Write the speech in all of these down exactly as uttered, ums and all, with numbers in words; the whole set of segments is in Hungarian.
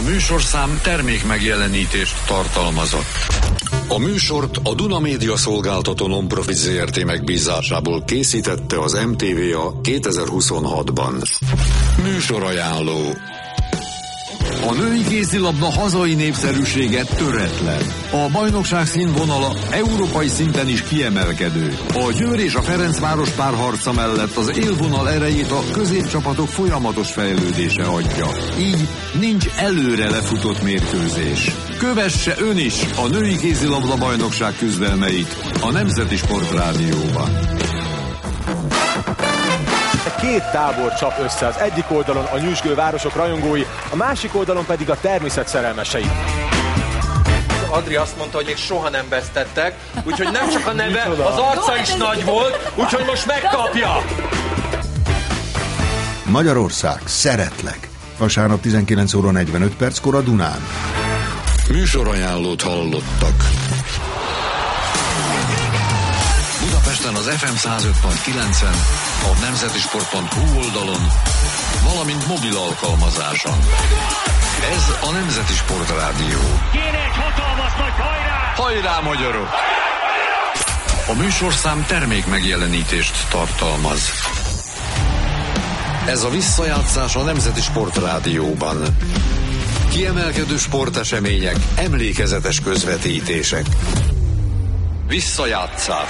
műsorszám termék megjelenítést tartalmazott. A műsort a Duna Média Szolgáltató Non-Profit zé er té megbízásából készítette az em té vé á kétezer-huszonhatban. Műsorajánló. A női kézilabda hazai népszerűsége töretlen. A bajnokság színvonala európai szinten is kiemelkedő. A Győr és a Ferencváros párharca mellett az élvonal erejét a középcsapatok folyamatos fejlődése adja. Így nincs előre lefutott mérkőzés. Kövesse ön is a női kézilabda bajnokság küzdelmeit a Nemzeti Sportrádióban. Két tábor csap össze, az egyik oldalon a nyüzsgő városok rajongói, a másik oldalon pedig a természet szerelmesei. Adri azt mondta, hogy még soha nem vesztettek, úgyhogy nem csak a neve, az arca is nagy volt, úgyhogy most megkapja! Magyarország, szeretlek! Vasárnap tizenkilenc óra negyvenöt perckor a Dunán. Műsorajánlót hallottak. Budapesten az ef em száz öt pont kilencen, a nemzetisport pont hu oldalon, valamint mobil alkalmazáson. Ez a Nemzeti Sportrádió. Kéne egy hatalmas nagy hajrá! Hajrá, magyarok! A műsorszám termék megjelenítést tartalmaz. Ez a visszajátszás a Nemzeti Sportrádióban. Kiemelkedő sportesemények, emlékezetes közvetítések. Visszajátszás.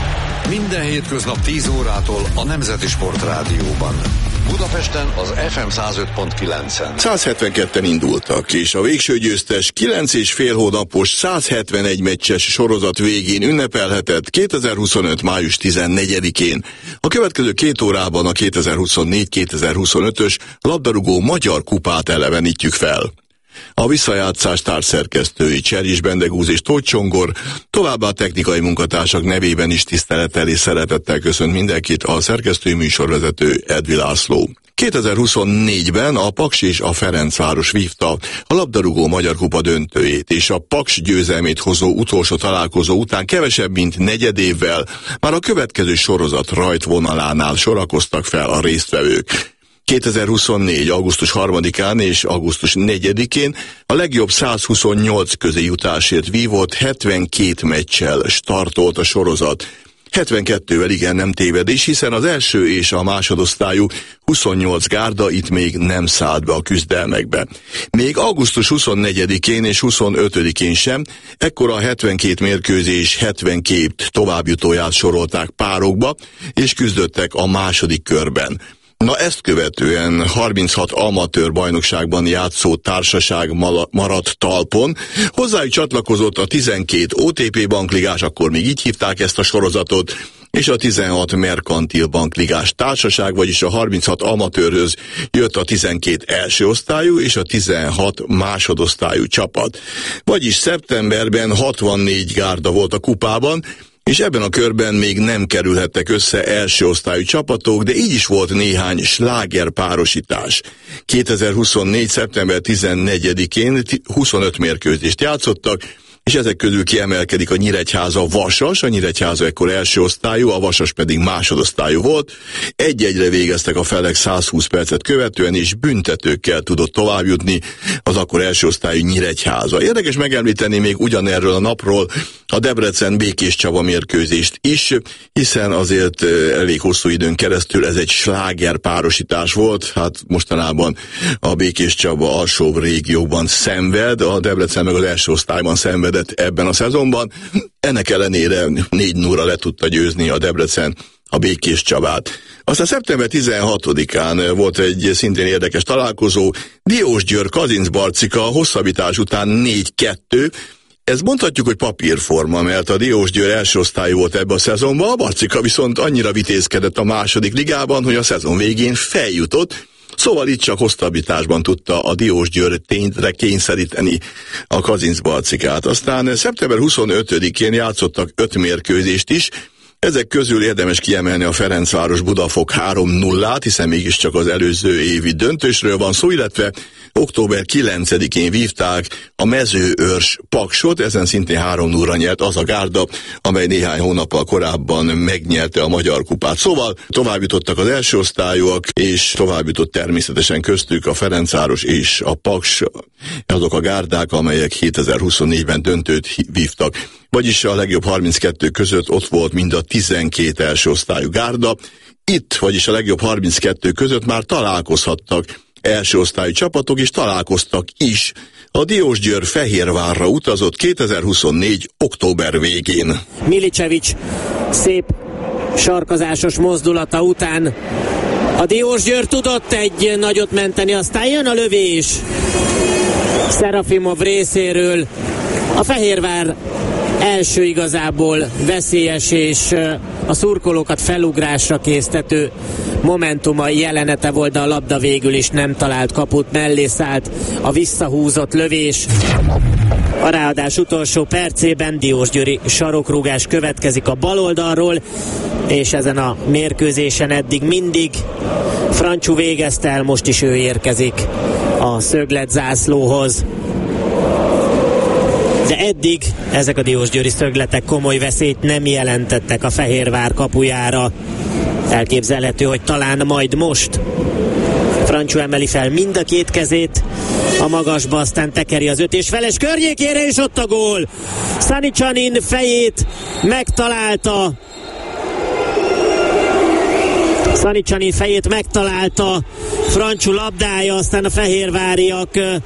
Minden hétköznap tíz órától a Nemzeti Sportrádióban. Budapesten az ef em száz öt pont kilencen. száz hetvenketten indultak, és a végső győztes kilenc és fél hónapos száz hetvenegy meccses sorozat végén ünnepelhetett kétezer-huszonöt. május tizennegyedikén. A következő két órában a kétezer-huszonnégy kétezer-huszonötös labdarúgó magyar kupát elevenítjük fel. A visszajátszás társszerkesztői Cseris Bendegúz és Tóth Csongor, továbbá a technikai munkatársak nevében is tisztelettel és szeretettel köszönt mindenkit a szerkesztői műsorvezető Edvi László. kétezer-huszonnégyben a Paks és a Ferencváros vívta a labdarúgó magyar kupa döntőjét, és a Paks győzelmét hozó utolsó találkozó után kevesebb mint negyed évvel már a következő sorozat rajtvonalánál sorakoztak fel a résztvevők. kétezer-huszonnégy. augusztus harmadikán és augusztus negyedikén a legjobb száz huszonnyolc közé jutásért vívott hetvenkét meccsel startolt a sorozat. hetvenkettővel igen nem tévedés, hiszen az első és a másodosztályú huszonnyolc gárda itt még nem szállt be a küzdelmekbe. Még augusztus huszonnegyedikén és huszonötödikén sem, ekkor a hetvenkét mérkőzés hetvenkét továbbjutóját sorolták párokba, és küzdöttek a második körben. Na ezt követően harminchat amatőr bajnokságban játszó társaság maradt talpon, hozzájuk csatlakozott a tizenkét o té pé bankligás, akkor még így hívták ezt a sorozatot, és a tizenhat merkantil bankligás társaság, vagyis a harminchat amatőrhöz jött a tizenkét első osztályú és a tizenhat másodosztályú csapat. Vagyis szeptemberben hatvannégy gárda volt a kupában, és ebben a körben még nem kerülhettek össze első osztályú csapatok, de így is volt néhány sláger párosítás. kétezer-huszonnégy. szeptember tizennegyedikén huszonöt mérkőzést játszottak, és ezek közül kiemelkedik a Nyíregyháza Vasas, a Nyíregyháza ekkor első osztályú, a Vasas pedig másodosztályú volt. Egy-egyre végeztek a felek százhúsz percet követően, és büntetőkkel tudott továbbjutni az akkor első osztályú Nyíregyháza. Érdekes megemlíteni még ugyanerről a napról a Debrecen Békés Csaba mérkőzést is, hiszen azért elég hosszú időn keresztül ez egy sláger párosítás volt. Hát mostanában a Békés Csaba alsóbb régióban szenved, a Debrecen meg az első osztályban szenved ebben a szezonban. Ennek ellenére négy nulla le tudta győzni a Debrecen a Békés Csabát. Aztán szeptember tizenhatodikán volt egy szintén érdekes találkozó, Diósgyőr Kazincbarcika hosszabbítás után négy kettő. Ez mondhatjuk, hogy papírforma, mert a Diósgyőr első osztályú volt ebben a szezonban, a Barcika viszont annyira vitézkedett a második ligában, hogy a szezon végén feljutott. Szóval itt csak hosszabbításban tudta a Diósgyőr tényre kényszeríteni a Kazincbarcikát. Aztán szeptember huszonötödikén játszottak öt mérkőzést is, ezek közül érdemes kiemelni a Ferencváros Budafok három nullát, hiszen mégiscsak az előző évi döntősről van szó, illetve október kilencedikén vívták a Mezőőrs Paksot, ezen szintén három nullra nyert az a gárda, amely néhány hónappal korábban megnyerte a Magyar Kupát. Szóval továbbjutottak az első osztályúak, és továbbjutott természetesen köztük a Ferencváros és a Paks. azok a gárdák, amelyek kétezer-huszonnégyben döntőt vívtak. Vagyis a legjobb harminckettő között ott volt mind a tizenkét első osztályú gárda. Itt, vagyis a legjobb harminckettő között már találkozhattak első osztályú csapatok, és találkoztak is. A Diósgyőr Fehérvárra utazott kétezer-huszonnégy. október végén. Milicevic szép sarkazásos mozdulata után a Diósgyőr tudott egy nagyot menteni, aztán jön a lövés Szerafimov részéről. A Fehérvár első igazából veszélyes és a szurkolókat felugrásra késztető momentuma jelenete volt, de a labda végül is nem talált kaput, mellé szállt a visszahúzott lövés. A ráadás utolsó percében diósgyőri sarokrúgás következik a bal oldalról, és ezen a mérkőzésen eddig mindig Francsú végezte el, most is ő érkezik a szöglet zászlóhoz. De eddig ezek a diósgyőri szögletek komoly veszélyt nem jelentettek a Fehérvár kapujára. Elképzelhető, hogy talán majd most Francsú emeli fel mind a két kezét a magasba, aztán tekeri az öt és feles környékére, és ott a gól. Sanicsanin fejét megtalálta. Sanicsanin fejét megtalálta Francsú labdája, aztán a fehérváriak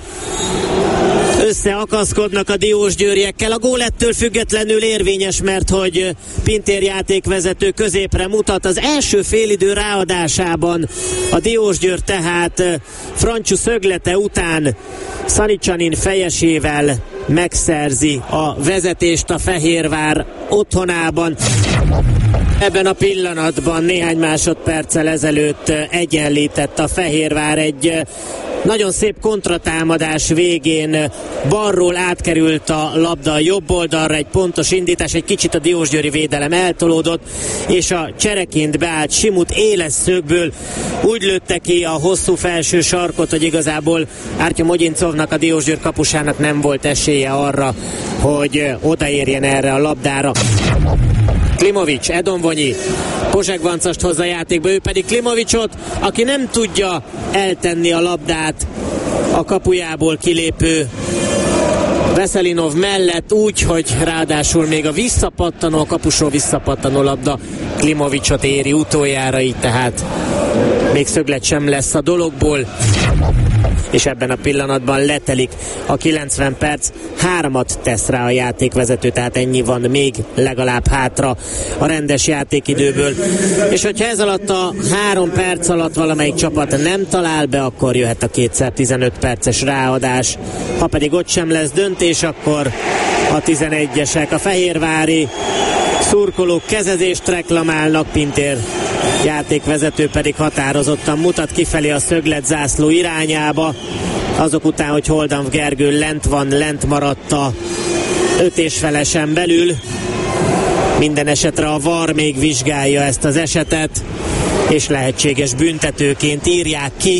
összeakaszkodnak a diósgyőriekkel. A gól ettől függetlenül érvényes, mert hogy Pintér játékvezető középre mutat. Az első félidő ráadásában a Diósgyőr tehát Francsú szöglete után Sanicsanin fejesével megszerzi a vezetést a Fehérvár otthonában. Ebben a pillanatban néhány másodperccel ezelőtt egyenlített a Fehérvár egy nagyon szép kontratámadás végén. Balról átkerült a labda a jobb oldalra, egy pontos indítás, egy kicsit a diósgyőri védelem eltolódott, és a csereként beállt Simut éles szögből úgy lőtte ki a hosszú felső sarkot, hogy igazából Ártyom Ogyincovnak, a Diósgyőr kapusának nem volt esélye arra, hogy odaérjen erre a labdára. Klimovic, Edomvonyi, Pozsek Vancast hozza játékba, ő pedig Klimovicot, aki nem tudja eltenni a labdát a kapujából kilépő Veszelinov mellett, úgy, hogy ráadásul még a visszapattanó, a kapusról visszapattanó labda Klimovicot éri utoljára, így tehát még szöglet sem lesz a dologból. És ebben a pillanatban letelik a kilencven perc, háromat tesz rá a játékvezető, tehát ennyi van még legalább hátra a rendes játékidőből. És hogyha ez alatt a három perc alatt valamelyik csapat nem talál be, akkor jöhet a kétszer tizenöt perces ráadás. Ha pedig ott sem lesz döntés, akkor a tizenegyesek, a fehérvári szurkolók kezezést reklamálnak, Pintér játékvezető pedig határozottan mutat kifelé a szöglet zászló irányába. Azok után, hogy Holdanf Gergő lent van, lent maradt a öt és felesen belül. Minden esetre a VAR még vizsgálja ezt az esetet, és lehetséges büntetőként írják ki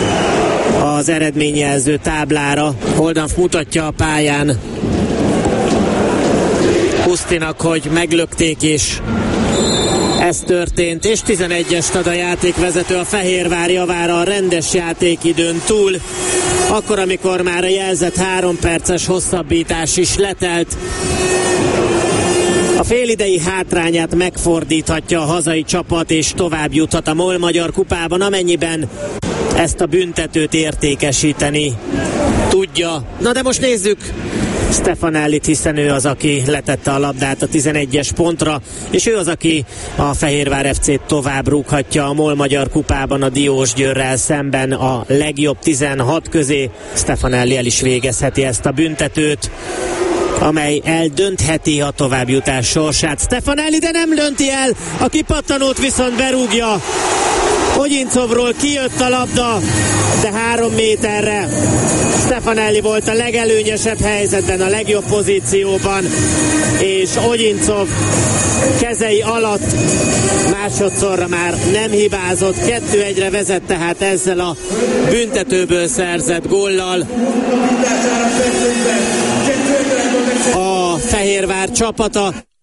az eredményjelző táblára. Holdanf mutatja a pályán Pusztinak, hogy meglökték, és ez történt, és tizenegyest ad a játékvezető a Fehérvár javára a rendes játékidőn túl, akkor, amikor már a jelzett három perces hosszabbítás is letelt. A félidei hátrányát megfordíthatja a hazai csapat, és tovább juthat a MOL Magyar Kupában, amennyiben ezt a büntetőt értékesíteni tudja. Na de most nézzük Stefanellit, hiszen ő az, aki letette a labdát a tizenegyes pontra, és ő az, aki a Fehérvár ef cét tovább rúghatja a MOL Magyar Kupában a Diósgyőrrel szemben a legjobb tizenhat közé. Stefanelli el is végezheti ezt a büntetőt, amely eldöntheti a továbbjutás sorsát. Stefanelli, de nem dönti el, a kipattanót viszont berúgja. Ogyincovról kijött a labda, de három méterre. Stefanelli volt a legelőnyesebb helyzetben, a legjobb pozícióban, és Ogyincov kezei alatt másodszorra már nem hibázott. Kettő egyre vezet tehát ezzel a büntetőből szerzett góllal a Fehérvár csapata.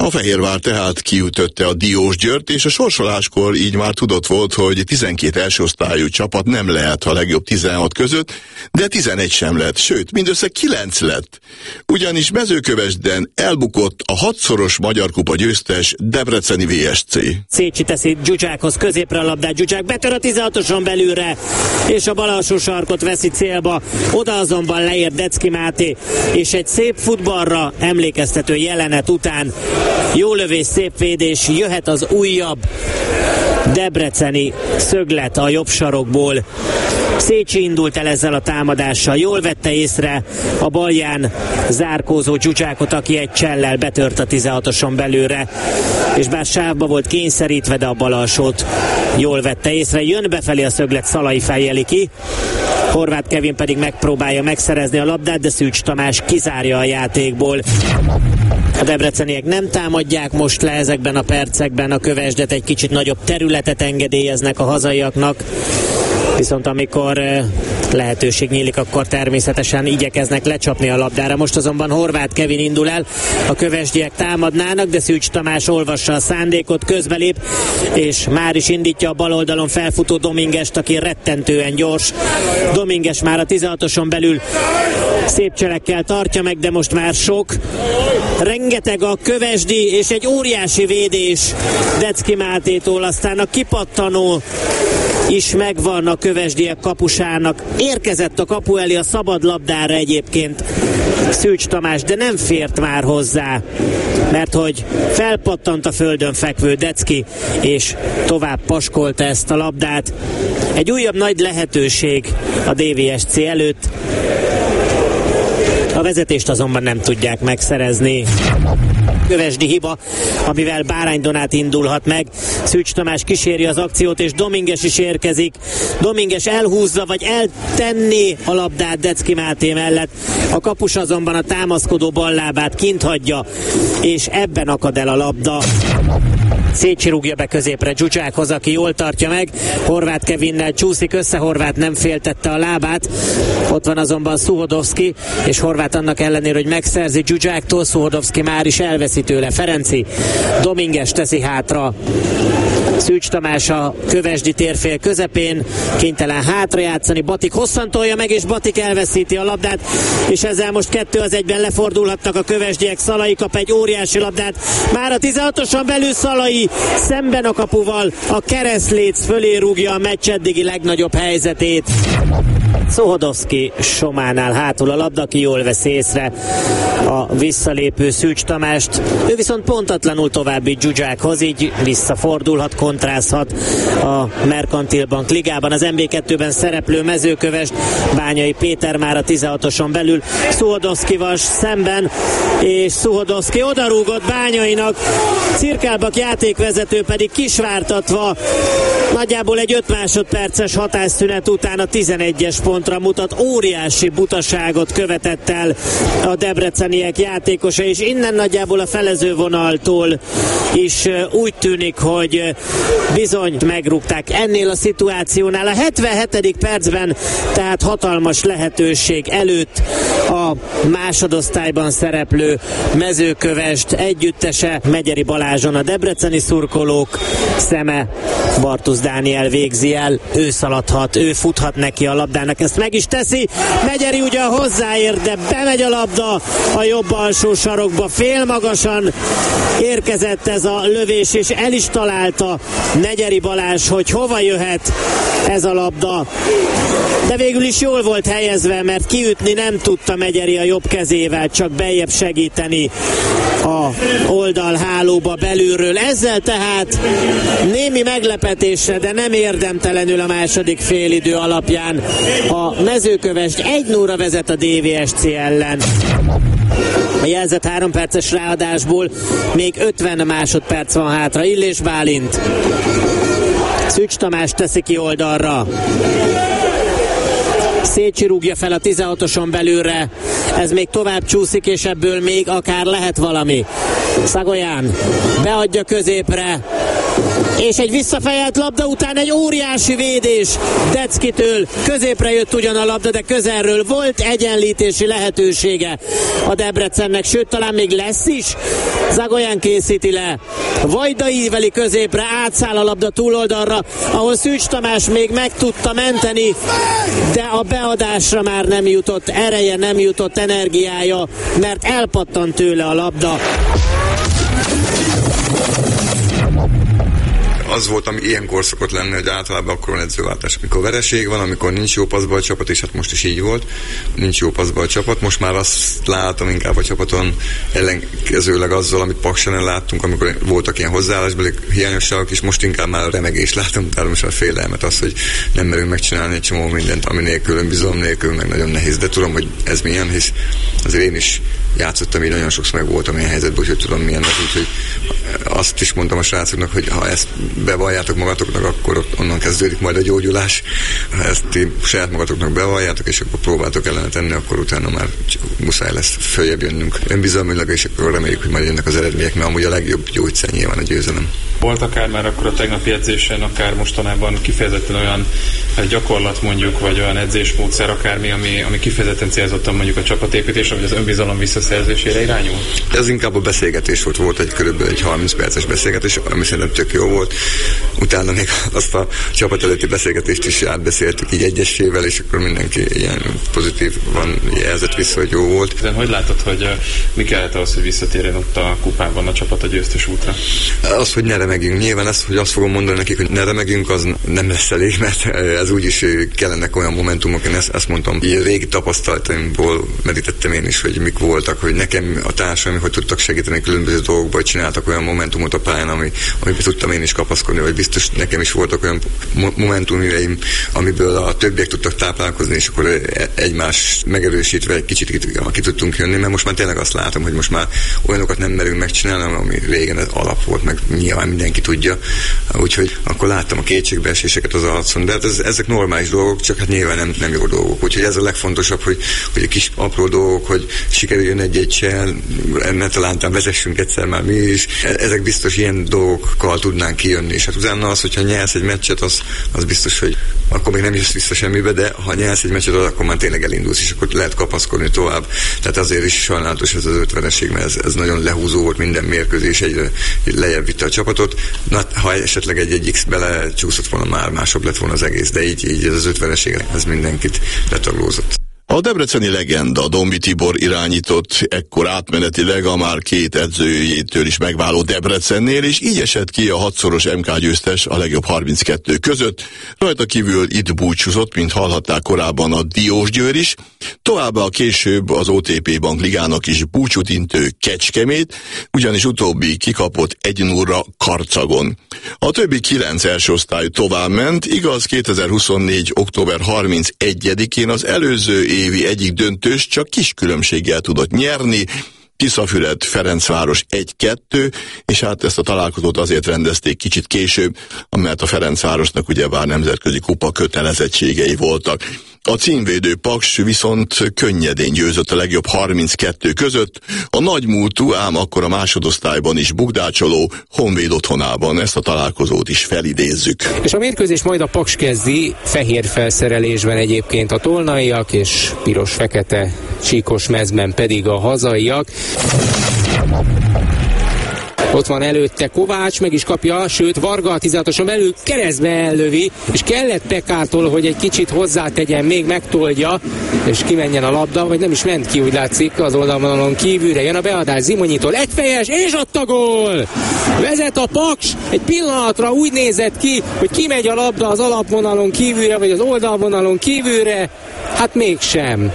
A Fehérvár tehát kiütötte a Diósgyőrt, és a sorsoláskor így már tudott volt, hogy tizenkét elsőosztályú csapat nem lehet a legjobb tizenhat között, de tizenegy sem lett, sőt, mindössze kilenc lett. Ugyanis Mezőkövesden elbukott a hatszoros Magyar Kupa győztes Debreceni vé es cé. Szécsi teszi Dzsuzsákhoz középre a labdát, Dzsuzsák betör a tizenhatoson belülre, és a bal alsó sarkot veszi célba, oda azonban leér Decki Máté, és egy szép futballra emlékeztető jelenet után jó lövés, szép védés, jöhet az újabb debreceni szöglet a jobb sarokból. Szécsi indult el ezzel a támadással, jól vette észre a balján zárkózó Dzsuzsákot, aki egy csellel betört a tizenhatoson belőle, és bár sávba volt kényszerítve, de a bal alsót jól vette észre. Jön befelé a szöglet, Szalai fejjeli ki, Horváth Kevin pedig megpróbálja megszerezni a labdát, de Szűcs Tamás kizárja a játékból. A debreceniek nem támadják most le ezekben a percekben a Kövesdet, egy kicsit nagyobb területet engedélyeznek a hazaiaknak, viszont amikor lehetőség nyílik, akkor természetesen igyekeznek lecsapni a labdára. Most azonban Horváth Kevin indul el, a kövesdiek támadnának, de Szűcs Tamás olvassa a szándékot, közbelép, és már is indítja a bal oldalon felfutó Domingest, aki rettentően gyors. Dominges már a tizenhatoson belül szép cselekkel tartja meg, de most már sok. Rengeteg a kövesdi, és egy óriási védés Decki Mátétól, aztán a kipattanó is megvan a kövesdiek kapusának. Érkezett a kapu elé a szabad labdára egyébként Szűcs Tamás, de nem fért már hozzá, mert hogy felpattant a földön fekvő Decki, és tovább paskolta ezt a labdát. Egy újabb nagy lehetőség a dé vé es cé előtt. A vezetést azonban nem tudják megszerezni. Kövesdi hiba, amivel Bárány Donát indulhat meg. Szűcs Tamás kíséri az akciót, és Dominges is érkezik. Dominges elhúzza, vagy eltenné a labdát Decki Máté mellett. A kapus azonban a támaszkodó ballábát kint hagyja, és ebben akad el a labda. Szécsi rúgja be középre Dzsuzsákhoz, aki jól tartja meg. Horváth Kevinnel csúszik össze, Horváth nem féltette a lábát. Ott van azonban Szuhodovszki, és Horváth annak ellenére, hogy megszerzi Dzsuzsáktól, Szuhodovszki már is elveszi tőle. Ferenci, Dominges teszi hátra. Szűcs Tamás a kövesdi térfél közepén, kénytelen hátra játszani, Batik hosszantolja meg, és Batik elveszíti a labdát, és ezzel most kettő az egyben lefordulhatnak a kövesdiek. Szalai kap egy óriási labdát, már a tizenhatoson belül Szalai szemben a kapuval, a keresztléc fölé rúgja a meccs eddigi legnagyobb helyzetét. Szuhodovszki Sománál hátul a labda, aki jól vesz észre a visszalépő Szűcs Tamást. Ő viszont pontatlanul további Dzsuzsákhoz, így visszafordulhat, kontrázhat a Merkantil Bank ligában. Az em bé kettőben szereplő Mezőkövesd, Bányai Péter már a tizenhatoson belül Szuhodovszkival szemben, és Szuhodovszki odarúgott Bányainak, Cirkálbak játékvezető pedig kisvártatva nagyjából egy öt másodperces hatásszünet után a tizenegyes pontra mutat. Óriási butaságot követett el a debreceniek játékosa, és innen nagyjából a felezővonaltól is úgy tűnik, hogy bizony megrúgták ennél a szituációnál. A hetvenhetedik percben tehát hatalmas lehetőség előtt a másodosztályban szereplő Mezőkövesd együttese, Megyeri Balázson a debreceni szurkolók szeme, Bartusz Dániel végzi el, ő szaladhat, ő futhat neki a labdának, ezt meg is teszi. Megyeri ugyan hozzáér, de bemegy a labda a jobb alsó sarokba, félmagasan érkezett ez a lövés, és el is találta Megyeri Balázs, hogy hova jöhet ez a labda. De végül is jól volt helyezve, mert kiütni nem tudta Megyeri a jobb kezével, csak beljebb segíteni a oldalhálóba belülről. Ezzel tehát némi meglepetésre, de nem érdemtelenül a második félidő alapján a Mezőkövesd egy nulla vezet a dé vé es cé ellen. A jelzett három perces ráadásból még ötven másodperc van hátra. Illés Bálint, Szűcs Tamás teszi ki oldalra. szétcsirúgja fel a tizenhatoson belülre. Ez még tovább csúszik, és ebből még akár lehet valami. Szagolyán beadja középre, és egy visszafejelt labda után egy óriási védés Deckitől. Középre jött ugyan a labda, de közelről volt egyenlítési lehetősége a Debrecennek, sőt talán még lesz is. Zagolyán készíti le, Vajda íveli középre, átszáll a labda túloldalra, ahol Szűcs Tamás még meg tudta menteni, de a beadásra már nem jutott ereje, nem jutott energiája, mert elpattant tőle a labda. Az volt, ami ilyenkor szokott lenni, hogy általában akkor van edzőváltás. Amikor vereség van, amikor nincs jó passzba a csapat, és hát most is így volt, nincs jó passzba a csapat. Most már azt látom inkább a csapaton ellenkezőleg azzal, amit Paksen láttunk, amikor voltak ilyen hozzáállásbeli hiányosságok, és most inkább már a remegést látom, tehát most a félelmet, az, hogy nem merünk megcsinálni egy csomó mindent, ami nélkül, önbizalom nélkül, meg nagyon nehéz. De tudom, hogy ez milyen, hisz azért én is játszottam, így nagyon sokszor meg voltam ilyen helyzetben, úgyhogy tudom milyen, úgyhogy azt is mondtam a srácoknak, hogy ha ezt bevalljátok magatoknak, akkor ott onnan kezdődik majd a gyógyulás. Ha ezt ti saját magatoknak bevalljátok, és akkor próbáltok ellene tenni, akkor utána már muszáj lesz följebb jönnünk önbizalmilag, és akkor reméljük, hogy majd jönnek az eredmények, mert amúgy a legjobb gyógyszer nyilván a győzelem. Volt akár már akkor a tegnapi edzésen, akár mostanában kifejezetten olyan gyakorlat mondjuk, vagy olyan edzésmódszer akármi, ami, ami kifejezetten célzottan mondjuk a csapatépítésre, vagy az önbizalom visszaszerzésére irányul? Ez inkább a beszélgetés volt, volt egy körülbelül egy harminc perces beszélgetés, ami szerintem tök jó volt. Utána még azt a csapat előtti beszélgetést is átbeszéltük így egyesével, és akkor mindenki ilyen pozitív van jelzett vissza, hogy jó volt. De hogy látod, hogy mi kellett ahhoz, hogy visszatérjen ott a kupában a csapat a győztes útra? Az, hogy ne remegjünk. Nyilván ezt, hogy azt fogom mondani nekik, hogy ne remegjünk, az nem lesz elég, mert ez úgyis kellenek olyan momentumok, én ezt, ezt mondtam. Így régi tapasztalataimból medítettem én is, hogy mik voltak, hogy nekem a társaim, hogy tudtak segíteni különböző dolgokba, hogy csináltak olyan momentumot a pályán, ami, amiben tudtam én is kapaszkodni, vagy biztos nekem is voltak olyan momentumireim, amiből a többiek tudtak táplálkozni, és akkor egymás megerősítve egy kicsit ki tudtunk jönni, mert most már tényleg azt látom, hogy most már olyanokat nem merünk megcsinálni, ami régen alap volt, meg nyilván mindenki tudja, úgyhogy akkor láttam a kétségbeeséseket az arcon, de hát ez, ezek normális dolgok, csak hát nyilván nem, nem jó dolgok, úgyhogy ez a legfontosabb, hogy, hogy a kis apró dolgok, hogy sikerüljön egy-egy csel, ne talántán vezessünk egyszer már mi is, ezek biztos ilyen dolgokkal tudnánk kijönni, és hát utána az, hogyha nyelsz egy meccset, az, az biztos, hogy akkor még nem jössz vissza semmibe, de ha nyelsz egy meccset, akkor már tényleg elindulsz, és akkor lehet kapaszkodni tovább. Tehát azért is sajnálatos ez az ötveneség, mert ez, ez nagyon lehúzó volt, minden mérkőzés, egyre lejjebb vitte a csapatot. Na, ha esetleg egy-egy X belecsúszott volna, már másabb lett volna az egész, de így, így ez az ötveneség, ez mindenkit letaglózott. A debreceni legenda Dombi Tibor irányított ekkor átmenetileg a már két edzőjétől is megváló Debrecennél, és így esett ki a hatszoros em ká győztes a legjobb harminckettő között. Rajta kívül itt búcsúzott, mint hallhatták korábban, a Diósgyőr is, továbbá a később az o té pé Bank Ligának is búcsút intő Kecskemét, ugyanis utóbbi kikapott egy nullra Karcagon. A többi kilenc első osztály tovább ment, igaz kétezer-huszonnégy. október harmincegyedikén az előző évi egyik döntős csak kis különbséggel tudott nyerni, Tiszafüred Ferencváros egy kettő, és hát ezt a találkozót azért rendezték kicsit később, mert a Ferencvárosnak ugyebár nemzetközi kupa kötelezettségei voltak. A címvédő Paks viszont könnyedén győzött a legjobb harminckettő között, a nagymúltú, ám akkor a másodosztályban is bukdácsoló Honvéd otthonában. Ezt a találkozót is felidézzük. És a mérkőzés majd a Paks kezdi, fehér felszerelésben egyébként a tolnaiak, és piros-fekete csíkos mezben pedig a hazaiak. Ott van előtte Kovács, meg is kapja, sőt Varga a tizenhatoson belül keresztbe ellövi, és kellett Pekától, hogy egy kicsit hozzátegyen, még megtoldja, és kimenjen a labda, vagy nem is ment ki, úgy látszik, az oldalvonalon kívülre jön a beadás Zimonyitól, egyfejes, és ott a gól! Vezet a Paks, egy pillanatra úgy nézett ki, hogy kimegy a labda az alapvonalon kívülre, vagy az oldalvonalon kívülre, hát mégsem.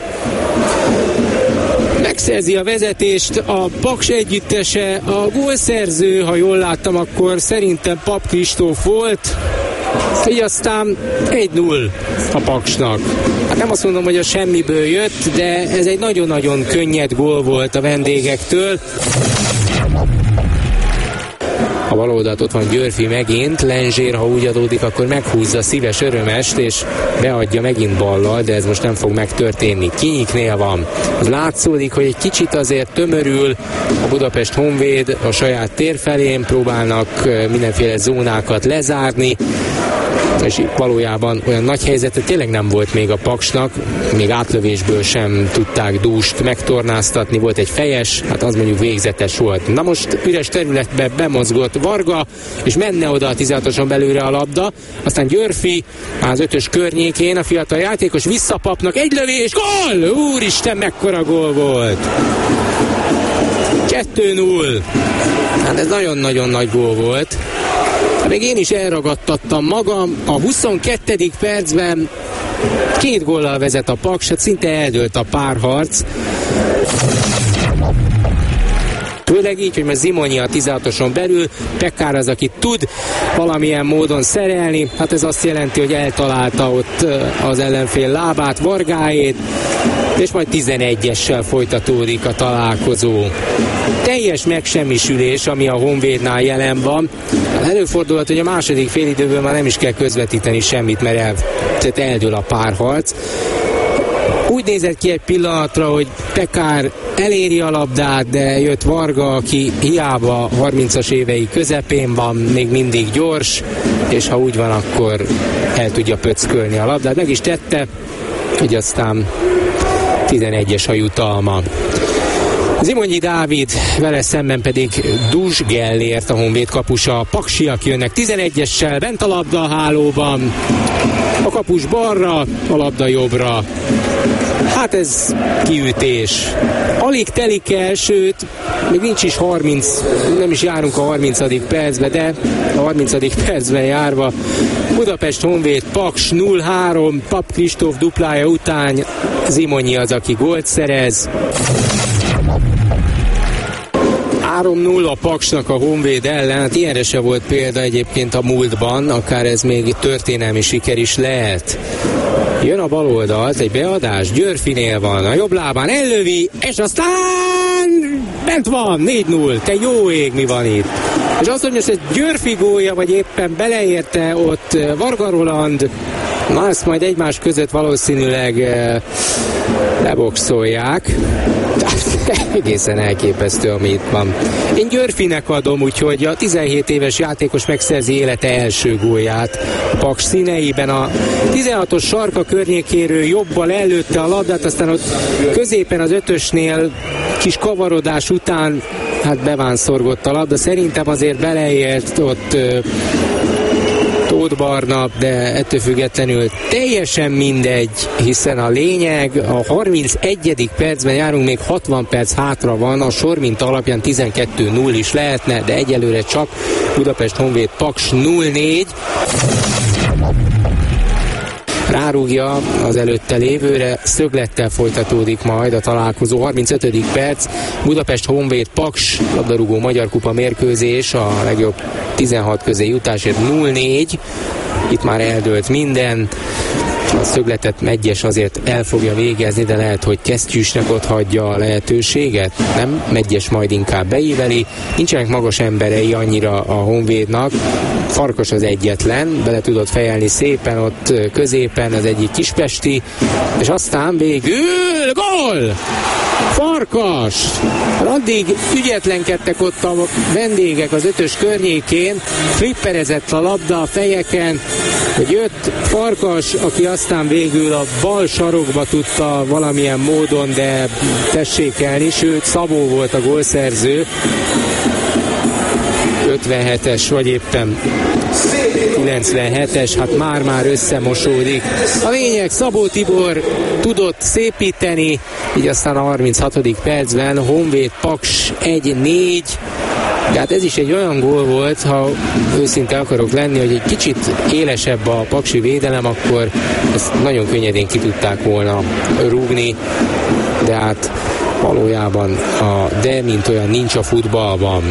Megszerzi a vezetést a Paks együttese, a gólszerző, ha jól láttam, akkor szerintem Pap Kristóf volt, így aztán egy null a Paksnak. Hát nem azt mondom, hogy a semmiből jött, de ez egy nagyon-nagyon könnyed gól volt a vendégektől. a bal oldalt ott van Györfi megint, Lenzsér, ha úgy adódik, akkor meghúzza Szíves Örömest, és beadja megint ballal, de ez most nem fog megtörténni. Kinyiknél van. Az látszódik, hogy egy kicsit azért tömörül a Budapest Honvéd a saját tér felén, próbálnak mindenféle zónákat lezárni, és valójában olyan nagy helyzete tényleg nem volt még a Paksnak, még átlövésből sem tudták Dúst megtornáztatni, volt egy fejes, hát az mondjuk végzetes volt. Na most üres területbe bemozgott Varga, és menne oda a tizenhatoson belőle a labda, aztán Györfi az ötös környékén, a fiatal játékos visszapapnak, egy lövés, gól! Úristen, mekkora gól volt! kettő null. Hát ez nagyon-nagyon nagy gól volt. Még én is elragadtattam magam, a huszonkettedik percben két góllal vezet a Paks, hát szinte eldőlt a párharc. Főleg így, hogy most Zimonyi a tizenhatoson belül, Pekár az, aki tud valamilyen módon szerelni, hát ez azt jelenti, hogy eltalálta ott az ellenfél lábát, Vargáét, és majd tizenegyessel folytatódik a találkozó. Teljes megsemmisülés, ami a Honvédnál jelen van. Előfordulhat, hogy a második félidőből már nem is kell közvetíteni semmit, mert el, tehát eldől a párharc. Úgy nézett ki egy pillanatra, hogy Pekár eléri a labdát, de jött Varga, aki hiába harmincas évei közepén van, még mindig gyors, és ha úgy van, akkor el tudja pöckölni a labdát. Meg is tette, hogy aztán tizenegyes a jutalma. Zimonyi Dávid, vele szemben pedig Dus Gellért, a Honvéd kapusa. A paksiak jönnek tizenegyessel, bent a labda a hálóban. A kapus balra, a labda jobbra. Hát ez kiütés. Alig telik el, sőt, még nincs is harminc, nem is járunk a harmincadik percbe, de a harmincadik percben járva Budapest Honvéd Paks nulla három, Pap Kristóf duplája után Zimonyi az, aki gólt szerez. három nulla Paksnak a Honvéd ellen, hát ilyenre se volt példa egyébként a múltban, akár ez még történelmi siker is lehet. Jön a bal oldalt, egy beadás, Györfinél van, a jobb lábán ellövi, és aztán bent van, négy null, te jó ég, mi van itt. És azt, hogy most ez Györfi gólja, vagy éppen beleérte ott Varga Roland, na ezt majd egymás között valószínűleg leboxolják. Egészen elképesztő, ami itt van. Én Györfinek adom, úgyhogy a tizenhét éves játékos megszerzi élete első gólját a Paks színeiben. A tizenhatos sarka környékéről jobbal előtte a labdát, aztán ott középen az ötösnél kis kavarodás után hát bevánszorgott a labda. Szerintem azért beleért ott Tóth Barna, de ettől függetlenül teljesen mindegy, hiszen a lényeg, a harmincegyedik percben járunk, még hatvan perc hátra van, a sorminta alapján tizenkettő null is lehetne, de egyelőre csak Budapest Honvéd Paks nulla négy. Rárúgja az előtte lévőre, szöglettel folytatódik majd a találkozó. harmincötödik perc, Budapest Honvéd Paks, labdarúgó Magyar Kupa mérkőzés, a legjobb tizenhat közé jutásért nulla négy. Itt már eldőlt minden. A szögletet Medgyes azért el fogja végezni, de lehet, hogy Kesztyűsnek ott hagyja a lehetőséget. Nem, Medgyes majd inkább beíveli. Nincsenek magas emberei annyira a Honvédnak. Farkas az egyetlen, bele tudott fejelni szépen ott középen az egyik kispesti, és aztán végül gól! Farkas! Addig ügyetlenkedtek ott a vendégek az ötös környékén, flipperezett a labda a fejeken, hogy jött Farkas, aki aztán végül a bal sarokba tudta valamilyen módon, de tessékelni, sőt Szabó volt a gólszerző. ötvenhetes vagy éppen kilencvenhetes, hát már-már összemosódik. A lényeg, Szabó Tibor tudott szépíteni, így aztán a harminchatodik percben Honvéd Paks egy négy. De hát ez is egy olyan gól volt, ha őszinte akarok lenni, hogy egy kicsit élesebb a paksi védelem, akkor ezt nagyon könnyedén ki tudták volna rúgni, de hát valójában a de mint olyan nincs a futballban.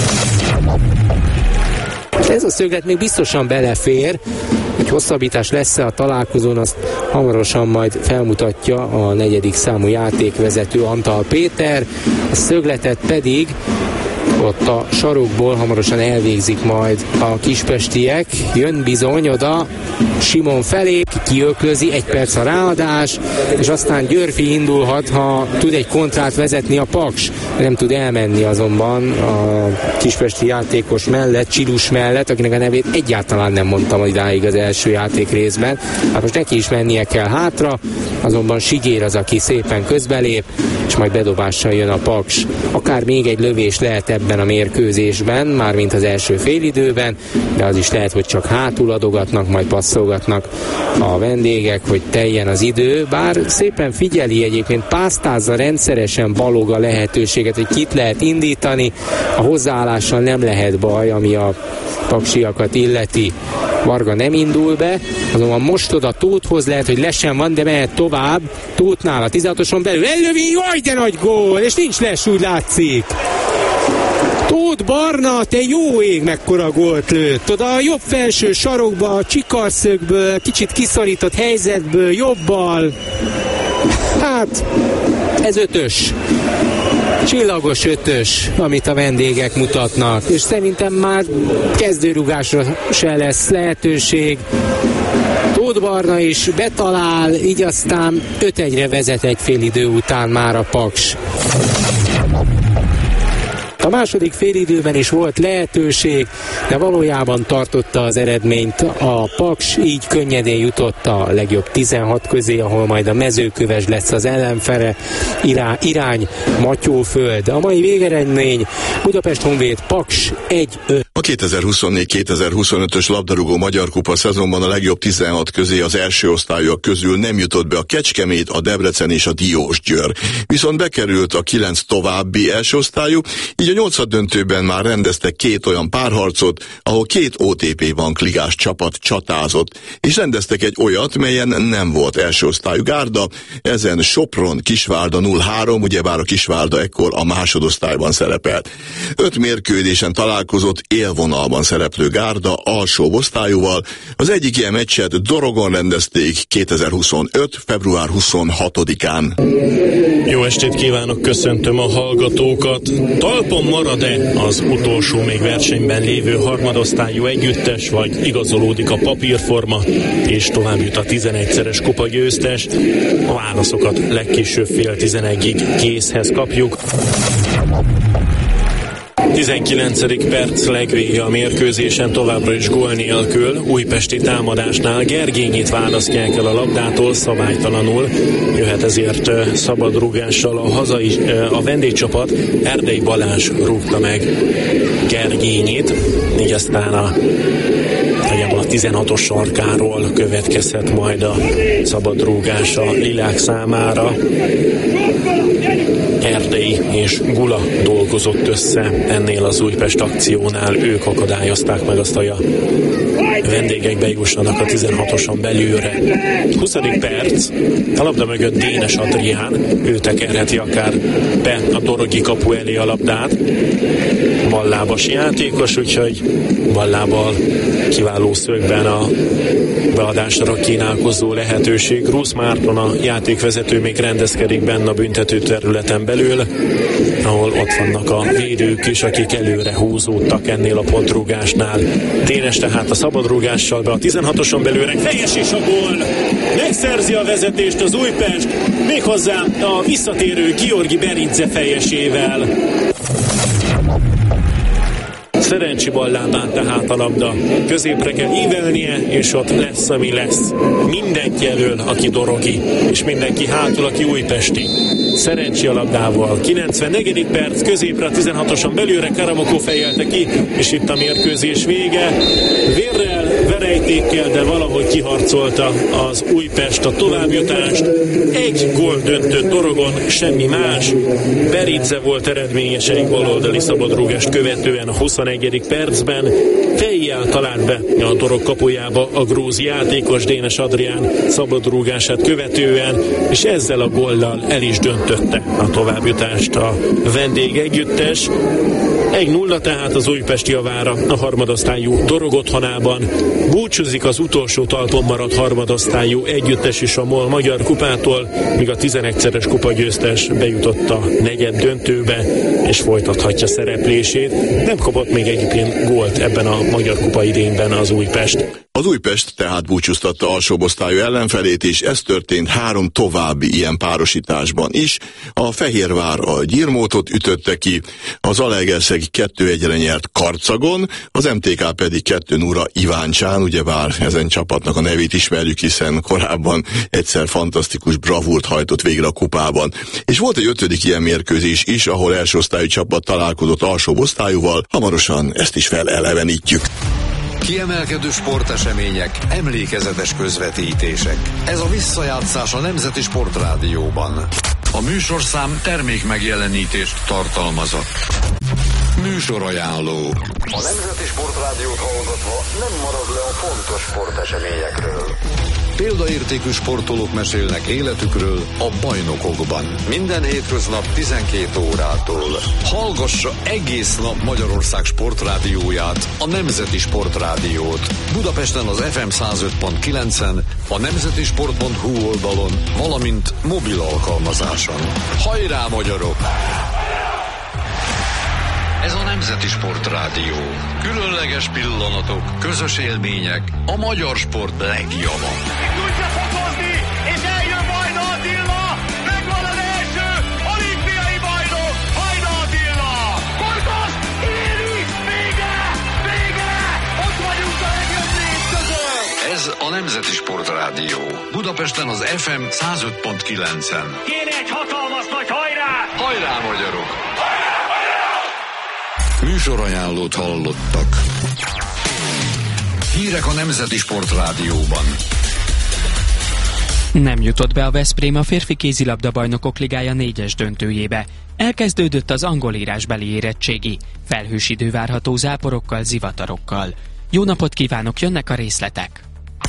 Ez a szöglet még biztosan belefér, hogy hosszabbítás lesz-e a találkozón, azt hamarosan majd felmutatja a negyedik számú játékvezető Antal Péter. A szögletet pedig ott a sarokból, hamarosan elvégzik majd a kispestiek. Jön bizony oda Simon felé, kiöklözi, egy perc a ráadás, és aztán Györfi indulhat, ha tud egy kontrát vezetni a Paks. Nem tud elmenni azonban a kispesti játékos mellett, Csilus mellett, akinek a nevét egyáltalán nem mondtam idáig az első játék részben. Hát most neki is mennie kell hátra, azonban Sigér az, aki szépen közbelép, és majd bedobással jön a Paks. Akár még egy lövés lehet ebben a mérkőzésben, mármint az első félidőben, de az is lehet, hogy csak hátul adogatnak, majd passzolgatnak a vendégek, hogy teljen az idő, bár szépen figyeli egyébként, pásztázza rendszeresen Balog a lehetőséget, hogy kit lehet indítani, a hozzáállással nem lehet baj, ami a paksiakat illeti. Varga nem indul be, azonban most oda Tóthhoz, lehet, hogy lesen van, de mehet tovább. Tóthnál a tizenhatoson belül ellövi, jaj, de nagy gól, és nincs les, úgy látszik. Tóth Barna, te jó ég, mekkora gólt lőtt. Oda a jobb felső sarokba, a csikarszögből, kicsit kiszorított helyzetből, jobbal. Hát, ez ötös. Csillagos ötös, amit a vendégek mutatnak, és szerintem már kezdőrugásra se lesz lehetőség. Tóth Barna is betalál, így aztán öt egyre vezet egy fél idő után már a Paks. A második félidőben is volt lehetőség, de valójában tartotta az eredményt a Paks, így könnyedén jutott a legjobb tizenhat közé, ahol majd a Mezőköves lesz az ellenfele, irány, irány Matyóföld. A mai végeredmény Budapest Honvéd Paks egy öt. A kétezer-huszonnégy kétezer-huszonötös labdarúgó Magyar Kupa szezonban a legjobb tizenhat közé az első osztályok közül nem jutott be a Kecskemét, a Debrecen és a Diósgyőr. Viszont bekerült a kilenc további első osztályú, így a nyolcaddöntőben már rendeztek két olyan párharcot, ahol két o té pé bankligás csapat csatázott, és rendeztek egy olyat, melyen nem volt első osztályú gárda, ezen Sopron Kisvárda nulla három, ugyebár a Kisvárda ekkor a másodosztályban szerepelt. Öt mérkőzésen találkozott élvonalban szereplő gárda alsó osztályúval, az egyik ilyen meccset Dorogon rendezték kétezer-huszonöt. február huszonhatodikán. Jó estét kívánok, köszöntöm a hallgatókat. Talpon marad-e az utolsó még versenyben lévő harmadosztályú együttes, vagy igazolódik a papírforma, és tovább jut a tizenegyszeres kupagyőztes? A válaszokat legkésőbb fél tizenegyig készhez kapjuk. tizenkilencedik perc, legvége a mérkőzésen, továbbra is gól nélkül. Újpesti támadásnál Gergényit választják el a labdától szabálytalanul. Jöhet ezért szabadrúgással a hazai, a vendégcsapat. Erdei Balázs rúgta meg Gergényit, így aztán a a tizenhatos sarkáról következhet majd a szabadrúgás a lilák számára. Erdei és Gula dolgozott össze ennél az Újpest akciónál, ők akadályozták meg azt, hogy a vendégek bejussanak a tizenhatoson belülre. huszadik perc, a labda mögött Dénes Adrián, ő tekerheti akár be a dorogi kapu elé a labdát. Ballábas játékos, úgyhogy ballábbal kiváló szögben a beadásra kínálkozó lehetőség. Rusz Márton, a játékvezető, még rendezkedik benne a büntető területen belül, ahol ott vannak a védők is, akik előre húzódtak ennél a pontrúgásnál. Dénes tehát a szabadrúgással be a tizenhatoson belőle, fejes és a gól! Megszerzi a vezetést az Újpest, méghozzá a visszatérő Georgi Beridze fejesével. Szerencsi ballábán tehát a labda. Középre kell ívelnie, és ott lesz, ami lesz. Mindenki elől, aki dorogi, és mindenki hátul, aki újpesti. Szerencsi a labdával. kilencvennegyedik perc, középre a tizenhatoson belülre Karamokó fejelte ki, és itt a mérkőzés vége. Vérrel, verejtékkel, de valahogy kiharcolta az Újpest a továbbjutást. Egy gól döntött dorogon, semmi más. Beridze volt eredményes egy baloldali szabadrúgást követően a huszonegyedik percben. Fejjel talált be a dorog kapujába a grúz játékos Dénes Adrián szabadrúgását követően, és ezzel a góllal el is döntött megkötötte a továbbjutást a vendég együttes. egy nulla tehát az Újpest javára a harmadosztályú Dorog otthonában. Búcsúzik az utolsó talpon maradt harmadosztályú együttes is a MOL Magyar Kupától, míg a tizenegyszeres kupagyőztes bejutott a negyed döntőbe, és folytathatja szereplését. Nem kapott még egyébként gólt ebben a Magyar Kupa idényben az Újpest. Az Újpest tehát búcsúztatta alsóbosztályú ellenfelét, és ez történt három további ilyen párosításban is. A Fehérvár a Gyirmótot ütötte ki, az Zalaegerszeg kettő egyre nyert Karcagon, az em té ká pedig kettő nulla Iváncsán, ugyebár ezen csapatnak a nevét ismerjük, hiszen korábban egyszer fantasztikus bravúrt hajtott végre a kupában. És volt egy ötödik ilyen mérkőzés is, ahol elsőosztályú csapat találkozott alsóbosztályúval, hamarosan ezt is felelevenítjük. Kiemelkedő sportesemények, emlékezetes közvetítések. Ez a visszajátszás a Nemzeti Sportrádióban. A műsorszám termék megjelenítést tartalmazott. Műsorajánló. A Nemzeti Sportrádiót hallgatva nem marad le a fontos sporteseményekről. Példaértékű sportolók mesélnek életükről a bajnokokban. Minden hétköznap tizenkét órától. Hallgassa egész nap Magyarország sportrádióját, a Nemzeti Sportrádiót. Budapesten az ef em száz öt pont kilencen, a nemzetisport pont hu oldalon, valamint mobil alkalmazáson. Hajrá, magyarok! Ez a Nemzeti Sportrádió. Különleges pillanatok, közös élmények, a magyar sport legjava. Tudja fokozni, és eljön Vajda Attila! Megvan az első olimpiai bajnok, Vajda Attila! Korkos, éri, vége, vége! Ott vagyunk a legjobb négy között! Ez a Nemzeti Sportrádió. Budapesten az ef em száz öt pont kilencen. Kéne egy hatalmas nagy hajrá! Hajrá, magyarok! Műsorajánlót hallottak. Hírek a Nemzeti Sportrádióban. Nem jutott be a Veszprém a férfi kézilabda bajnokok ligája négyes döntőjébe. Elkezdődött az angol írásbeli érettségi. Felhős idő várható záporokkal, zivatarokkal. Jó napot kívánok, jönnek a részletek.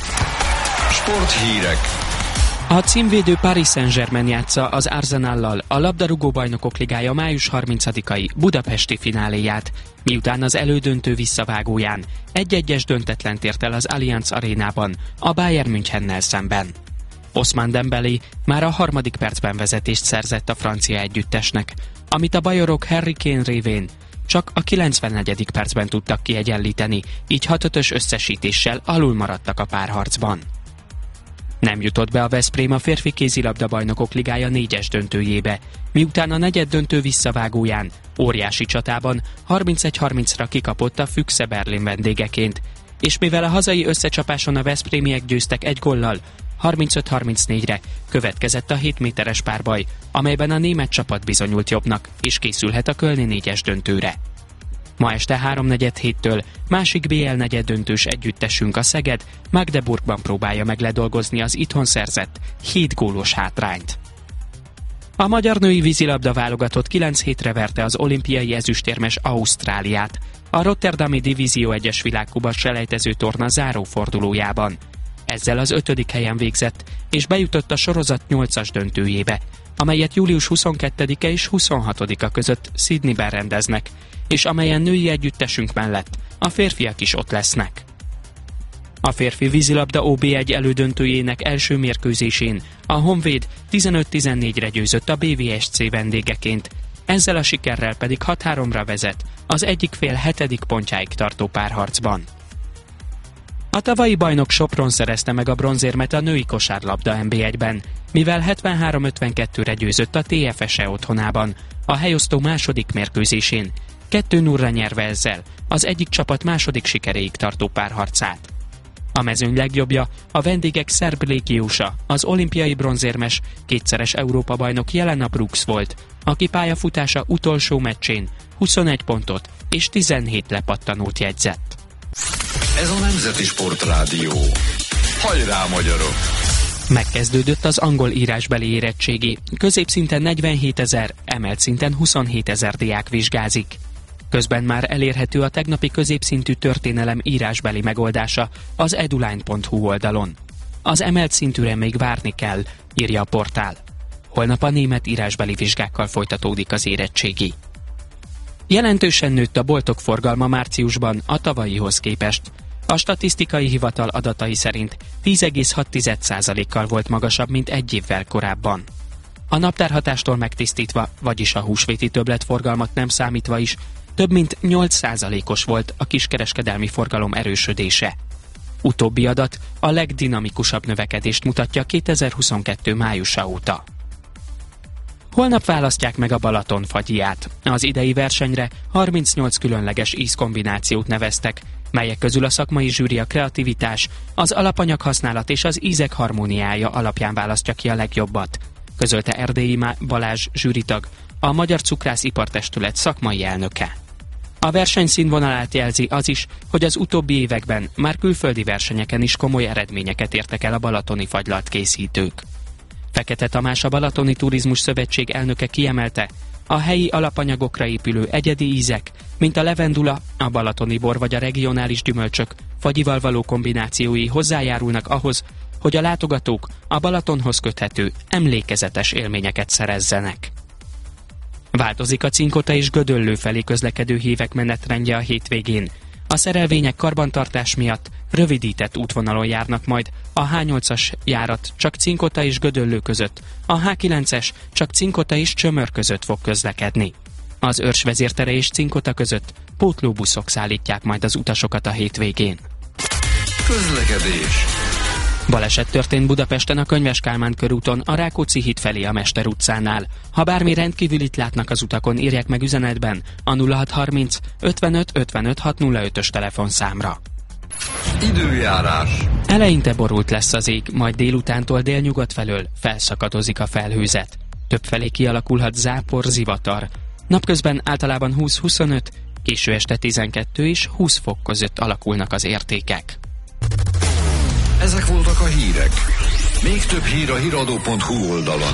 Sporthírek. A címvédő Paris Saint-Germain játsza az Arsenallal a labdarúgó bajnokok ligája május harmincadikai budapesti fináléját, miután az elődöntő visszavágóján egy-egyes döntetlent ért el az Allianz arénában a Bayern Münchennel szemben. Ousmane Dembélé már a harmadik percben vezetést szerzett a francia együttesnek, amit a bajorok Harry Kane révén csak a kilencvennegyedik percben tudtak kiegyenlíteni, így hat ötös összesítéssel alul maradtak a párharcban. Nem jutott be a Veszprém a férfi kézilabda bajnokok ligája négyes döntőjébe, miután a negyed döntő visszavágóján, óriási csatában harmincegy harmincra kikapott a Füchse Berlin vendégeként, és mivel a hazai összecsapáson a veszprémiek győztek egy góllal, harmincöt harmincnégyre következett a hét méteres párbaj, amelyben a német csapat bizonyult jobbnak, és készülhet a kölni négyes döntőre. Ma este háromnegyed héttől másik bé el negyeddöntős együttesünk, a Szeged Magdeburgban próbálja meg ledolgozni az itthon szerzett hét gólos hátrányt. A magyar női vízilabda válogatott kilenc hétre verte az olimpiai ezüstérmes Ausztráliát a Rotterdami Divízió egyes világkupa selejtező torna zárófordulójában. Ezzel az ötödik helyen végzett, és bejutott a sorozat nyolcas döntőjébe, amelyet július huszonkettedike és huszonhatodika között Sydneyben rendeznek, és amelyen női együttesünk mellett a férfiak is ott lesznek. A férfi vízilabda ó bé egy elődöntőjének első mérkőzésén a Honvéd tizenöt tizennégyre győzött a bé vé es cé vendégeként, ezzel a sikerrel pedig hat háromra vezet az egyik fél hetedik pontjáig tartó párharcban. A tavalyi bajnok Sopron szerezte meg a bronzérmet a női kosárlabda en bé egyben, mivel hetvenhárom ötvenkettőre győzött a té ef es e otthonában, a helyosztó második mérkőzésén, kettő nullra nyerve ezzel az egyik csapat második sikeréig tartó párharcát. A mezőny legjobbja a vendégek szerb légiósa, az olimpiai bronzérmes, kétszeres Európa-bajnok Jelena Brooks volt, aki pályafutása utolsó meccsén huszonegy pontot és tizenhét lepattanót jegyzett. Ez a Nemzeti Sportrádió. Hajrá, magyarok! Megkezdődött az angol írásbeli érettségi. Középszinten negyvenhétezer, emelt szinten huszonhétezer diák vizsgázik. Közben már elérhető a tegnapi középszintű történelem írásbeli megoldása az eduline pont hu oldalon. Az emelt szintűre még várni kell, írja a portál. Holnap a német írásbeli vizsgákkal folytatódik az érettségi. Jelentősen nőtt a boltok forgalma márciusban a tavalyihoz képest. A statisztikai hivatal adatai szerint tíz egész hat százalékkal volt magasabb, mint egy évvel korábban. A naptárhatástól megtisztítva, vagyis a húsvéti többletforgalmat nem számítva is, több mint nyolc százalékos volt a kiskereskedelmi forgalom erősödése. Utóbbi adat a legdinamikusabb növekedést mutatja kétezer-huszonkettő májusa óta. Holnap választják meg a Balaton fagyját. Az idei versenyre harmincnyolc különleges ízkombinációt neveztek, melyek közül a szakmai zsűri a kreativitás, az alapanyag használat és az ízek harmóniája alapján választja ki a legjobbat, közölte Erdélyi Balázs zsűritag, a Magyar Cukrász Ipartestület szakmai elnöke. A verseny színvonalát jelzi az is, hogy az utóbbi években már külföldi versenyeken is komoly eredményeket értek el a balatoni fagylalt készítők. Fekete Tamás, a Balatoni Turizmus Szövetség elnöke kiemelte, a helyi alapanyagokra épülő egyedi ízek, mint a levendula, a balatoni bor vagy a regionális gyümölcsök fagyival való kombinációi hozzájárulnak ahhoz, hogy a látogatók a Balatonhoz köthető, emlékezetes élményeket szerezzenek. Változik a Cinkota és Gödöllő felé közlekedő hívek menetrendje a hétvégén. A szerelvények karbantartás miatt rövidített útvonalon járnak majd, a há nyolcas járat csak Cinkota és Gödöllő között, a há kilences csak Cinkota és Csömör között fog közlekedni. Az Őrs vezértere és Cinkota között pótlóbuszok szállítják majd az utasokat a hétvégén. Közlekedés. Baleset történt Budapesten a Könyves Kálmán körúton, a Rákóczi híd felé a Mester utcánál. Ha bármi rendkívülit látnak az utakon, írják meg üzenetben a nulla hat harminc ötvenöt ötvenöt hatszázötös telefonszámra. Időjárás. Eleinte borult lesz az ég, majd délutántól délnyugat felől felszakadozik a felhőzet. Többfelé kialakulhat zápor, zivatar. Napközben általában húsz-huszonöt, késő este tizenkettő és húsz fok között alakulnak az értékek. Ezek voltak a hírek. Még több hír a híradó pont hú oldalon.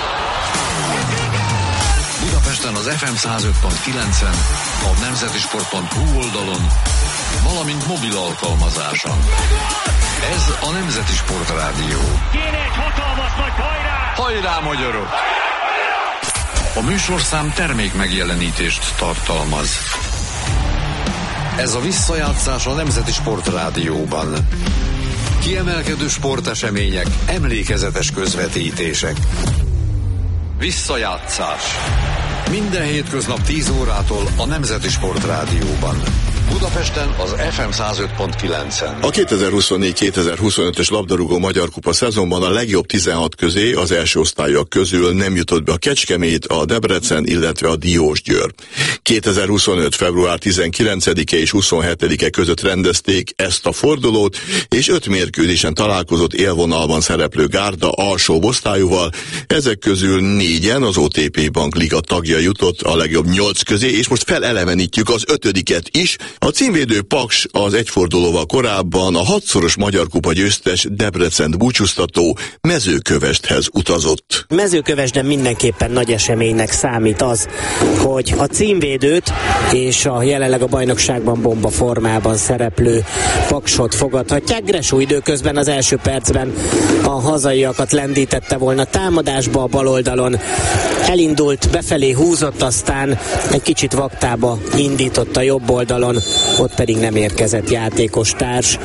Budapesten az ef em száz öt pont kilencen, a nemzetisport pont hú oldalon, valamint mobil alkalmazáson. Ez a Nemzeti Sport Rádió. Kéne egy hatalmas nagy hajrá! Hajrá, magyarok! A műsorszám termék megjelenítést tartalmaz. Ez a visszajátszás a Nemzeti Sport Rádióban. Kiemelkedő sportesemények, emlékezetes közvetítések. Visszajátszás. Minden hétköznap tíz órától a Nemzeti Sport Rádióban. Budapesten az ef em száz öt pont kilencen. A kétezer-huszonnégy kétezer-huszonötös labdarúgó Magyar Kupa szezonban a legjobb tizenhat közé az első osztályok közül nem jutott be a Kecskemét, a Debrecen, illetve a Diósgyőr. kétezer-huszonöt február tizenkilencedike és huszonhetedike között rendezték ezt a fordulót, és öt mérkőzésen találkozott élvonalban szereplő gárda alsó osztályúval, ezek közül négyen az o té pé Bank Liga tagja jutott a legjobb nyolc közé, és most felelevenítjük az ötödiket is. A címvédő Paks az egyfordulóval korábban a hatszoros Magyar Kupa győztes Debrecent búcsúztató Mezőkövesdhez utazott. Mezőkövesden mindenképpen nagy eseménynek számít az, hogy a címvédőt és a jelenleg a bajnokságban bomba formában szereplő Paksot fogadhatják. Gresó időközben az első percben a hazaiakat lendítette volna támadásba a bal oldalon. Elindult, befelé húzott, aztán egy kicsit vaktába indított a jobb oldalon, ott pedig nem érkezett játékos társ.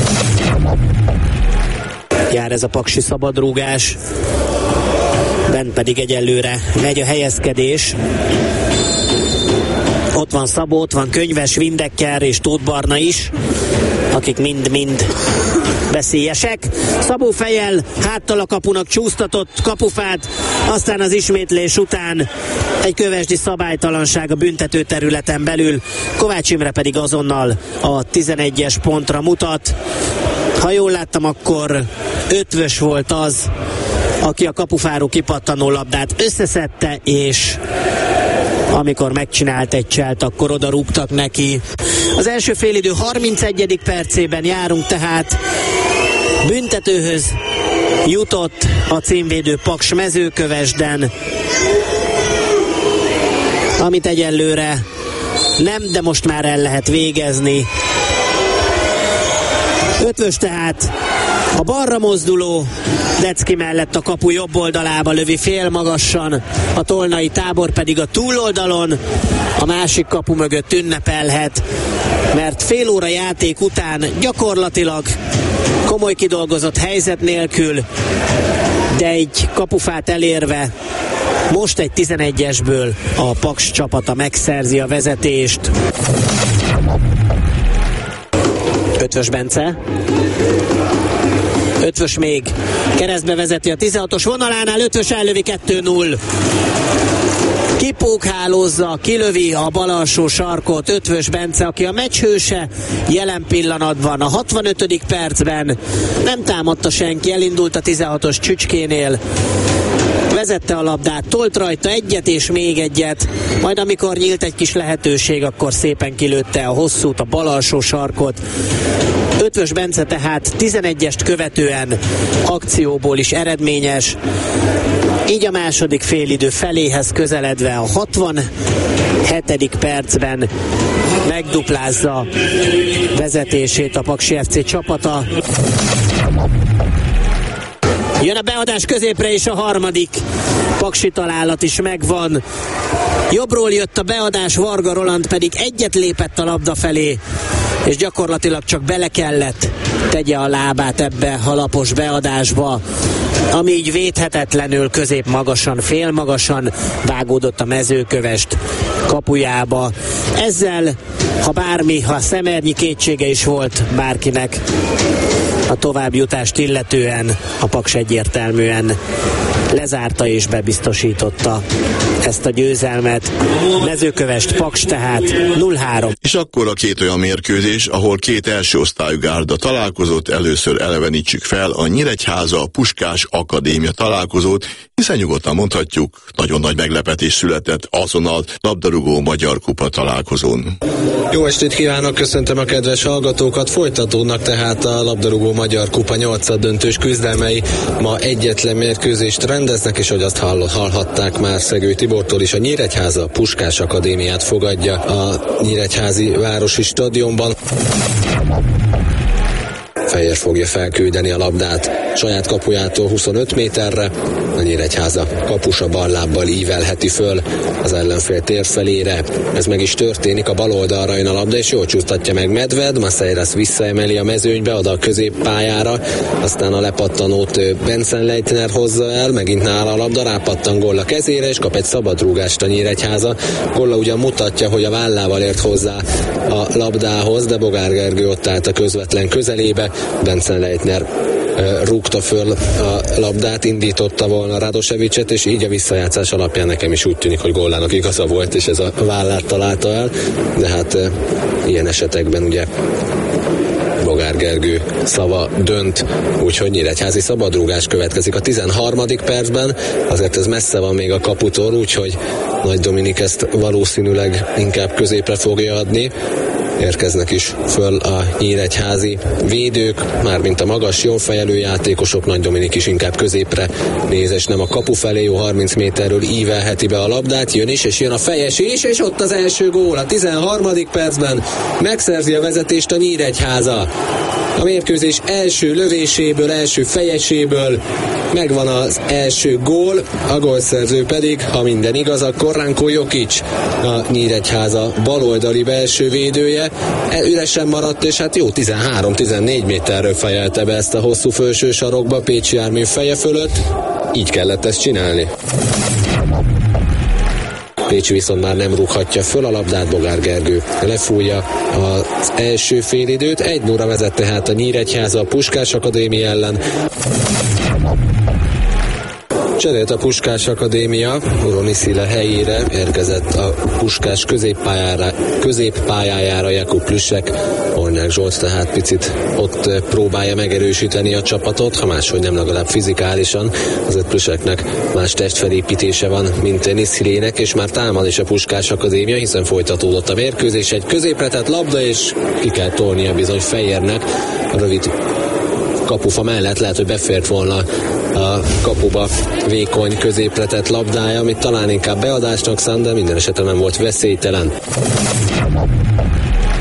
Jár ez a paksi szabadrúgás, bent pedig egyelőre megy a helyezkedés. Ott van Szabó, ott van Könyves, Windecker és Tóth Barna is, akik mind-mind veszélyesek. Szabó fejjel háttal a kapunak csúsztatott kapufát, aztán az ismétlés után egy kövesdi szabálytalanság a büntető területen belül. Kovács Imre pedig azonnal a tizenegyes pontra mutat. Ha jól láttam, akkor Ötvös volt az, aki a kapufáról kipattanó labdát összeszedte, és amikor megcsinált egy cselt, akkor oda rúgtak neki. Az első félidő harmincegyedik percében járunk, tehát büntetőhöz jutott a címvédő Paks Mezőkövesden, amit egyelőre nem, de most már el lehet végezni. Ötvös tehát a balra mozduló Decki mellett a kapu jobb oldalába lövi fél magassan, a Tolnai Tábor pedig a túloldalon a másik kapu mögött ünnepelhet, mert fél óra játék után gyakorlatilag komoly kidolgozott helyzet nélkül, de egy kapufát elérve most egy tizenegyesből a Paks csapata megszerzi a vezetést. Ötvös Bence. Ötvös még keresztbe vezeti a tizenhatos vonalánál, Ötvös ellövi kettő null. Kipókhálózza, kilövi a bal alsó sarkot Ötvös Bence, aki a meccs hőse jelen pillanatban a hatvanötödik percben. Nem támadta senki, elindult a tizenhatos csücskénél. Vezette a labdát, tolt rajta egyet és még egyet, majd amikor nyílt egy kis lehetőség, akkor szépen kilőtte a hosszút, a bal alsó sarkot. Ötvös Bence tehát tizenegyest követően akcióból is eredményes, így a második félidő feléhez közeledve a hatvanhetedik percben megduplázza vezetését a Paksi ef cé csapata. Jön a beadás középre, és a harmadik paksi találat is megvan. Jobbról jött a beadás, Varga Roland pedig egyet lépett a labda felé, és gyakorlatilag csak bele kellett tegye a lábát ebbe a lapos beadásba, ami így védhetetlenül középmagasan, félmagasan vágódott a Mezőkövesd kapujába. Ezzel, ha bármi, ha szemernyi kétsége is volt bárkinek a továbbjutást illetően, a Paks egyértelműen lezárta és bebiztosította ezt a győzelmet. Mezőkövesd Paks tehát nulla három. És akkor a két olyan mérkőzés, ahol két első osztályú gárda találkozott, először elevenítsük fel a Nyíregyháza Puskás Akadémia találkozót, hiszen nyugodtan mondhatjuk, nagyon nagy meglepetés született azon a labdarúgó Magyar Kupa találkozón. Jó estét kívánok, köszöntöm a kedves hallgatókat, folytatódnak tehát a labdarúgó Magyar Kupa nyolcaddöntős küzdelmei. Ma egyetlen mérkőzést rendeznek, és hogy azt hall- hallhatták már Szegő Tibortól is, a Nyíregyháza Puskás Akadémiát fogadja a Nyíregyházi Városi Stadionban. Fejér fogja felküldeni a labdát saját kapujától huszonöt méterre, a Nyíregyháza kapusa bal lábbal ívelheti föl az ellenfél tér felére. Ez meg is történik, a bal oldalra jön a labda, és jól csúsztatja meg Medved, Maceiras visszaemeli a mezőnybe, oda a középpályára, aztán a lepattanót Benson Leitner hozza el, megint nála a labda, rápattan Golla kezére, és kap egy szabadrúgást a Nyíregyháza. Golla ugyan mutatja, hogy a vállával ért hozzá a labdához, de Bogár Gergő ott állt a közvetlen közelébe, Benson Leitner rúgta föl a labdát, indította volna Radosevicet, és így a visszajátszás alapján nekem is úgy tűnik, hogy Gollának igaza volt, és ez a vállát találta el, de hát e, ilyen esetekben ugye Bogár Gergő szava dönt, úgyhogy Nyíregyházi szabadrúgás következik a tizenharmadik percben, azért ez messze van még a kaputól, úgyhogy Nagy Dominik ezt valószínűleg inkább középre fogja adni. Érkeznek is föl a nyíregyházi védők, mármint a magas, jól fejelő játékosok, Nagy Dominik is inkább középre néz, és nem a kapu felé, jó harminc méterről ívelheti be a labdát, jön is, és jön a fejes is, és ott az első gól a tizenharmadik percben megszerzi a vezetést a Nyíregyháza. A mérkőzés első lövéséből, első fejeséből megvan az első gól, a gólszerző pedig, ha minden igaz, akkor Ranko Jokic, a Nyíregyháza baloldali belső védője. Üresen maradt, és hát jó tizenhárom-tizennégy méterről fejelte be ezt a hosszú felső sarokba Pécsi Ármin feje fölött. Így kellett ezt csinálni. Pécsi viszont már nem rúghatja föl a labdát, Bogár Gergő lefújja az első félidőt. egy nulla vezet tehát a Nyíregyháza a Puskás Akadémia ellen. Cserélt a Puskás Akadémia, Roni Szile helyére érkezett a Puskás középpályára, középpályájára Jakub Plüssek. Hornyák Zsolt tehát picit ott próbálja megerősíteni a csapatot, ha máshogy nem legalább fizikálisan. Azért Plüsseknek más testfelépítése van, mint Niszilének, és már támad is a Puskás Akadémia, hiszen folytatódott a mérkőzés. Egy középre tett labda, és ki kell tolnia bizony Fejérnek. A rövid kapufa mellett lehet, hogy befért volna a kapuba vékony középre tett labdája, amit talán inkább beadásnak szánt, de minden esetre nem volt veszélytelen.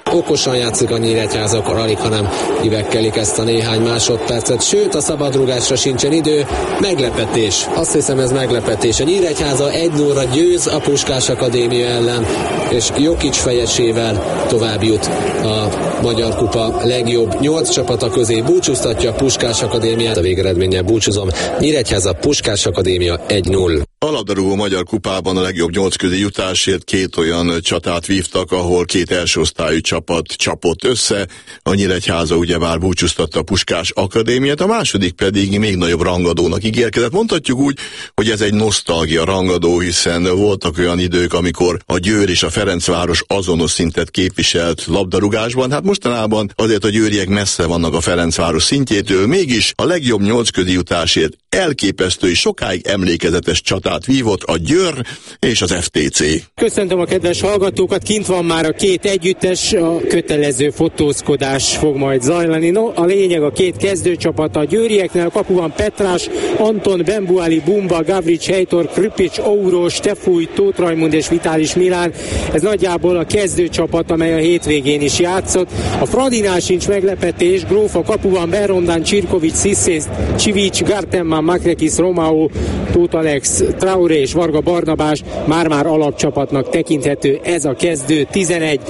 Okosan játszik a Nyíregyháza, akkor alig, hanem kivekkelik ezt a néhány másodpercet, sőt a szabadrugásra sincsen idő. Meglepetés, azt hiszem ez meglepetés. A Nyíregyháza egy nullra győz a Puskás Akadémia ellen, és Jokic fejesével tovább jut a Magyar Kupa legjobb nyolc csapata közé. Búcsúztatja a Puskás Akadémiát. A végeredménnyel búcsúzom. Nyíregyháza, Puskás Akadémia egy null. A labdarúgó Magyar Kupában a legjobb nyolc közé jutásért két olyan csatát vívtak, ahol két elsőosztályú csapat csapott össze. A Nyíregyháza ugyebár búcsúztatta a Puskás Akadémiát, a második pedig még nagyobb rangadónak ígérkezett. Mondhatjuk úgy, hogy ez egy nosztalgia rangadó, hiszen voltak olyan idők, amikor a Győr és a Ferencváros azonos szintet képviselt labdarúgásban. Hát mostanában azért a győriek messze vannak a Ferencváros szintjétől, mégis a legjobb nyolc közé jutásért elképesztő és sokáig emlékezetes csatát vívott a Győr és az ef té cé. Köszöntöm a kedves hallgatókat, kint van már a két együttes, a kötelező fotózkodás fog majd zajlani. No, a lényeg a két kezdőcsapat, a győrieknél a kapuban Petrás, Anton, Bembuali, Bumba, Gavrics, Heitor, Krüpics, Ouro, Stefúj, Tóth Rajmund és Vitális Milán. Ez nagyjából a kezdőcsapat, amely a hétvégén is játszott. A Fradinál sincs meglepetés, Gróf a kapuban, Berondán, Csirkovics, Sziszész, Csivics, Gartemman, Makrekis, Romao, Tóth Alex, Traoré és Varga Barnabás már-már alapcsapatnak tekinthető ez a kezdő tizenegy.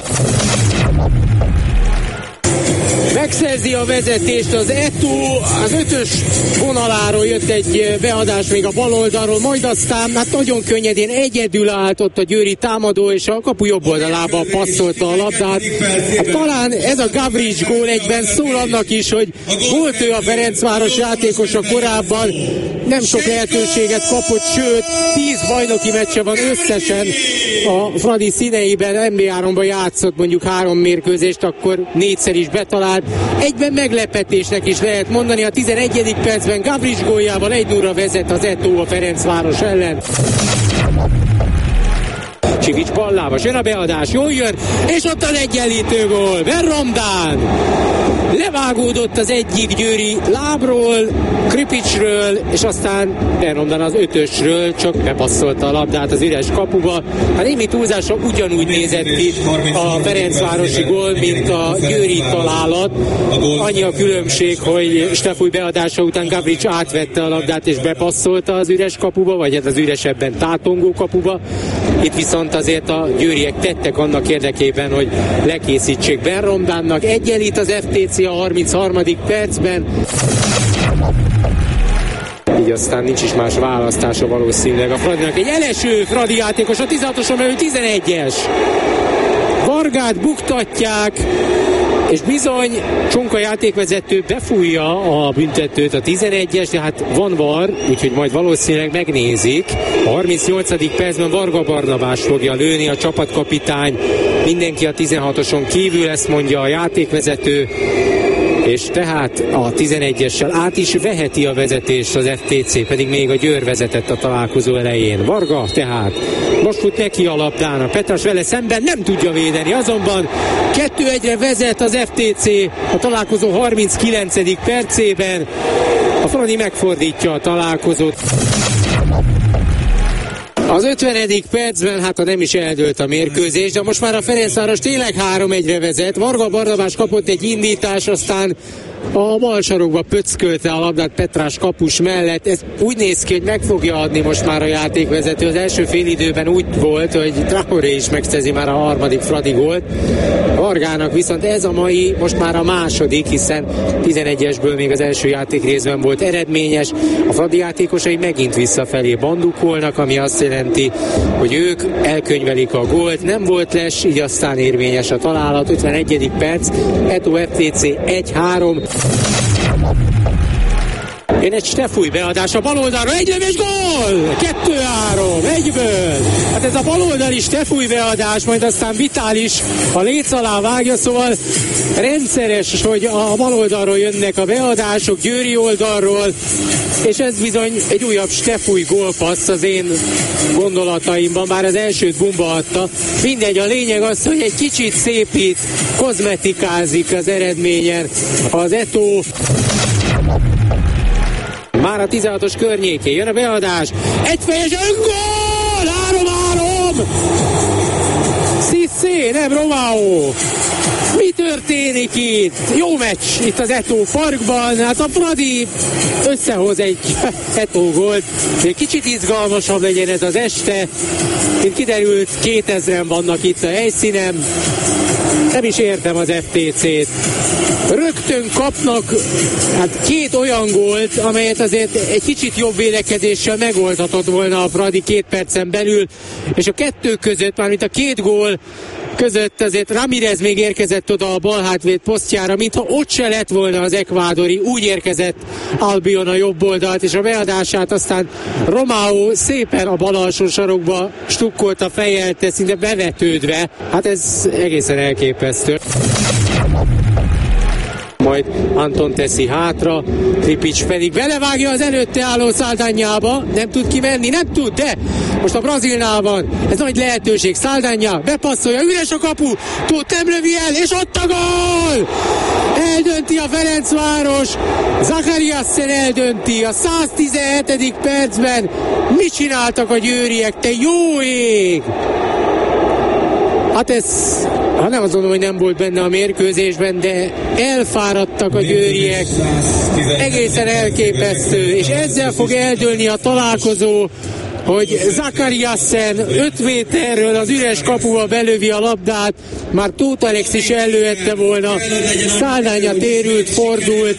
Megszerzi a vezetést az Eto'o, az ötös vonaláról jött egy beadás még a bal oldalról, majd aztán hát nagyon könnyedén egyedül állt ott a győri támadó, és a kapu jobb oldalába passzolta a labdát. Hát talán ez a Gavrics gól egyben szól annak is, hogy volt ő a Ferencváros játékosa korábban, nem sok lehetőséget kapott, sőt, tíz bajnoki meccse van összesen a Fradi színeiben, en bé háromban játszott mondjuk három mérkőzést, akkor négyszer is betalált. Egyben meglepetésnek is lehet mondani, a tizenegyedik percben Gavrics góljával egy nullra vezet az Eto'o a Ferencváros ellen. Csivics ballába, jön a beadás, jól jön, és ott az egyenlítő gól, Berromdán! Levágódott az egyik győri lábról, Kripicsről, és aztán Berromdán az ötösről, csak bepasszolta a labdát az üres kapuba. Hát némi túlzásra ugyanúgy nézett ki a ferencvárosi gól, mint a győri találat. Annyi a különbség, hogy Stefúj beadása után Gavrics átvette a labdát és bepasszolta az üres kapuba, vagy hát az üresebben tátongó kapuba. Itt viszont azért a győriek tettek annak érdekében, hogy lekészítsék Berromdánnak. Egyenlít az ef té cé a harmincharmadik percben. Így aztán nincs is más választása valószínűleg a Fradinak. Egy eleső Fradi játékos, a tizenhatoson belül tizenegyes. Vargát buktatják, és bizony Csonka játékvezető befújja a büntetőt, a tizenegyes, de hát van var, úgyhogy majd valószínűleg megnézik. A harmincnyolcadik percben Varga Barnabás fogja lőni, a csapatkapitány, mindenki a tizenhatoson kívül, ezt mondja a játékvezető, és tehát a tizenegyessel át is veheti a vezetést az ef té cé, pedig még a Győr vezetett a találkozó elején. Varga tehát most fut neki a labdának, Petras vele szemben nem tudja védeni, azonban kettő egyre vezet az ef té cé a találkozó harminckilencedik percében. A Fradi megfordítja a találkozót. Az ötvenedik percben, hát ha nem is eldőlt a mérkőzés, de most már a Ferencváros tényleg három egyre vezet. Varga Barnabás kapott egy indítás, aztán a bal sarokba pöckölte a labdát Petrás kapus mellett. Ez úgy néz ki, hogy meg fogja adni most már a játékvezető. Az első félidőben úgy volt, hogy Traoré is megszerzi már a harmadik Fradi gólt. Vargának viszont ez a mai most már a második, hiszen tizenegyesből még az első játék részben volt eredményes. A Fradi játékosai megint visszafelé bandukolnak, ami azt jelenti, hogy ők elkönyvelik a gólt. Nem volt les, így aztán érvényes a találat. ötvenegyedik perc, Eto'o ef té cé egy három. Én egy Stefúj beadás a baloldalra, egy lövés, gól! kettő három, egyből! Hát ez a baloldali Stefúj beadás, majd aztán Vitális a léc alá vágja, szóval rendszeres, hogy a baloldalról jönnek a beadások, győri oldalról, és ez bizony egy újabb Stefúj gólpassz az én gondolataimban, bár az elsőt Bumba adta. Mindegy, a lényeg az, hogy egy kicsit szépít, kozmetikázik az eredményen az Eto'o. Már a tizenhatos környékén jön a beadás. Egyfejes öngól! három három! Cissé Jé, nem Romao! Mi történik itt? Jó meccs itt az Eto Parkban. Hát a Fradi összehoz egy Eto gólt. Egy kicsit izgalmasabb legyen ez az este. Mint kiderült, kétezren vannak itt a helyszínen. Nem is értem az ef té cét. Rögtön kapnak hát két olyan gólt, amelyet azért egy kicsit jobb védekezéssel megoldhatott volna a Fradi két percen belül, és a kettő között, mármint a két gól között azért Ramirez még érkezett oda a balhátvéd posztjára, mintha ott se lett volna az ekvádori, úgy érkezett Albion a jobb oldalt, és a beadását aztán Romao szépen a bal alsó sarokba stukkolta fejjel, szinte bevetődve. Hát ez egészen elképesztő. Majd Anton teszi hátra, Tripic pedig belevágja az előtte álló Szaldányába, nem tud kimenni, nem tud, de most a Brazilnál van, ez nagy lehetőség, Szaldányá bepasszolja, üres a kapu, tud, nem lövi el, és ott a gól! Eldönti a Ferencváros, Zachariasen eldönti a száztizenhetedik percben, mit csináltak a győriek, te jó ég! Hát ez, ha nem azt mondom, hogy nem volt benne a mérkőzésben, de elfáradtak a győriek, egészen elképesztő, és ezzel fog eldőlni a találkozó, hogy Zachariasen öt méterről az üres kapuba belövi a labdát, már Tóth Alex is előette volna, Száldánya térült, fordult,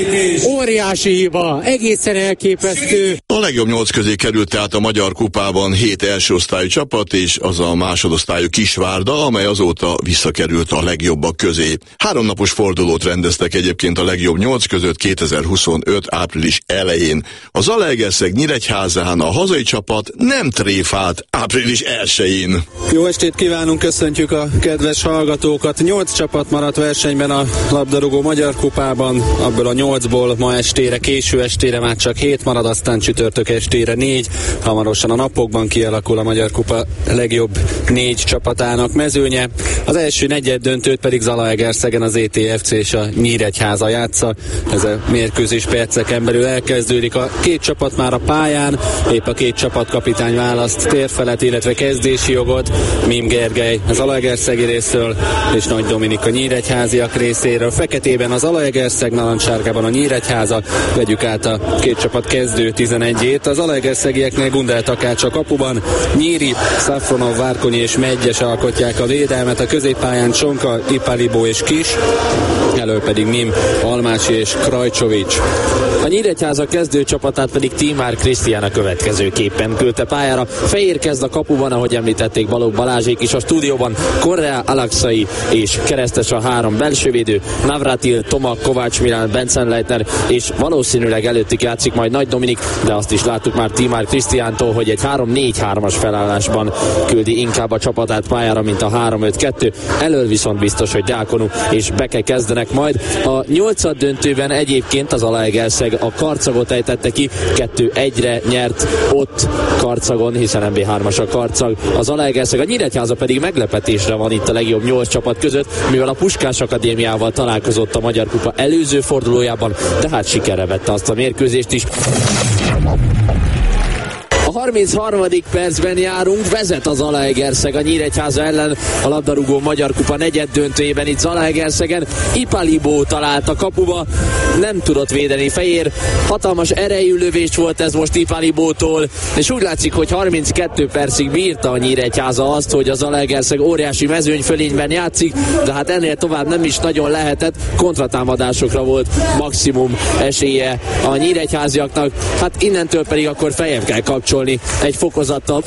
óriási hiba, egészen elképesztő. A legjobb nyolc közé került tehát a Magyar Kupában hét első osztályú csapat, és az a másodosztályú Kisvárda, amely azóta visszakerült a legjobbak közé. Háromnapos fordulót rendeztek egyébként a legjobb nyolc között kétezer-huszonöt április elején. A Zalaegerszeg Nyíregyházán a hazai csapat nem tréfált április elsején. Jó estét kívánunk, köszöntjük a kedves hallgatókat. Nyolc csapat maradt versenyben a labdarúgó Magyar Kupában, abból a nyolcból ma estére, késő estére már csak hét marad, aztán csütörtök estére négy. Hamarosan a napokban kialakul a Magyar Kupa legjobb négy csapatának mezőnye. Az első negyed döntőt pedig Zalaegerszegen az é té ef cé és a Nyíregyháza játsza. Ez a mérkőzés perceken belül elkezdődik. A két csapat már a pályán, épp a két csapat kapitány választ térfelet, illetve kezdési jogot. Mim Gergely az Zalaegerszegi részről, és Nagy Dominik a nyíregyháziak részéről. Feketében az Zalaegerszeg, narancssárgában a Nyíregyháza. Vegyük át a két csapat kezdő tizenegyét. Az Zalaegerszegieknél Gundel Takács a kapuban, Nyíri, Szafronov, Várkonyi és Megyes alkotják a védelmet, a középpályán Csonka, Ipalibo és Kis, elől pedig Mim, Almási és Krajcsovics. A Nyíregyháza kezdő csapatát pedig Tímár Krisztián a következőképpen küldte pályára. Fehér kezd a kapuban, ahogy említették Balogh Balázsék is a stúdióban, Correa, Alakszai és Keresztes a három belsővédő, Navratil, Toma, Kovács Milán, Benzenleitner, és valószínűleg előttük játszik majd Nagy Dominik, de azt is láttuk már Tímár Krisztiántól, hogy egy három négy hármas felállásban küldi inkább a csapatát pályára, mint a három öt kettő. Elől viszont biztos, hogy Diákonu és Beke kezdenek majd. A nyolcad döntőben egyébként az Zalaegerszeg a Karcagot ejtette ki, kettő egyre nyert ott Karcagon, hiszen em bé hármas a Karcag. Az Zalaegerszeg, a Nyíregyháza pedig meglepetésre van itt a legjobb nyolc csapat között, mivel a Puskás Akadémiával találkozott a Magyar Kupa előző fordulójában, de hát sikerre vette azt a mérkőzést is. A harmincharmadik percben járunk, vezet az Zalaegerszeg a Nyíregyháza ellen a labdarúgó Magyar Kupa negyed döntőjében itt Zalaegerszegen. Ipalibo talált a kapuba, nem tudott védeni Fehér, hatalmas erejű lövés volt ez most Ipalibótól, és úgy látszik, hogy harminckettő percig bírta a Nyíregyháza azt, hogy a Zalaegerszeg óriási mezőnyfölényben játszik, de hát ennél tovább nem is nagyon lehetett, kontratámadásokra volt maximum esélye a nyíregyháziaknak, hát innentől pedig akkor feljebb kell kapcsolni egy fokozattal.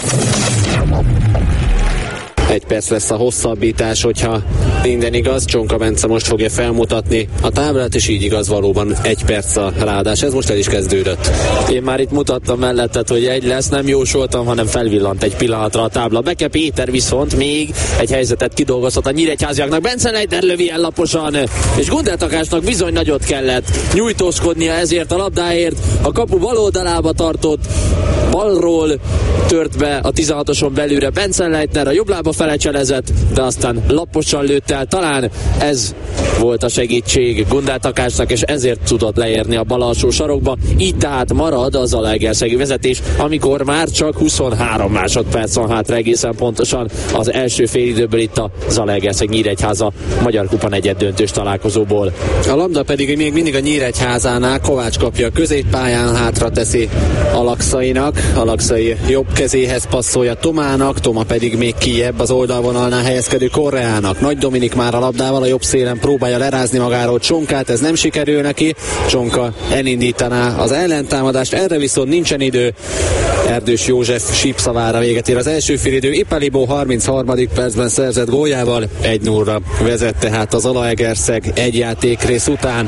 Egy perc lesz a hosszabbítás, hogyha minden igaz. Csonka Bence most fogja felmutatni a táblát, és így igaz, valóban egy perc a ráadás. Ez most el is kezdődött. Én már itt mutattam mellettet, hogy egy lesz, nem jósoltam, hanem felvillant egy pillanatra a tábla. Beke Péter viszont még egy helyzetet kidolgozhat a nyíregyháziaknak. Benzenleitner lövi el laposan, és Gundel Takásnak bizony nagyot kellett nyújtózkodnia ezért a labdáért. A kapu bal oldalába tartott, balról tört be a tizenhatoson belülre Benzenleitner, a jobb lába fele cselezett, de aztán laposan lőtt el. Talán ez volt a segítség Gundel Takácsnak, és ezért tudott leérni a bal alsó sarokba. Így tehát marad az zalaegerszegi vezetés, amikor már csak huszonhárom másodperc van hátra egészen pontosan az első félidőből itt a Zalaegerszeg Nyíregyháza Magyar Kupa negyeddöntős találkozóból. A labda pedig még mindig a Nyíregyházánál, Kovács kapja a középpályán, hátra teszi Alakszainak, Alakszai jobb kezéhez passzolja Tomának, Toma pedig még kijebb az oldalvonalnál helyezkedő Korreának. Nagy Dominik már a labdával a jobb szélen próbálja lerázni magáról Csonkát, ez nem sikerül neki, Csonka elindítaná az ellentámadást, erre viszont nincsen idő. Erdős József sípszavára véget ér az első félidő. Ipalibó harmincharmadik percben szerzett góljával egy nullra vezet tehát az Zalaegerszeg egy játékrész után.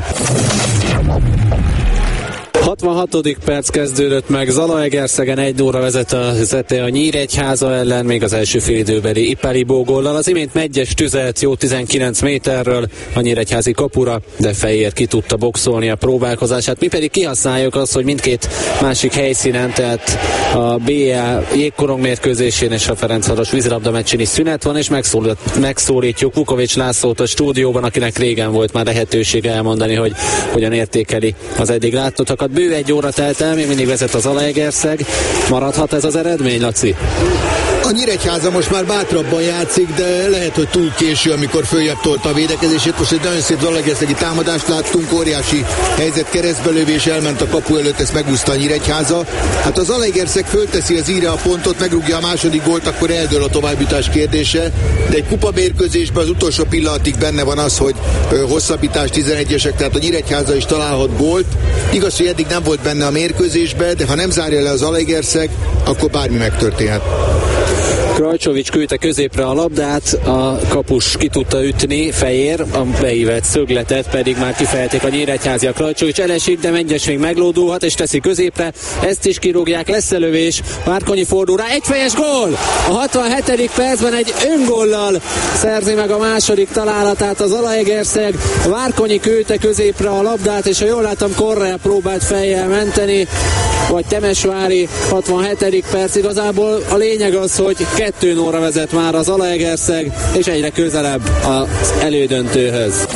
hatvanhatodik perc kezdődött meg, Zalaegerszegen egy nullra vezet a zete a Nyíregyháza ellen, még az első félidőbeli Ipalibó góllal. Az imént Megyes tüzelt jó tizenkilenc méterről a nyíregyházi kapura, de Fejér ki tudta boxolni a próbálkozását. Mi pedig kihasználjuk azt, hogy mindkét másik helyszínen, tehát a bé á jégkorong mérkőzésén és a Ferencváros vízilabda meccsén is szünet van, és megszólítjuk Vukovics Lászlót a stúdióban, akinek régen volt már lehetősége elmondani, hogy hogyan értékeli az eddig látottakat. Bő egy óra telt el, még mindig vezet a Zalaegerszeg. Maradhat ez az eredmény, Laci? A Nyíregyháza most már bátrabban játszik, de lehet, hogy túl késő, amikor följebb tolta a védekezését. Most egy nagyon szép zalaegerszegi támadást láttunk, óriási helyzet, keresztbelövés, elment a kapu előtt, ezt megúszta a Nyíregyháza. Hát az Zalaegerszeg fölteszi az íre a pontot, megrúgja a második gólt, akkor eldől a továbbjutás kérdése, de egy kupamérkőzésben az utolsó pillanatig benne van az, hogy hosszabbítás tizenegyesek, tehát a Nyíregyháza is találhat gólt. Igaz, hogy eddig nem volt benne a mérkőzésbe, de ha nem zárja le az Zalaegerszeg, akkor bármi megtörténhet. Krajcsovics küldte középre a labdát, a kapus ki tudta ütni, Fejér, a beívett szögletet pedig már kifejelték a nyíregyháziak. Krajcsovics elesik, de Megyes még meglódulhat és teszi középre, ezt is kirúgják, lesz lövés, Várkonyi fordul rá, egyfejes gól! A hatvanhetedik percben egy öngollal szerzi meg a második találatát az Zalaegerszeg. Várkonyi küldte középre a labdát, és ha jól látom, Korrea próbált fejjel menteni, vagy Temesvári. Hatvanhetedik perc, igazából a lényeg az, hogy kettő nullra vezet már az Zalaegerszeg, és egyre közelebb az elődöntőhöz.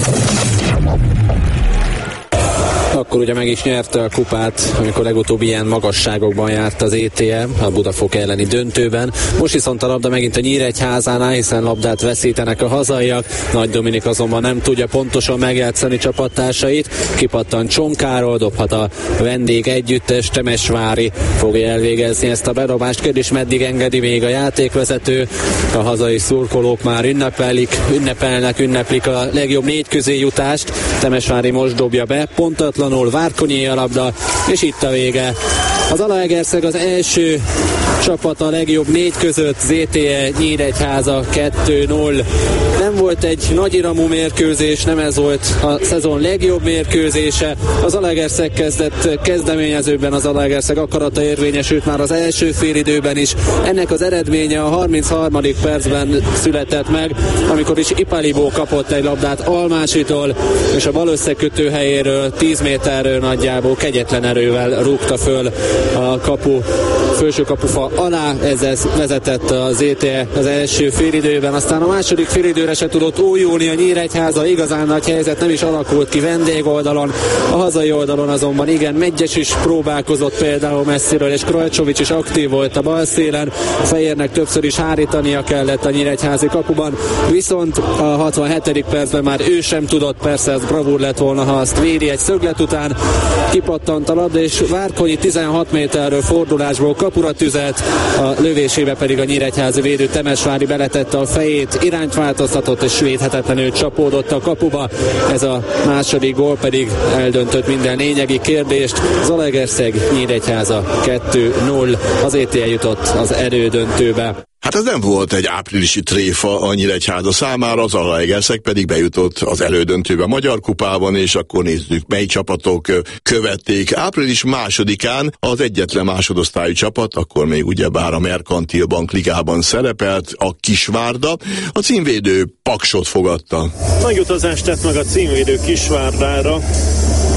Akkor ugye meg is nyerte a kupát, amikor legutóbb ilyen magasságokban járt az é té em, a Budafok elleni döntőben. Most viszont a labda megint a Nyíregyházánál, hiszen labdát veszítenek a hazaiak. Nagy Dominik azonban nem tudja pontosan megjátszani csapattársait. Kipattan Csonkáról, dobhat a vendég együttes, Temesvári fogja elvégezni ezt a bedobást. Kérdés, meddig engedi még a játékvezető. A hazai szurkolók már ünnepelik, ünnepelnek, ünneplik a legjobb négy közé jutást. Temesvári most dobja be, pontatlan Várkonyi a labda, és itt a vége. Az Zalaegerszeg az első csapat a legjobb négy között, zé té e Nyíregyháza kettő null. Nem volt egy nagyiramú mérkőzés, nem ez volt a szezon legjobb mérkőzése. Az Zalaegerszeg kezdett kezdeményezőben, az Zalaegerszeg akarata érvényesült már az első félidőben is. Ennek az eredménye a harmincharmadik percben született meg, amikor is Ipalibó kapott egy labdát Almásitól, és a bal összekötő helyéről tíz méterről nagyjából kegyetlen erővel rúgta föl a kapu, felső kapufa alá, ezzel vezetett a zé té e az első félidőben, aztán a második félidőre se tudott újulni a Nyíregyháza, igazán nagy helyzet nem is alakult ki vendégoldalon, a hazai oldalon azonban igen, Megyes is próbálkozott például messziről, és Krajcsovics is aktív volt a bal szélen, Fejérnek többször is hárítania kellett a nyíregyházi kapuban, viszont a hatvanhetedik percben már ő sem tudott, persze ez bravúr lett volna, ha azt védi egy szöglet után, kipattant a labda, és Várkonyi tizenhat méterről fordulásból kapura tüzelt, a lövésébe pedig a nyíregyházi védő Temesvári beletette a fejét, irányt változtatott, és védhetetlenül csapódott a kapuba. Ez a második gól pedig eldöntött minden lényegi kérdést. Zalaegerszeg Nyíregyháza kettő null, az é té e jutott az elődöntőbe. Hát ez nem volt egy áprilisi tréfa a Nyíregyháza számára, az Zalaegerszeg pedig bejutott az elődöntőbe a Magyar Kupában, és akkor nézzük, mely csapatok követték. Április másodikán az egyetlen másodosztályú csapat, akkor még ugyebár a Merkantil Bank ligában szerepelt, a Kisvárda, a címvédő Paksot fogadta. Nagy utazást tett meg a címvédő Kisvárdára,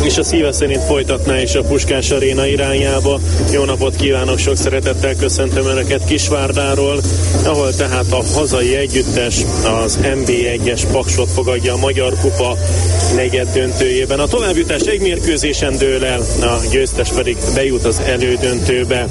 és a szíve szerint folytatná is a Puskás Aréna irányába. Jó napot kívánok, sok szeretettel köszöntöm Önöket Kisvárdáról, ahol tehát a hazai együttes az en bé egyes Paksot fogadja a Magyar Kupa negyeddöntőjében. A továbbjutás egy mérkőzésen dől el, a győztes pedig bejut az elődöntőbe.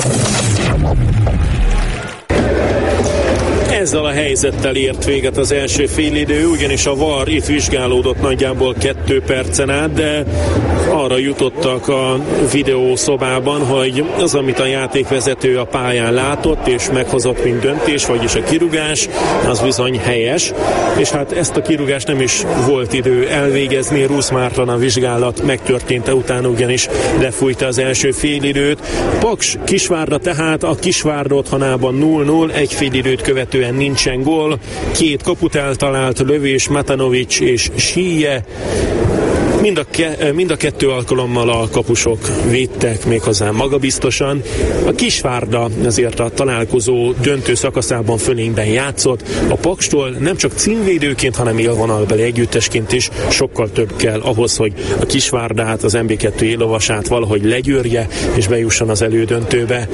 Ezzel a helyzettel ért véget az első félidő, ugyanis a vé á er itt vizsgálódott nagyjából kettő percen át, de arra jutottak a videószobában, hogy az, amit a játékvezető a pályán látott és meghozott, mint döntés, vagyis a kirúgás, az bizony helyes, és hát ezt a kirúgást nem is volt idő elvégezni. Rusz Márton a vizsgálat megtörténte utána, ugyanis lefújta az első félidőt. Paks Kisvárda tehát a Kisvárda otthonában nulla nulla, egy félidőt követően nincsen gól, két kaput eltalált lövés, Matanovics és Síje. Mind a, ke, mind a kettő alkalommal a kapusok védtek, méghozzá magabiztosan. A Kisvárda azért a találkozó döntő szakaszában fölényben játszott. A Pakstól nem csak címvédőként, hanem élvonalbeli együttesként is sokkal több kell ahhoz, hogy a Kisvárdát, az en bé kettő élovasát valahogy legyőrje és bejusson az elődöntőbe.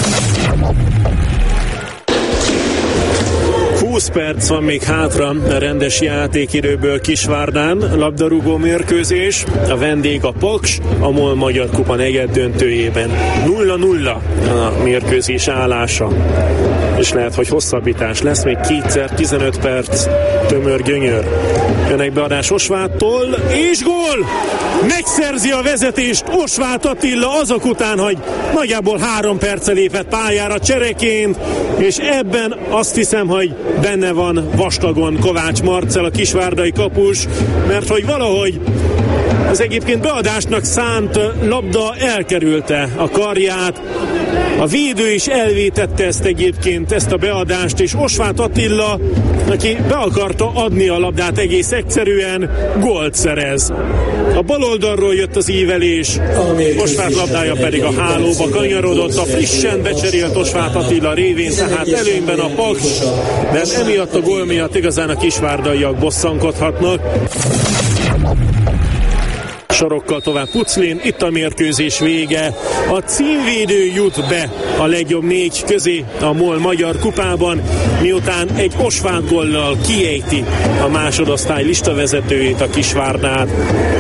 húsz perc van még hátra a rendes játékidőből Kisvárdán. Labdarúgó mérkőzés, a vendég a Paks, a MOL Magyar Kupa negyeddöntőjében. nulla nulla a mérkőzés állása. És lehet, hogy hosszabbítás lesz, még kétszer tizenöt perc, tömör gyönyör. Jönnek beadás Osváttól, és gól! Megszerzi a vezetést Osvát Attila azok után, hogy nagyjából három perce lépett pályára csereként, és ebben azt hiszem, hogy benne van vastagon Kovács Marcell, a kisvárdai kapus, mert hogy valahogy az egyébként beadásnak szánt labda elkerülte a karját. A védő is elvétette ezt egyébként, ezt a beadást, és Osvát Attila, aki be akarta adni a labdát egész egyszerűen, gólt szerez. A bal oldalról jött az ívelés, Osvát labdája pedig a hálóba kanyarodott, a frissen becserélt Osvát Attila révén, tehát előnyben a Paks, de emiatt a gól miatt igazán a kisvárdaiak bosszankodhatnak. Sorokkal tovább Puclin, itt a mérkőzés vége. A címvédő jut be a legjobb négy közé a MOL Magyar Kupában, miután egy Osvát góllal kiejti a másodosztály listavezetőjét, a Kisvárdát.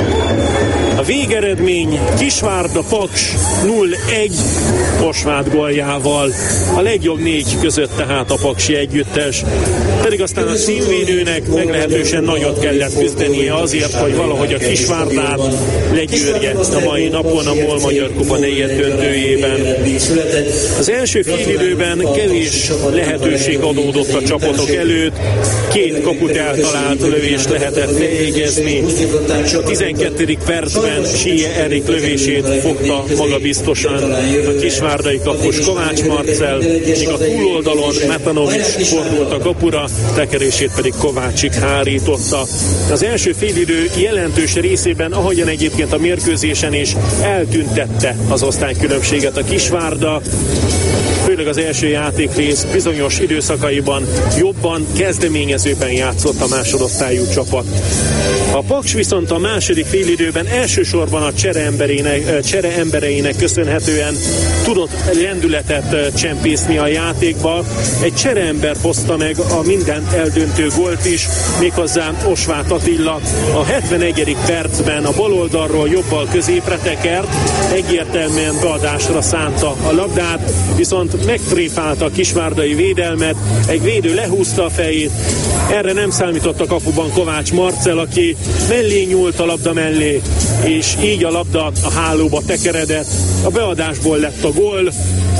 A végeredmény Kisvárda Paks nulla egy Osvát góljával. A legjobb négy között tehát a paksi együttes. Pedig aztán a címvédőnek meglehetősen nagyot kellett küzdenie azért, hogy valahogy a Kisvárdát legyőrje a mai napon a MOL Magyar Kupa negyeddöntőjében. Az első félidőben kevés lehetőség adódott a csapatok előtt. Két kaput eltalált lövést lehetett leégezni. A tizenkettedik percben Síje Erik lövését fogta magabiztosan a kisvárdai kapus Kovács Marcell, míg a túloldalon Matanovics fordult a kapura, tekerését pedig Kovácsik hárította. Az első félidő jelentős részében, ahogyan egyébként a mérkőzésen is, eltüntette az osztálykülönbséget a Kisvárda, főleg az első játékrész bizonyos időszakaiban jobban, kezdeményezőben játszott a másodosztályú csapat. A Paks viszont a második félidőben elsősorban a csere embereinek, csere embereinek köszönhetően tudott lendületet csempészni a játékba. Egy csereember hozta meg a mindent eldöntő gólt is, méghozzá Osvát Attila. A hetvenegyedik percben a bal oldalról jobbal középre tekert, egyértelműen beadásra szánta a labdát, viszont megtréfálta a kisvárdai védelmet, egy védő lehúzta a fejét, erre nem számított a kapuban Kovács Marcell, aki mellé nyúlt a labda mellé, és így a labda a hálóba tekeredett, a beadásból lett a gól,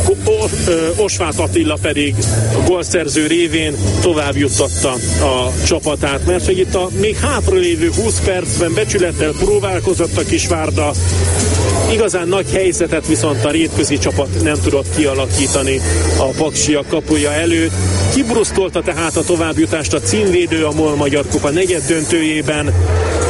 Osvát Attila pedig a gólszerző révén tovább juttatta a csapatát, mert hogy itt a még hátralévő húsz percben becsülettel próbálkozott a Kisvárda, igazán nagy helyzetet viszont a rétközi csapat nem tudott kialakítani a paksiak kapuja előtt. Kibrusztolta tehát a továbbjutást a címvédő a MOL Magyar Kupa negyeddöntőjében.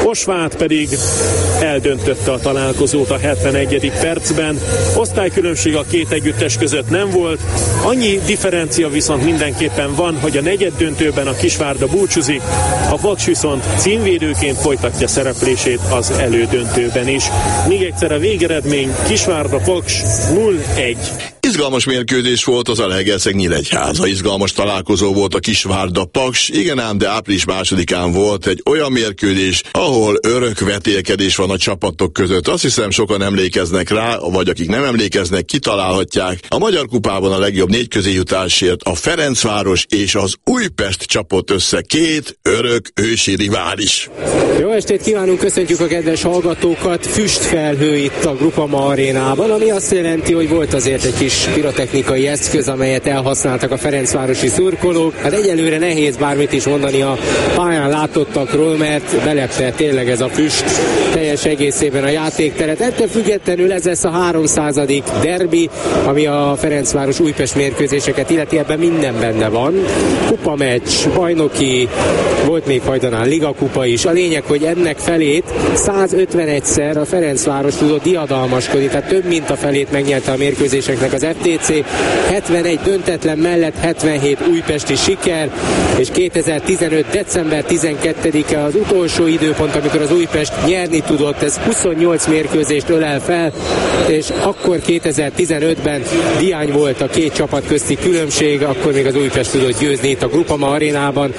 Osváth pedig eldöntötte a találkozót a hetvenegyedik percben. Osztálykülönbség a két együttes között nem volt, annyi differencia viszont mindenképpen van, hogy a negyeddöntőben a Kisvárda búcsúzik, a Paks viszont címvédőként folytatja szereplését az elődöntőben is. Még egyszer a végeredmény: Kisvárda Paks nulla egy. Izgalmas mérkőzés volt az Zalaegerszeg-Nyíregyháza. Izgalmas találkozó volt a Kisvárda Paks, igen ám, de április másodikán volt egy olyan mérkőzés, ahol örök vetélkedés van a csapatok között. Azt hiszem, sokan emlékeznek rá, vagy akik nem emlékeznek, kitalálhatják. A Magyar Kupában a legjobb négy közéjutásért a Ferencváros és az Újpest csapott össze, két örök ősi rivális. Jó estét kívánunk, köszöntjük a kedves hallgatókat. Füstfelhő itt a Groupama arénában, ami azt jelenti, hogy volt azért egy kis pirotechnikai eszköz, amelyet elhasználtak a ferencvárosi szurkolók. Hát egyelőre nehéz bármit is mondani a pályán látottakról, mert belepte tényleg ez a füst teljes egészében a játékteret. Ettől függetlenül ez lesz a háromszázadik derbi, ami a Ferencváros Újpest mérkőzéseket illeti, ebben minden benne van. Kupa meccs, bajnoki, volt még hajdanán ligakupa is. A lényeg, hogy ennek felét százötvenegyszer a Ferencváros tudott diadalmaskodni, tehát több mint a felét megnyerte a mérkőzéseknek az ef té cé. hetvenegy döntetlen mellett hetvenhét újpesti siker, és kétezer-tizenöt. december tizenkettedike az utolsó időpont, amikor az Újpest nyerni tudott. Ez huszonnyolc mérkőzést ölel fel, és akkor kétezer-tizenötben diány volt a két csapat közti különbség, akkor még az Újpest tudott győzni itt a Groupama arénában.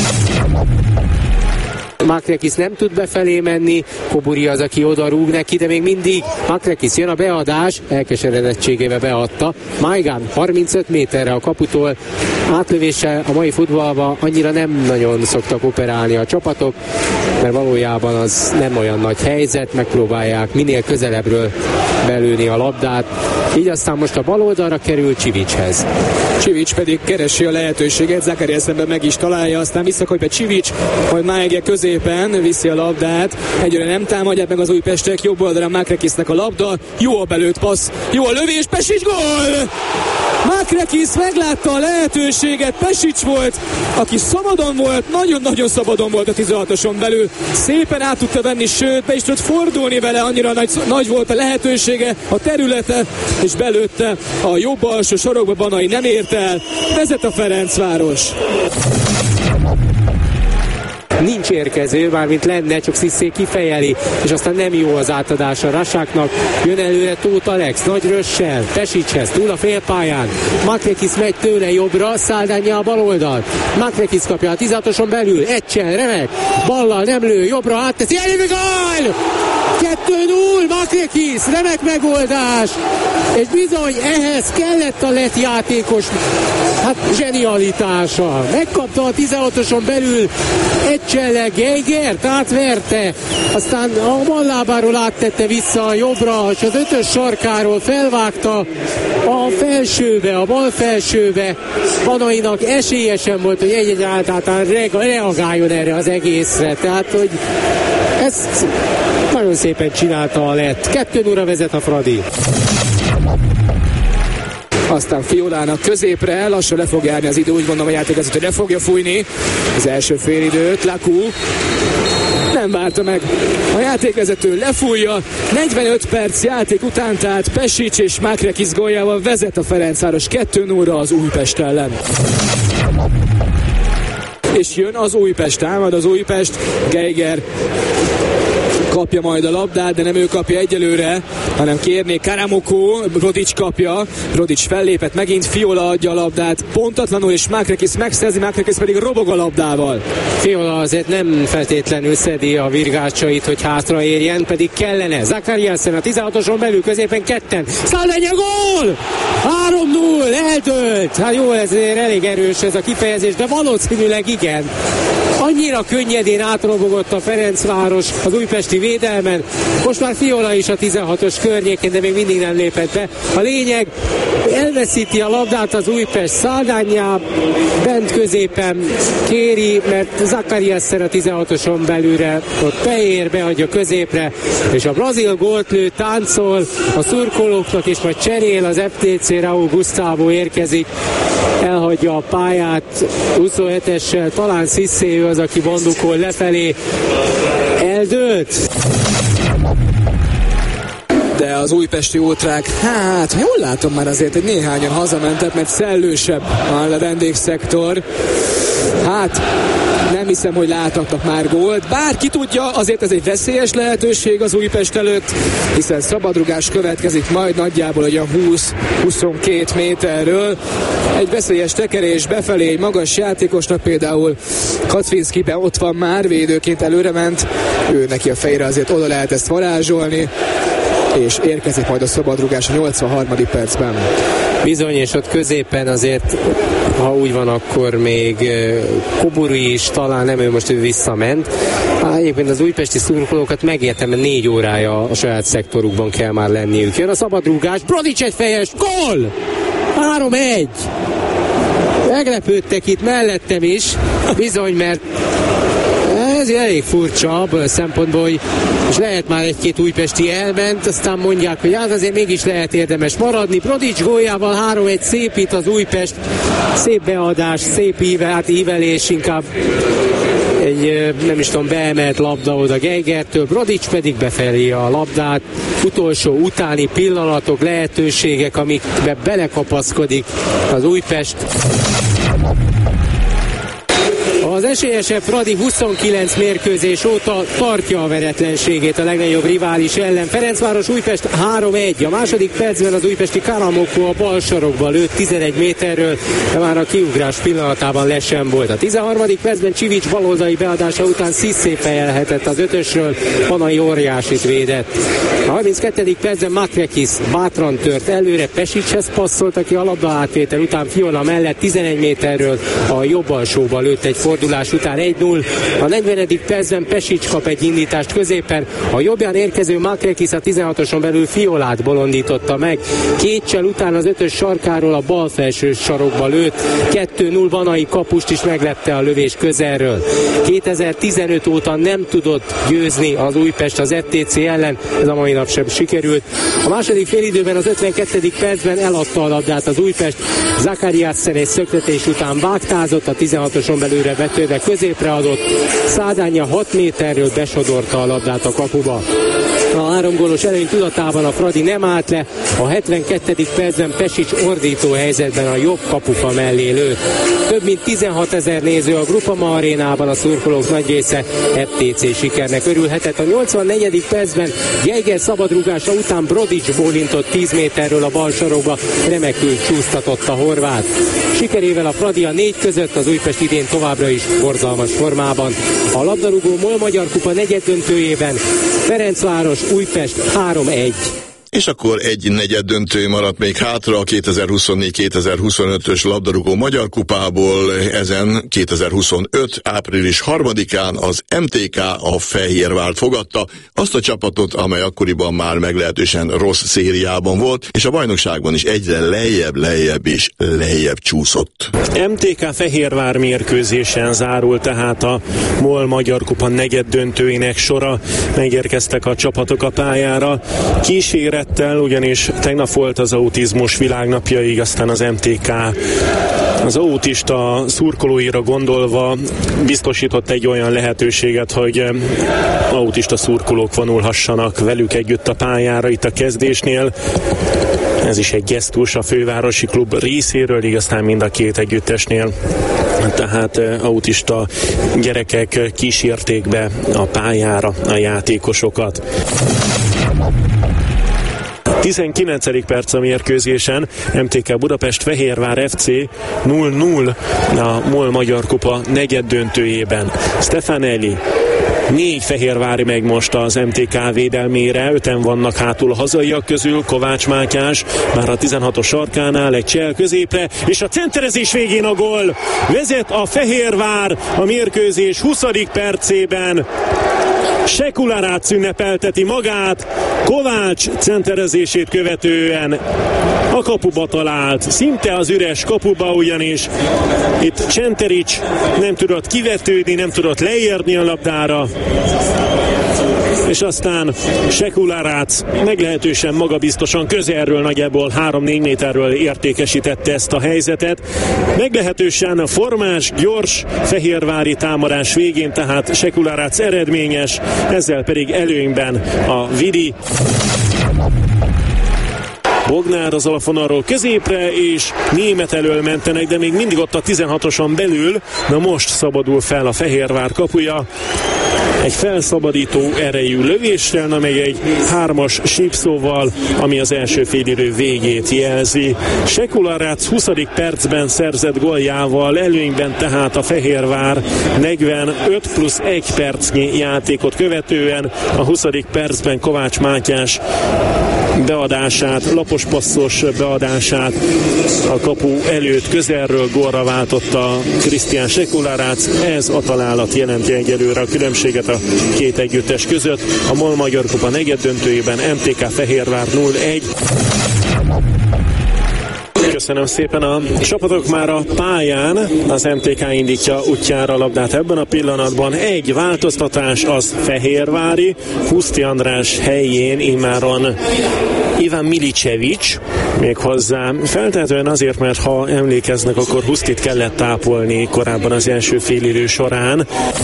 Makrekis nem tud befelé menni, Koburi az, aki oda rúg neki, de még mindig Makrekis, jön a beadás, elkeseredettségével beadta. Maigán harmincöt méterre a kaputól, átlövéssel a mai futballban annyira nem nagyon szoktak operálni a csapatok, mert valójában az nem olyan nagy helyzet, megpróbálják minél közelebbről belőni a labdát, így aztán most a bal oldalra kerül Csivicshez. Csivics pedig keresi a lehetőséget, Zakariás szemben meg is találja, aztán visszakapja Csivics, majd Májge középen viszi a labdát, egyre nem támadják meg az újpestek, jobb oldalán Makrekisnek a labda, jó a belőtt passz, jó a lövés, Pesics gól! Makrekis meglátta a lehetőséget, Pesics volt, aki szabadon volt, nagyon-nagyon szabadon volt a tizenhatoson belül, szépen át tudta venni, sőt, be is tudott fordulni vele, annyira nagy, nagy volt a lehetősége, a területe, és belőtte a jobb alsó sarokba, Banai nem ért el, vezet a Ferencváros. Nincs érkező, mármint lenne, csak Sziszé kifejeli, és aztán nem jó az átadás a Rasáknak. Jön előre Tóth Alex, nagy rössel, Pesicshez, túl a félpályán. Makrekis megy tőle jobbra, Száldánja a bal oldalt. Makrekis kapja a tizenhatoson belül, Etcsel, remek, ballal nem lő, jobbra átteszi, elévő gól! kettő null, Makrekis, remek megoldás, és bizony ehhez kellett a lett játékos, hát zsenialitása. Megkapta a tizenhatoson belül Etcsellel Geigert, átverte, aztán a bal lábáról áttette vissza a jobbra, és az ötös sarkáról felvágta a felsőbe, a bal felsőbe. Banainak esélyesen volt, hogy egy-egy általán reagáljon erre az egészre, tehát hogy ezt nagyon szépen csinálta a lett. kettő nullra vezet a Fradi. Aztán Fiolának középre, lassan le fog járni az idő, úgy gondolom a játékvezető le fogja fújni az első félidőt. Laku nem várta meg a játékvezető, lefújja, negyvenöt perc játék után, tehát Pesics és Makrekis góljával vezet a Ferencváros kettő nullra az Újpest ellen. És jön az Újpest, támad az Újpest, Geiger kapja majd a labdát, de nem ő kapja egyelőre, hanem kérné Karamoko, Rodics kapja, Rodics fellépett, megint Fiola adja a labdát pontatlanul, és Makrekis megszerzi, Makrekis pedig robog a labdával. Fiola azért nem feltétlenül szedi a virgácsait, hogy hátraérjen, pedig kellene. Zakariasen a tizenhatoson belül, középen ketten. Száldánja gól! három null, eldőlt! Hát jó, ez elég erős ez a kifejezés, de valószínűleg igen. Annyira könnyedén átrobogott a Ferencváros az újpesti védelmen. Most már Fiola is a tizenhatos környékén, de még mindig nem lépett be. A lényeg, elveszíti a labdát az Újpest, Száldányá bent középen kéri, mert Zakariasen a tizenhatoson belülre ott beér, beadja középre, és a brazil gólt lő, táncol a szurkolóknak, és majd cserél az ef té cé. Raúl Gustavo érkezik, elhagyja a pályát huszonhetessel, talán Sziszé az, aki bandukol lefelé. Eldőlt! De az újpesti ultrák, hát jól látom már azért, hogy néhányan hazamentek, mert szellősebb a vendégszektor. Hát nem hiszem, hogy láthatnak már gólt. Bár ki tudja, azért ez egy veszélyes lehetőség az Újpest előtt, hiszen szabadrugás következik majd nagyjából olyan húsz-huszonkettő méterről. Egy veszélyes tekerés befelé egy magas játékosnak, például Kacvinszkiben ott van már, védőként előrement. Ő neki a fejére azért oda lehet ezt varázsolni, és érkezik majd a szabadrugás a nyolcvanharmadik percben. Bizony, és ott középen azért, ha úgy van, akkor még Koburi is, talán nem, ő most ő visszament. Hát egyébként az újpesti szurkolókat megértem, mert négy órája a saját szektorukban kell már lenniük. Jön a szabadrúgás, Brodics egy fejes, gól! három egy! Meglepődtek itt mellettem is, bizony, mert ez elég furcsa abban a szempontból, hogy és lehet már egy-két újpesti elment, aztán mondják, hogy hát azért mégis lehet érdemes maradni. Brodics góljával három egy szépít az Újpest. Szép beadás, szép íve, hát ívelés, inkább egy nem is tudom, beemelt labda oda Geigertől, Brodics pedig befelé a labdát. Utolsó utáni pillanatok, lehetőségek, amikbe belekapaszkodik az Újpest. Az esélyesebb Fradi huszonkilenc mérkőzés óta tartja a veretlenségét a legnagyobb rivális ellen. Ferencváros Újpest három egy. A második percben az újpesti Karamoko a bal sarokba lőtt tizenegy méterről, de már a kiugrás pillanatában le sem volt. A tizenharmadik percben Csivics baloldali beadása után Sziszé fejelhetett az ötösről, Panai óriásit védett. A harminckettedik percben Makrekis bátran tört előre, Pesicshez passzolt, aki a labda átvétel után Fiona mellett tizenegy méterről a jobb alsóba lőtt egy fordulás után egy null. A negyvenedik percben Pesics kap egy indítást középen, a jobbján érkező Makrekis a tizenhatoson belül Fiolát bolondította meg. Két csel után az ötös sarkáról a bal felső sarokba lőtt. kettő null Banai kapust is meglepte a lövés közelről. kétezer-tizenöt óta nem tudott győzni az Újpest az ef té cé ellen, ez a mai nap sem sikerült. A második félidőben az ötvenkettedik percben eladta a labdát az Újpest. Zakariassen egy szöktetés után vágtázott, a tizenhatoson belőle vetőbe középre adott. Szádánya hat méterről besodorta a labdát a kapuba. A három gólos előny tudatában a Fradi nem állt le, a hetvenkettedik percben Pesics ordító helyzetben a jobb kapufa mellé lőtt. Több mint tizenhatezer néző a Grupama arénában, a szurkolók nagy része ef té cé sikernek örülhetett. A nyolcvannegyedik percben Geiger szabadrúgása után Brodics bólintott tíz méterről a bal sarokba, remekül csúsztatott a horvát. Sikerével a Fradi a négy között, az Újpest idén továbbra is borzalmas formában. A labdarúgó MOL Magyar Kupa negyeddöntőjében Ferencváros Újpest három egy. És akkor egy negyed döntő maradt még hátra a kétezer-huszonnégy kétezer-huszonötös labdarúgó Magyar Kupából. Ezen kétezer-huszonöt április harmadikán az em té ká a Fehérvárt fogadta, azt a csapatot, amely akkoriban már meglehetősen rossz szériában volt, és a bajnokságban is egyre lejjebb, lejjebb és lejjebb csúszott. em té ká Fehérvár mérkőzésen zárul tehát a MOL Magyar Kupa negyed döntőinek sora. Megérkeztek a csapatok a pályára. Kíséret ugyanis tegnap volt az autizmus világnapja, így aztán az em té ká az autista szurkolóira gondolva biztosított egy olyan lehetőséget, hogy autista szurkolók vonulhassanak velük együtt a pályára itt a kezdésnél. Ez is egy gesztus a fővárosi klub részéről, így aztán mind a két együttesnél. Tehát autista gyerekek kísérték be a pályára a játékosokat. tizenkilencedik perc a mérkőzésen, em té ká Budapest Fehérvár ef cé null null a MOL Magyar Kupa negyed döntőjében. Stefanelli négy fehérvári meg most az em té ká védelmére, öten vannak hátul a hazaiak közül, Kovács Mátyás már a tizenhatos sarkánál, egy csel középre, és a centerezés végén a gól. Vezet a Fehérvár a mérkőzés huszadik percében. Sekularác ünnepelteti magát, Kovács centerezését követően a kapuba talált, szinte az üres kapuba, ugyanis itt Csenterics nem tudott kivetődni, nem tudott leérni a labdára, és aztán Sekularác meglehetősen magabiztosan közelről, nagyjából három-négy méterről értékesítette ezt a helyzetet. Meglehetősen formás, gyors fehérvári támadás végén, tehát Sekularác eredményes, ezzel pedig előnyben a Vidi. Bognár az alapvonalról középre, és német elől mentenek, de még mindig ott a tizenhatoson belül. Na most szabadul fel a Fehérvár kapuja. Egy felszabadító erejű lövéssel, na meg egy hármas sípszóval, ami az első félidő végét jelzi. Sekularác huszadik percben szerzett góljával előnyben tehát a Fehérvár negyvenöt plusz egy percnyi játékot követően. A huszadik percben Kovács Mátyás beadását, lapos passzos beadását a kapu előtt közelről gólra váltotta Krisztián Sekularác. Ez a találat jelenti egyelőre a különbséget a két együttes között. A MOL Magyar Kupa negyeddöntőjében em té ká Fehérvár nulla egy. Köszönöm szépen, a csapatok már a pályán, az em té ká indítja útjára a labdát ebben a pillanatban. Egy változtatás az fehérvári, Huszti András helyén immáron Ivan Milicevic, méghozzá feltehetően azért, mert ha emlékeznek, akkor Husztit kellett tápolni korábban az első félidő során.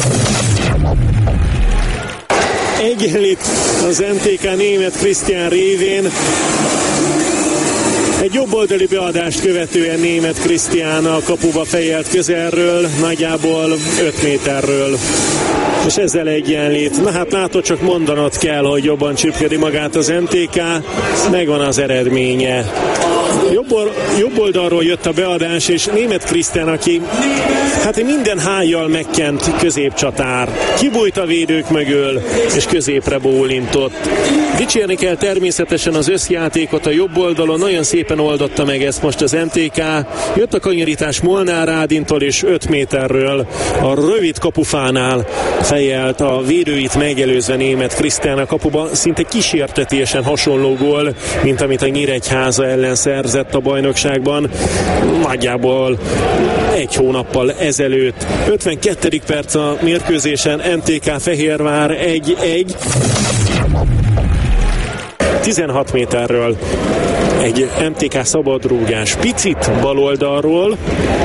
Egyenlít az em té ká német Krisztián révén. Egy jobboldali beadást követően német Krisztián a kapuba fejelt közelről, nagyjából öt méterről. És ezzel egyenlít. Na hát látod, csak mondanod kell, hogy jobban csipkedi magát az em té ká, megvan az eredménye. Jobb, jobb oldalról jött a beadás, és német Krisztián, aki hát minden hájjal megkent középcsatár, kibújt a védők mögül, és középre bólintott. Dicsérni kell természetesen az összjátékot a jobb oldalon, nagyon szépen oldotta meg ezt most az em té ká. Jött a kanyarítás Molnár Rádintól, és öt méterről a rövid kapufánál fejelt a védőit megelőzve német Krisztián a kapuba. Szinte kísértetésen hasonló gól, mint amit a Nyíregyháza ellen szerzett a bajnokságban nagyjából egy hónappal ezelőtt. ötvenkettedik perc a mérkőzésen, em té ká Fehérvár egy egy. tizenhat méterről egy em té ká szabadrúgás, picit baloldalról.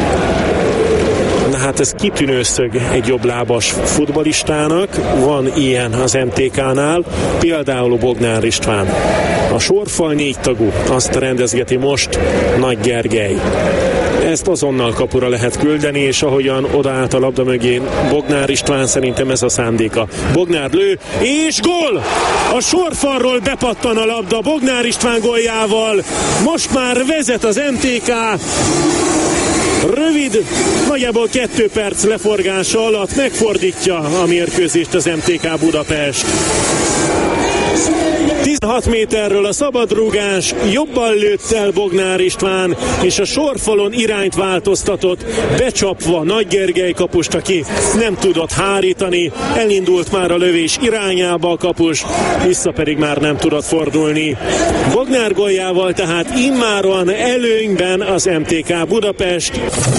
Na hát ez kitűnő szög egy jobblábas futballistának, van ilyen az em té ká-nál, például Bognár István. A sorfal négy tagú, azt rendezgeti most Nagy Gergely. Ezt azonnal kapura lehet küldeni, és ahogyan odaállt a labda mögé Bognár István, szerintem ez a szándéka. Bognár lő, és gól! A sorfalról bepattan a labda Bognár István góljával. Most már vezet az em té ká. Rövid, nagyjából kettő perc leforgása alatt megfordítja a mérkőzést az em té ká Budapest. tizenhat méterről a szabadrúgás, jobban lőtt el Bognár István, és a sorfalon irányt változtatott, becsapva Nagy Gergely kapust, aki nem tudott hárítani, elindult már a lövés irányába a kapus, vissza pedig már nem tudott fordulni. Bognár góljával tehát immáron előnyben az em té ká Budapest.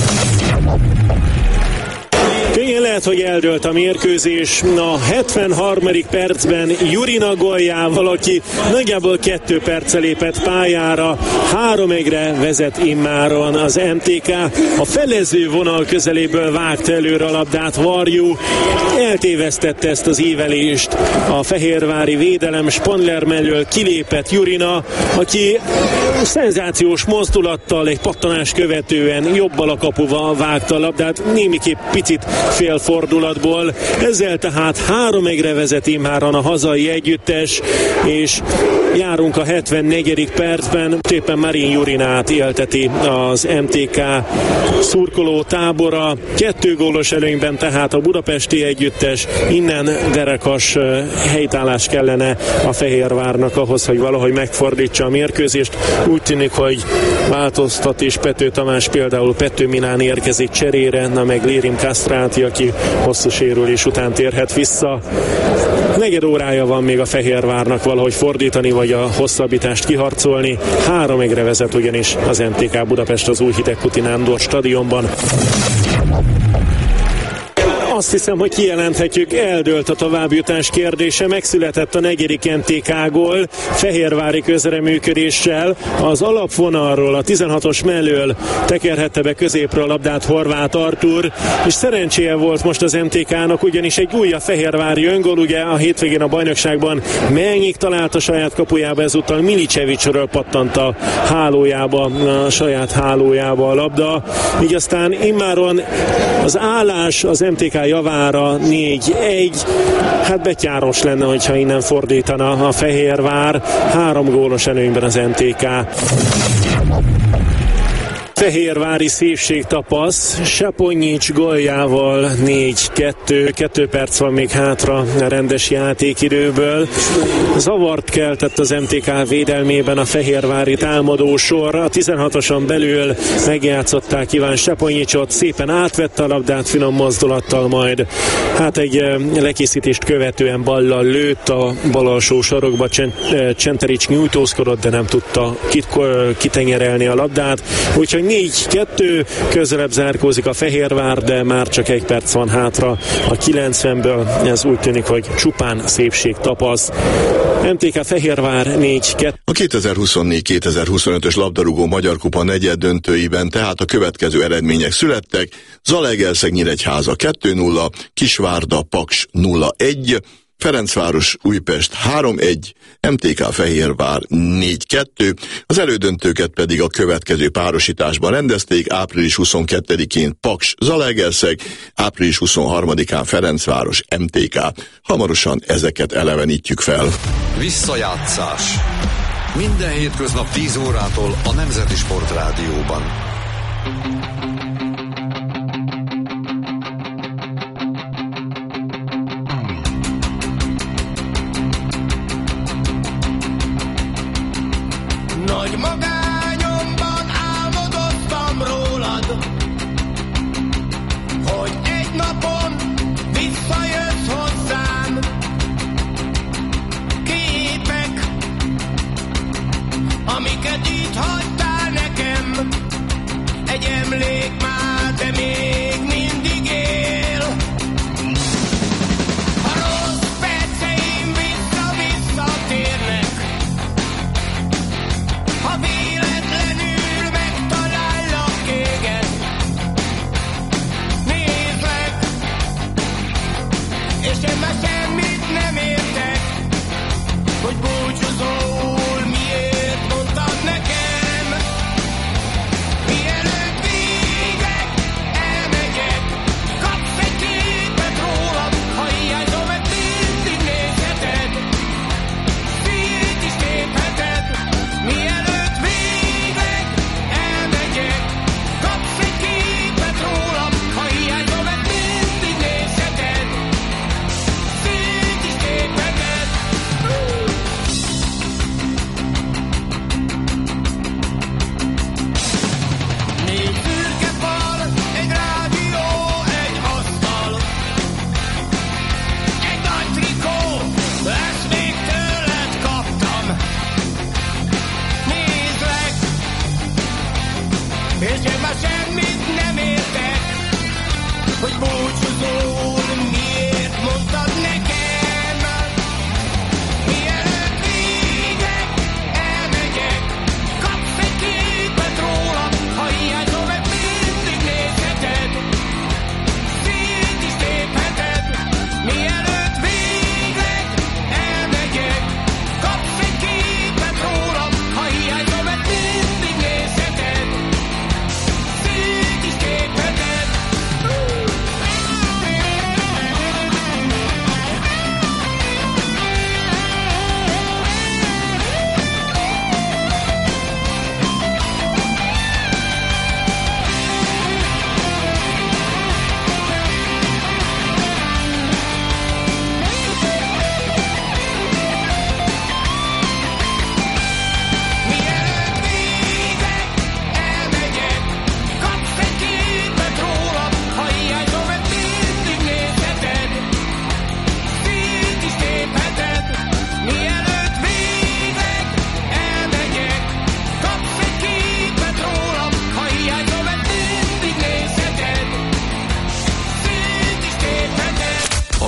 Könnyen lehet, hogy eldőlt a mérkőzés. A hetvenharmadik percben Jurina góljával, aki nagyjából kettő perccel lépett pályára, három egyre vezet immáron az em té ká. A felező vonal közeléből vágta előre a labdát Varjú. Eltévesztette ezt az ívelést. A fehérvári védelem Spandler mellől kilépett Jurina, aki szenzációs mozdulattal egy pattanás követően jobbal a kapuval vágta a labdát, némiképp picit félfordulatból. Ezzel tehát három egyre vezet immáron a hazai együttes, és járunk a hetvennegyedik percben. Éppen Marin Jurinát élteti az em té ká szurkoló tábora. Kettő gólos előnyben tehát a budapesti együttes. Innen derekas helytállás kellene a Fehérvárnak ahhoz, hogy valahogy megfordítsa a mérkőzést. Úgy tűnik, hogy változtat is Pető Tamás, például Pető Minán érkezik cserére, na meg Lérim Kastráti, aki hosszú sérülés után térhet vissza. Negyed órája van még a Fehérvárnak valahogy fordítani, vagy a hosszabbítást kiharcolni. Három egyre vezet ugyanis az em té ká Budapest az új Hidegkuti Nándor stadionban. azt hiszem, hogy kijelenthetjük, eldőlt a továbbjutás kérdése, megszületett a negyedik em té ká gól fehérvári közreműködéssel. Az alapvonalról, a tizenhatos mellől tekerhette be középről a labdát Horváth Artúr, és szerencséje volt most az em té ká-nak, ugyanis egy újabb fehérvári öngól, ugye a hétvégén a bajnokságban Melnyik talált a saját kapujába, ezúttal Milicevicsről pattant a hálójába, a saját hálójába a labda, így aztán immáron az állás az em té ká javára négy egy, hát betyáros lenne, hogyha innen fordítana a Fehérvár, három gólos előnyben az em té ká. Fehérvári szépség tapasz, Saponyics góljával négy kettő, kettő perc van még hátra a rendes játékidőből. Zavart keltett az em té ká védelmében a fehérvári támadósor, a tizenhatoson belül megjátszották Iván Saponyicsot, szépen átvette a labdát finom mozdulattal, majd hát egy lekészítést követően ballal lőtt a bal alsó sarokba, Csenterics nyújtózkodott, de nem tudta kitenyerelni a labdát, úgyhogy négy kettő, közelebb zárkózik a Fehérvár, de már csak egy perc van hátra a kilencvenből, ez úgy tűnik, hogy csupán szépség tapasz. em té ká Fehérvár négy kettő. A kétezer-huszonnégy kétezer-huszonötös labdarúgó Magyar Kupa negyed döntőiben tehát a következő eredmények születtek: Zalaegerszeg Nyíregyháza kettő nulla, Kisvárda Paks nulla egy, Ferencváros Újpest három egy, em té ká Fehérvár négy kettő, az elődöntőket pedig a következő párosításban rendezték: április huszonkettedikén Paks Zalaegerszeg, április huszonharmadikán Ferencváros em té ká. Hamarosan ezeket elevenítjük fel. Visszajátszás. Minden hétköznap tíz órától a Nemzeti Sportrádióban. Nagy magányomban álmodoztam rólad, hogy egy napon visszajössz hozzám. Képek, amiket itt hagytál nekem, egy emlék.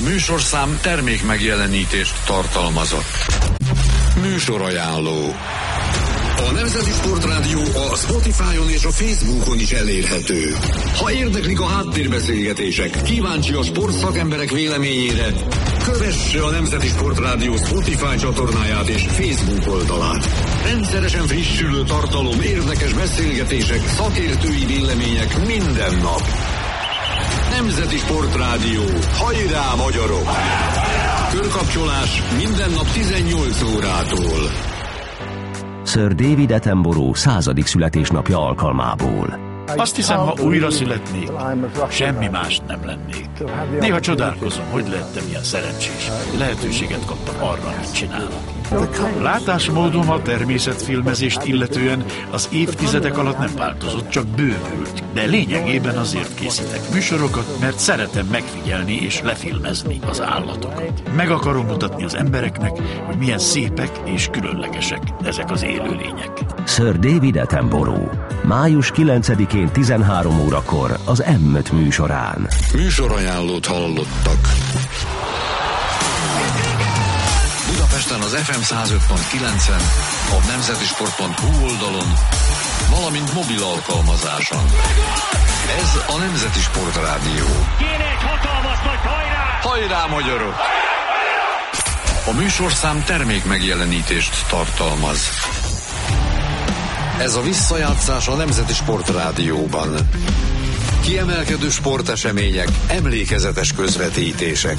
műsorszám termék megjelenítést tartalmazott. Műsorajánló. A Nemzeti Sportrádió a Spotify-on és a Facebookon is elérhető. Ha érdeklik a háttérbeszélgetések, kíváncsi a sportszakemberek véleményére, kövesse a Nemzeti Sportrádió Spotify csatornáját és Facebook oldalát. Rendszeresen frissülő tartalom, érdekes beszélgetések, szakértői vélemények minden nap. Nemzeti Sportrádió. Hajrá, magyarok! Körkapcsolás minden nap tizennyolc órától. Sir David Attenborough századik születésnapja alkalmából. Azt hiszem, ha újra születnék, semmi más nem lennék. Néha csodálkozom, hogy lettem ilyen szerencsés. Lehetőséget kaptam arra, amit csinálok. Látásmódom a természetfilmezést illetően az évtizedek alatt nem változott, csak bővült. De lényegében azért készítek műsorokat, mert szeretem megfigyelni és lefilmezni az állatokat. Meg akarom mutatni az embereknek, hogy milyen szépek és különlegesek ezek az élőlények. Sir David Attenborough. május kilencedikén tizenhárom órakor az M öt műsorán. Műsorajánlót hallottak. Budapesten az ef em száz öt pont kilencen, a nemzetisport pont hu oldalon, valamint mobil alkalmazáson. Ez a Nemzeti Sportrádió. Kéne egy hatalmas nagy hajrá! Hajrá, magyarok! A műsorszám termék megjelenítést tartalmaz. Ez a visszajátszás a Nemzeti Sportrádióban. Kiemelkedő sportesemények, emlékezetes közvetítések.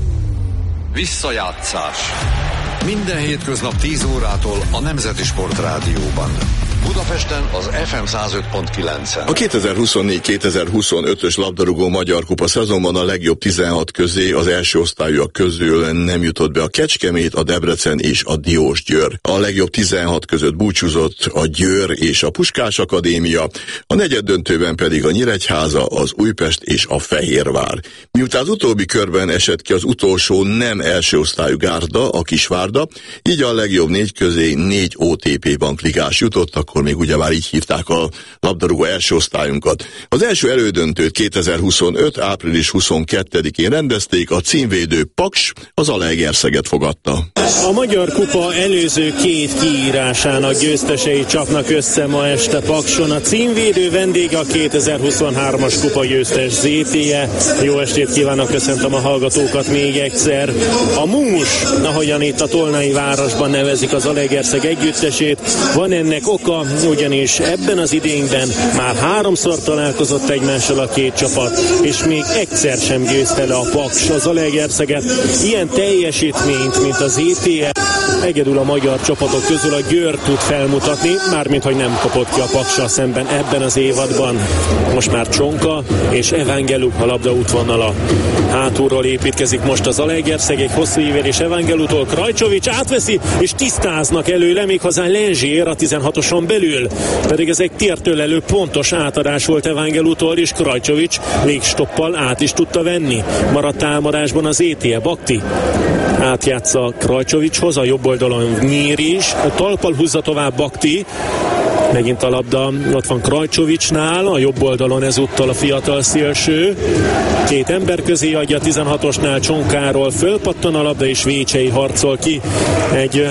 Visszajátszás. Minden hétköznap tíz órától a Nemzeti Sportrádióban. Budapesten az ef em száz öt pont kilencen. A kétezer-huszonnégy kétezer-huszonötös labdarúgó Magyar Kupa szezonban a legjobb tizenhat közé az első osztályúak közül nem jutott be a Kecskemét, a Debrecen és a Diósgyőr. A legjobb tizenhat között búcsúzott a Győr és a Puskás Akadémia, a negyeddöntőben pedig a Nyíregyháza, az Újpest és a Fehérvár. Miután az utóbbi körben esett ki az utolsó nem első osztályú Gárda, a Kisvárda, így a legjobb négy közé négy o té pé bankligás jutott, akkor még ugyebár így hívták a labdarúgó első osztályunkat. Az első elődöntőt kétezer-huszonöt április huszonkettedikén rendezték, a címvédő Paks az Zalaegerszeget fogadta. A Magyar Kupa előző két kiírásának győztesei csapnak össze ma este Pakson. A címvédő vendége a kétezer-huszonhármas kupa győztes zé té e. Jó estét kívánok, köszöntöm a hallgatókat még egyszer. A Mús, ahogyan itt a Tolnai városban nevezik az Zalaegerszeg együttesét, van ennek oka, ugyanis ebben az idényben már háromszor találkozott egymással a két csapat, és még egyszer sem győzte le a Paks az Zalaegerszeget. Ilyen teljesítményt, mint az zé té e, egyedül a magyar csapatok közül a Győr tud felmutatni, mármint hogy nem kapott ki a Paksal szemben ebben az évadban. Most már Csonka és Evangelu a labda útvonala. Hátulról építkezik most az Zalaegerszeg, egy hosszú ívelés Evangelutól, Krajcsovics átveszi, és tisztáznak előle, méghozzá Lenzsér a tizenhatoson belül. Pedig ez egy tértől elő pontos átadás volt Evangelutól, és Krajcsovics végstoppal át is tudta venni. Maradt támadásban az zé té e, Bakti átjátsza Krajcsovicshoz, a jobb oldalon Nyír is, a talpal húzza tovább Bakti, megint a labda ott van Krajcsovicsnál, a jobb oldalon ezúttal a fiatal szélső, két ember közé adja, a tizenhatosnál Csonkáról fölpattan a labda, és Vécsei harcol ki egy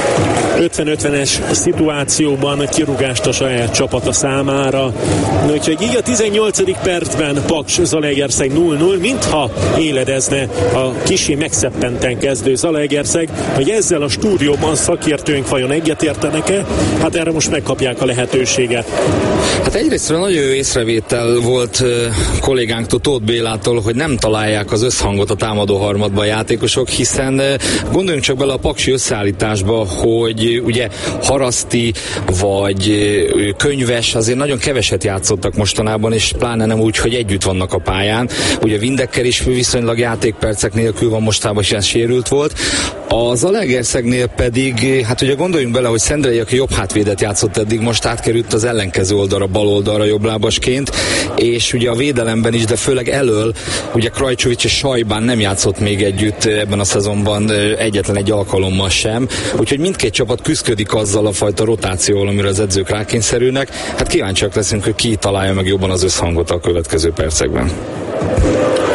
ötven-ötvenes szituációban kirúgást a saját csapata számára. Úgyhogy így a tizennyolcadik percben Paks Zalaegerszeg nulla nulla, mintha éledezne a kissé megszeppenten kezdő Zalaegerszeg, hogy ezzel a stúdióban szakértőink vajon egyetértenek-e? Hát erre most megkapják a lehetőséget. Hát egyrésztről nagyon jó észrevétel volt uh, kollégánktól, Tóth Bélától, hogy nem találják az összhangot a támadó harmadban a játékosok, hiszen uh, gondoljunk csak bele a paksi összeállításba, hogy ugye Haraszti vagy uh, Könyves azért nagyon keveset játszottak mostanában, és pláne nem úgy, hogy együtt vannak a pályán. Ugye Windecker is viszonylag játékpercek nélkül van mostában, és ez sérült volt. A Zalaegerszegnél pedig, hát ugye gondoljunk bele, hogy Szendrei, aki jobb hátvédet játszott eddig, most átkerült az ellenkező oldalra, bal oldalra jobblábasként, és ugye a védelemben is, de főleg elől, ugye Krajcsovics és Sajbán nem játszott még együtt ebben a szezonban egyetlen egy alkalommal sem, úgyhogy mindkét csapat küszködik azzal a fajta rotációval, amire az edzők rákényszerülnek. Hát kíváncsiak leszünk, hogy ki találja meg jobban az összhangot a következő percekben.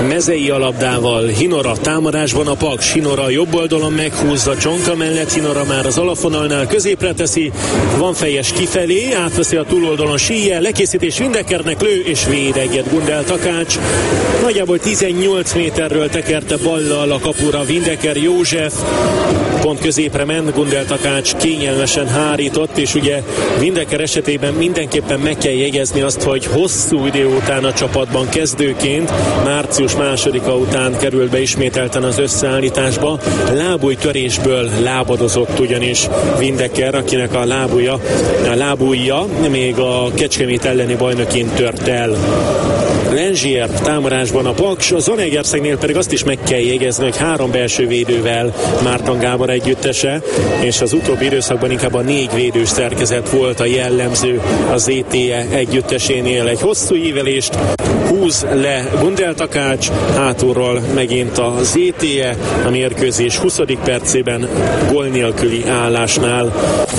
Mezei a labdával, Hinora támadásban a Paks, Hinora jobb oldalon meghúzza Csonka mellett, Hinora már az alapvonalnál középre teszi, van fejes kifelé, átveszi a túloldalon Síje, lekészítés Windekernek, lő és véd egyet Gundel Takács. Nagyjából tizennyolc méterről tekerte ballal a kapura Windeker József, pont középre ment, Gundel Takács kényelmesen hárított, és ugye Windeker esetében mindenképpen meg kell jegyezni azt, hogy hosszú idő után a csapatban kezdőként, március másodika után került be ismételten az összeállításba. Lábújtörésből lábadozott ugyanis Windeker, akinek a lábúja, a lábújja még a Kecskemét elleni bajnokin tört el. Lengier támadásban a Paks, a Zalaegerszegnél pedig azt is meg kell jegyezni, hogy három belső védővel Márton Gábor együttese, és az utóbbi időszakban inkább a négy védős szerkezet volt a jellemző az zé té e együttesénél. Egy hosszú ívelést húz le Gundel Takács, hátulról megint a zé té e a mérkőzés huszadik percében gól nélküli állásnál.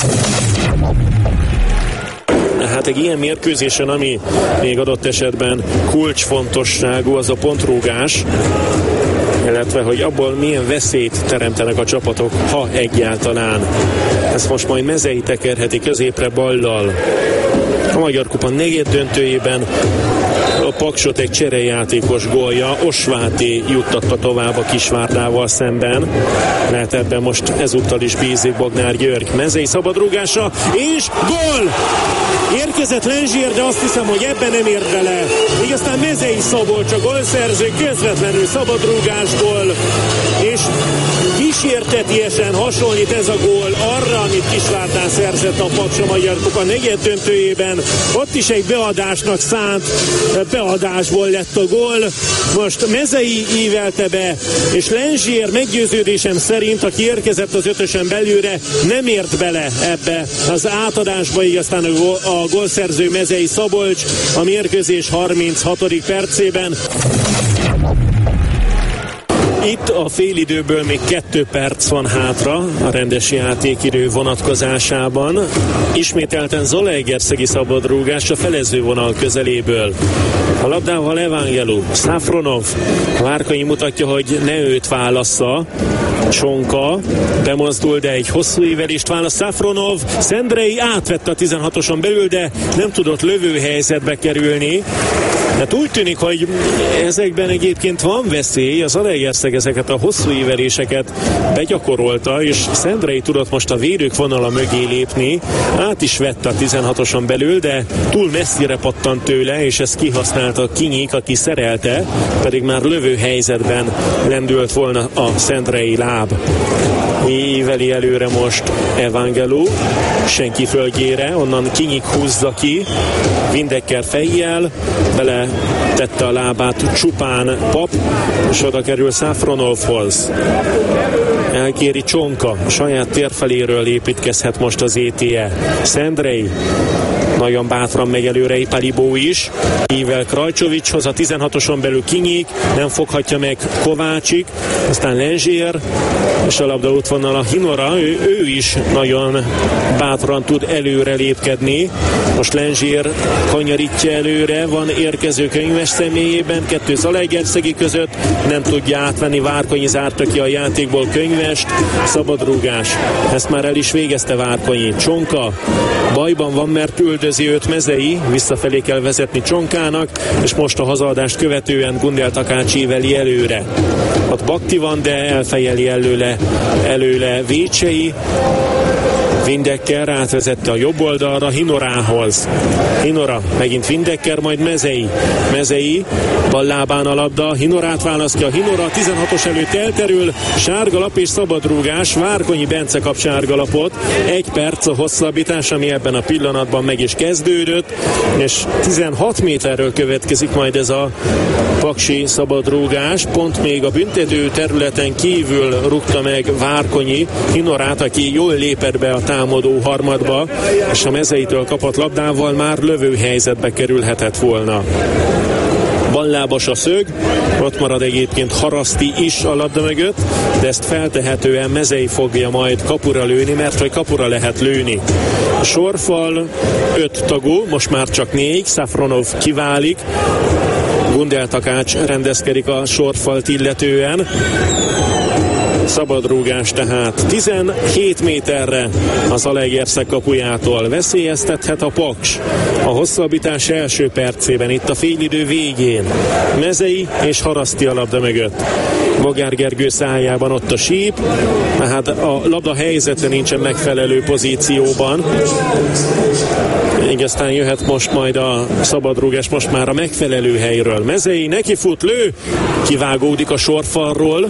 Hát egy ilyen mérkőzésen, ami még adott esetben kulcsfontosságú, az a pontrúgás, illetve hogy abból milyen veszélyt teremtenek a csapatok, ha egyáltalán. Ezt most majd Mezei tekerheti középre ballal. A Magyar Kupa negyed döntőjében a Paksot egy cserejátékos gólja, Osváté juttatta tovább a Kisvárdával szemben. Lehet ebben most ezúttal is bízik Bognár György. Mezei szabadrúgása, és gól! Érkezett Lengier, de azt hiszem, hogy ebben nem ért bele. Így aztán Mezei Szabolcs a gólszerző, közvetlenül szabadrúgásból, és kísértetiesen hasonlít ez a gól arra, amit Kisvárdán szerzett a Paks a Magyar Kupa negyed döntőjében. Ott is egy beadásnak szánt beadásból lett a gól. Most Mezei ívelte be, és Lengier meggyőződésem szerint, aki érkezett az ötösen belülre, nem ért bele ebbe az átadásba, így aztán a, a gólszerző Mezei Szabolcs a mérkőzés harminchatodik percében. Itt a félidőből még kettő perc van hátra a rendes játékidő vonatkozásában. Ismételten Zalaegerszegi szabadrúgás a felező vonal közeléből. A labdával Evangelu, Safronov, Várkonyi mutatja, hogy ne őt válassza. Csonka bemozdul, de egy hosszú ívelést választ Safronov. Szendrei átvette a tizenhatoson belül, de nem tudott lövőhelyzetbe kerülni. Hát úgy tűnik, hogy ezekben egyébként van veszély. Az Zalaegerszeg ezeket a hosszú íveléseket begyakorolta, és Szendrei tudott most a védők vonala mögé lépni. Át is vette a tizenhatoson belül, de túl messzire pattant tőle, és ezt kihasználta Kinyik, aki szerelte, pedig már lövő helyzetben lendült volna a Szendrei láb. Íveli előre most Evangelu, senki földjére, onnan Kinyik húzza ki, Windeker fejjel, bele tette a lábát csupán Pap, és oda kerül Safronovhoz. Elkéri Csonka, saját térfeléről építkezhet most az zé té e. Szendrei nagyon bátran megy előre, Ipalibó is. Ível Krajcsovicshoz, a tizenhatoson belül Kinyik, nem foghatja meg Kovácsik, aztán Lengier, és a labda útvonal a Hinora, ő, ő is nagyon bátran tud előre lépkedni. Most Lengier kanyarítja előre, van érkező Könyves személyében, kettő Zalaegerszegi között, nem tudja átvenni, Várkonyi zárta ki a játékból Könyvest, szabadrúgás. Ezt már el is végezte Várkonyi. Csonka bajban van, mert üldözi őt Mezei, visszafelé kell vezetni Csonkának, és most a hazaadást követően Gundel Takács íveli előre. Ott Bakti van, de elfejeli előle, előle Vécsei. Windeker átvezette a jobb oldalra Hinorához. Hinora, megint Windeker, majd Mezei. Mezei, bal lábán a labda, Hinorát választja, Hinora tizenhatos előtt elterül, sárgalap és szabadrúgás, Várkonyi Bence kap sárgalapot, egy perc a hosszabbítás, ami ebben a pillanatban meg is kezdődött, és tizenhat méterről következik majd ez a paksi szabadrúgás, pont még a büntető területen kívül rúgta meg Várkonyi Hinorát, aki jól lépett be a támadó harmadba, és a Mezeitől kapott labdával már lövő helyzetbe kerülhetett volna. Ballábas a szög, ott marad egyébként Haraszti is a labda mögött, de ezt feltehetően Mezei fogja majd kapura lőni, mert hogy kapura lehet lőni. A sorfal öt tagú, most már csak négy, Safronov kiválik, Gundel Takács rendezkedik a sorfalt illetően. Szabadrúgás tehát tizenhét méterre az Zalaegerszeg kapujától. Veszélyeztethet a Paks a hosszabbítás első percében, itt a félidő végén. Mezei és Haraszti a labda mögött. Bogár Gergő szájában ott a síp, tehát a labda helyzete nincsen megfelelő pozícióban. Így aztán jöhet most majd a szabadrúgás, most már a megfelelő helyről. Mezei neki fut, lő, kivágódik a sorfalról.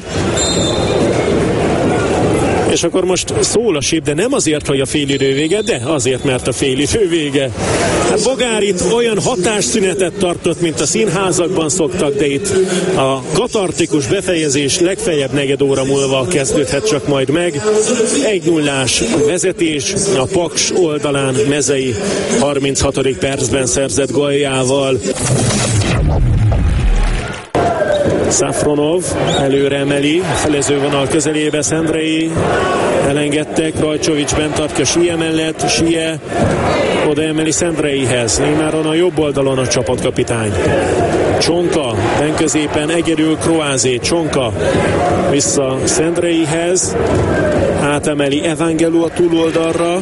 És akkor most szól a síp, de nem azért, hogy a félidő vége, de azért, mert a félidő vége. Hát Bogár itt olyan hatásszünetet tartott, mint a színházakban szoktak, de itt a katartikus befejezés legfeljebb negyed óra múlva kezdődhet csak majd meg. egy nullás vezetés a Paks oldalán Mezei harminchatodik percben szerzett góljával. Szafronov előre emeli, felező vonal közelébe Szendrei, elengedte, Krajcsovics bent tartja Sie mellett, Sie oda emeli Szendreihez, imáron a jobb oldalon a csapatkapitány. Csonka, ben középen egyedül Kroázé, Csonka vissza Szendreihez, átemeli Evangelu a túloldalra,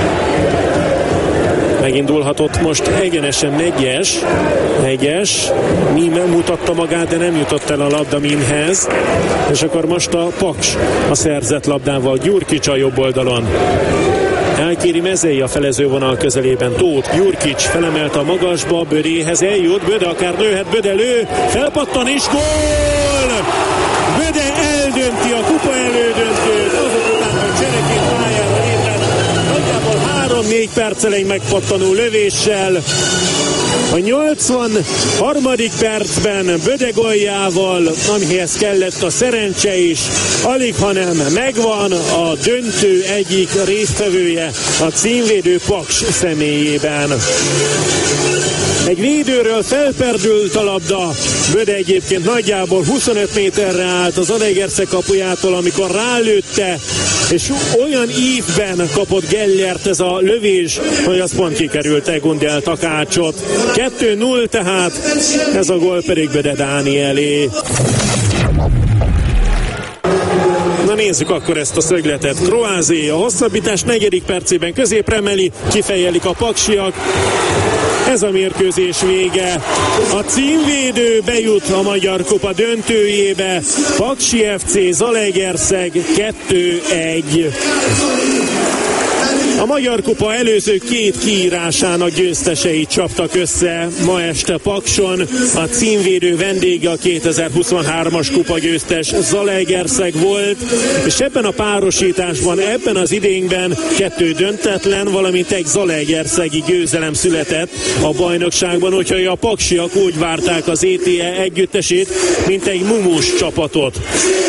megindulhatott most egyenesen Negyes, Negyes, Mime mutatta magát, de nem jutott el a labda Mimhez, és akkor most a Paks a szerzett labdával, Gyurkics a jobb oldalon. Elkéri Mezei a felezővonal közelében, Tóth, Gyurkics felemelte a magasba, Bödéhez eljut, Böde akár lőhet, Böde lő, felpattan és gól! Böde eldönti a kupa elődöntőt, azok után, hogy csereként pályára lépett, nagyjából három-négy perccel egy megpattanó lövéssel. A nyolcvanharmadik percben Böde góljával, amihez kellett a szerencse is, alig hanem megvan a döntő egyik résztvevője a címvédő Paks személyében. Egy védőről felperdült a labda, Böde egyébként nagyjából huszonöt méterre állt az Zalaegerszeg kapujától, amikor rálőtte, és olyan ívben kapott Gellert ez a lövés, hogy az pont kikerült Gundel Takácsot. kettő null tehát, ez a gól pedig Böde Dánielé. Na nézzük akkor ezt a szögletet. Kroázé a hosszabbítás negyedik percében középre emeli, kifejelik a paksiak. Ez a mérkőzés vége. A címvédő bejut a Magyar Kupa döntőjébe. Paksi ef cé Zalaegerszeg kettő egy. A Magyar Kupa előző két kiírásának győztesei csaptak össze ma este Pakson. A címvédő vendége a kétezer-huszonhármas kupa győztes Zalaegerszeg volt, és ebben a párosításban, ebben az idényben kettő döntetlen, valamint egy zalaegerszegi győzelem született a bajnokságban, úgyhogy a paksiak úgy várták az é té e együttesét, mint egy mumus csapatot.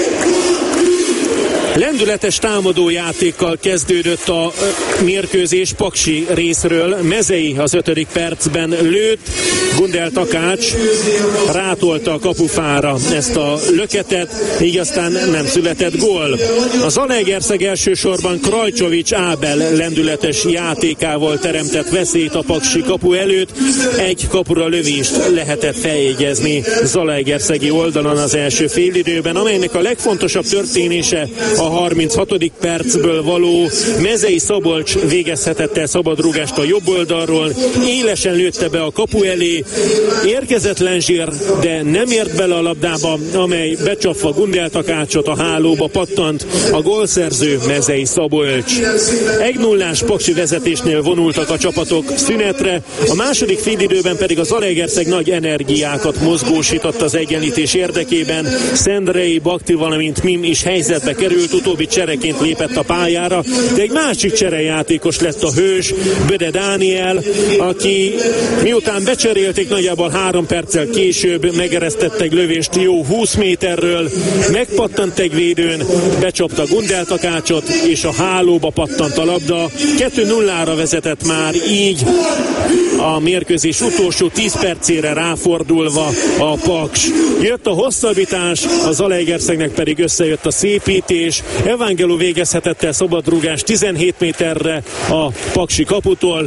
Lendületes támadójátékkal kezdődött a mérkőzés Paksi részről. Mezei az ötödik percben lőtt, Gundel Takács rátolta a kapufára ezt a löketet, így aztán nem született gól. A Zalaegerszeg elsősorban Krajcsovics Ábel lendületes játékával teremtett veszélyt a Paksi kapu előtt. Egy kapura lövést lehetett feljegyezni Zalaegerszegi oldalon az első félidőben, amelynek a legfontosabb történése a harminchatodik percből való. Mezei Szabolcs végezhetett el szabadrúgást a jobb oldalról, élesen lőtte be a kapu elé, érkezett Lenzsér, de nem ért bele a labdába, amely becsapva Gundel Takácsot a hálóba pattant, a gólszerző Mezei Szabolcs. egy nullás paksi vezetésnél vonultak a csapatok szünetre, a második félidőben pedig a Zalaegerszeg nagy energiákat mozgósított az egyenlítés érdekében. Szendrei, Bakti, valamint Mim is helyzetbe került, utóbbi csereként lépett a pályára, de egy másik cserejátékos lett a hős, Böde Dániel, aki miután becserélték, nagyjából három perccel később megeresztett egy lövést jó húsz méterről, megpattant egy védőn, becsapta Gundel Takácsot, és a hálóba pattant a labda. kettő nullára vezetett már így a mérkőzés utolsó tíz percére ráfordulva a Paks. Jött a hosszabbítás, az Zalaegerszegnek pedig összejött a szépítés. Evangelu végezhetett el szabadrúgás tizenhét méterre a paksi kaputól.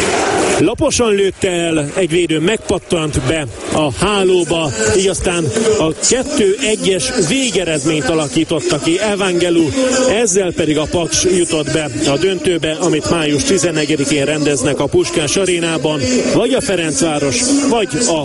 Laposan lőtte el, egy védő megpattant be a hálóba, így aztán a kettő egyes végeredményt alakította ki Evangelu, ezzel pedig a Paks jutott be a döntőbe, amit május tizennegyedikén rendeznek a Puskás arénában, vagy a Ferencváros, vagy a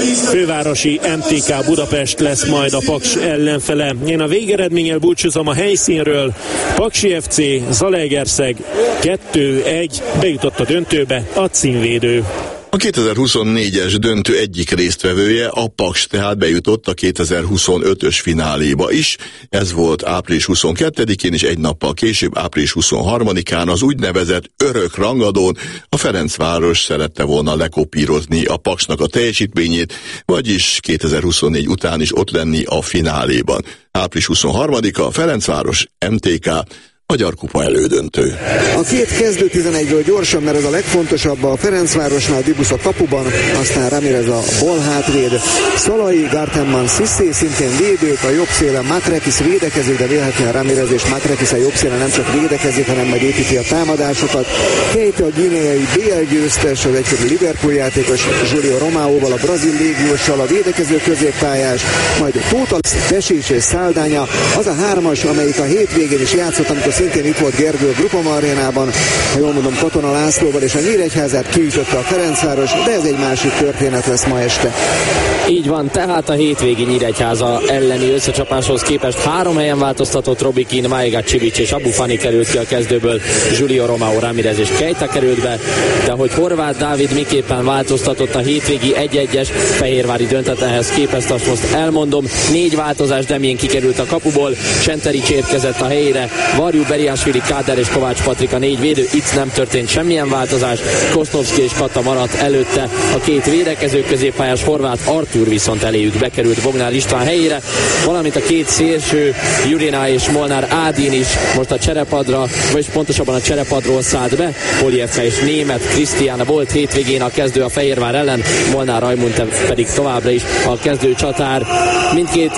fővárosi em té ká Budapest lesz majd a Paks ellenfele. Én a végeredménnyel búcsúzom a helyszínről. Paksi ef cé, Zalaegerszeg kettő egy, bejutott a döntőbe a címvédő. A kétezer-huszonnégyes döntő egyik résztvevője, a Paks, tehát bejutott a kétezer-huszonötös fináléba is. Ez volt április huszonkettedikén, és egy nappal később, április huszonharmadikán az úgynevezett örök rangadón a Ferencváros szerette volna lekopírozni a Paksnak a teljesítményét, vagyis kétezer-huszonnégy után is ott lenni a fináléban. április huszonharmadika a Ferencváros, em té ká, Magyar Kupa elődöntő. A két kezdő tizenegyről gyorsan, mert ez a legfontosabb, a Ferencvárosnál Dibusz a kapuban, aztán Ramirez a bal hátvéd, Szalai, Gartenman, Cissé szintén védők, a jobb szélen Makrekis védekezik, de vélhetően Ramirez és Makrekis a jobb szélen nem csak védekezik, hanem meg építi a támadásokat. Keita a guineai bé el győztes, az egykori Liverpool játékos Julio Romáóval, a brazil légióssal, a védekező középpályás, majd Tóta, Besics és Száldánya, az a hármas, amelyik a hétvégén is játszott, amikor szintén itt volt Gergő a Grupama arénában, ha jól mondom, Katona Lászlóval, és a Nyíregyházát kiütötte a Ferencváros, de ez egy másik történet lesz ma este. Így van, tehát a hétvégi Nyíregyháza elleni összecsapáshoz képest három helyen változtatott Robikin, Maega, Csibics és Abu Fani került ki a kezdőből, Julio Romao, Ramirez és Keita került be, de hogy Horváth Dávid miképpen változtatott a hétvégi egy-egyes fehérvári döntetlenhez képest, azt most elmondom, négy változás, Demjén kikerült a kapuból, Senterics érkezett a helyére, Varjú, Beriásvili, Káder és Kovács Patrik a négy védő, itt nem történt semmilyen változás, Kosznovszki és Kata maradt előtte, a két védekező középpályás Horváth Artúr viszont eléjük bekerült Bognár István helyére, valamint a két szélső, Jurina és Molnár Ádin is most a cserepadra, vagy pontosabban a cserepadról szállt be, Poljevka és Németh Krisztián volt hétvégén a kezdő a Fehérvár ellen, Molnár Rajmund pedig továbbra is a kezdő csatár. Mindkét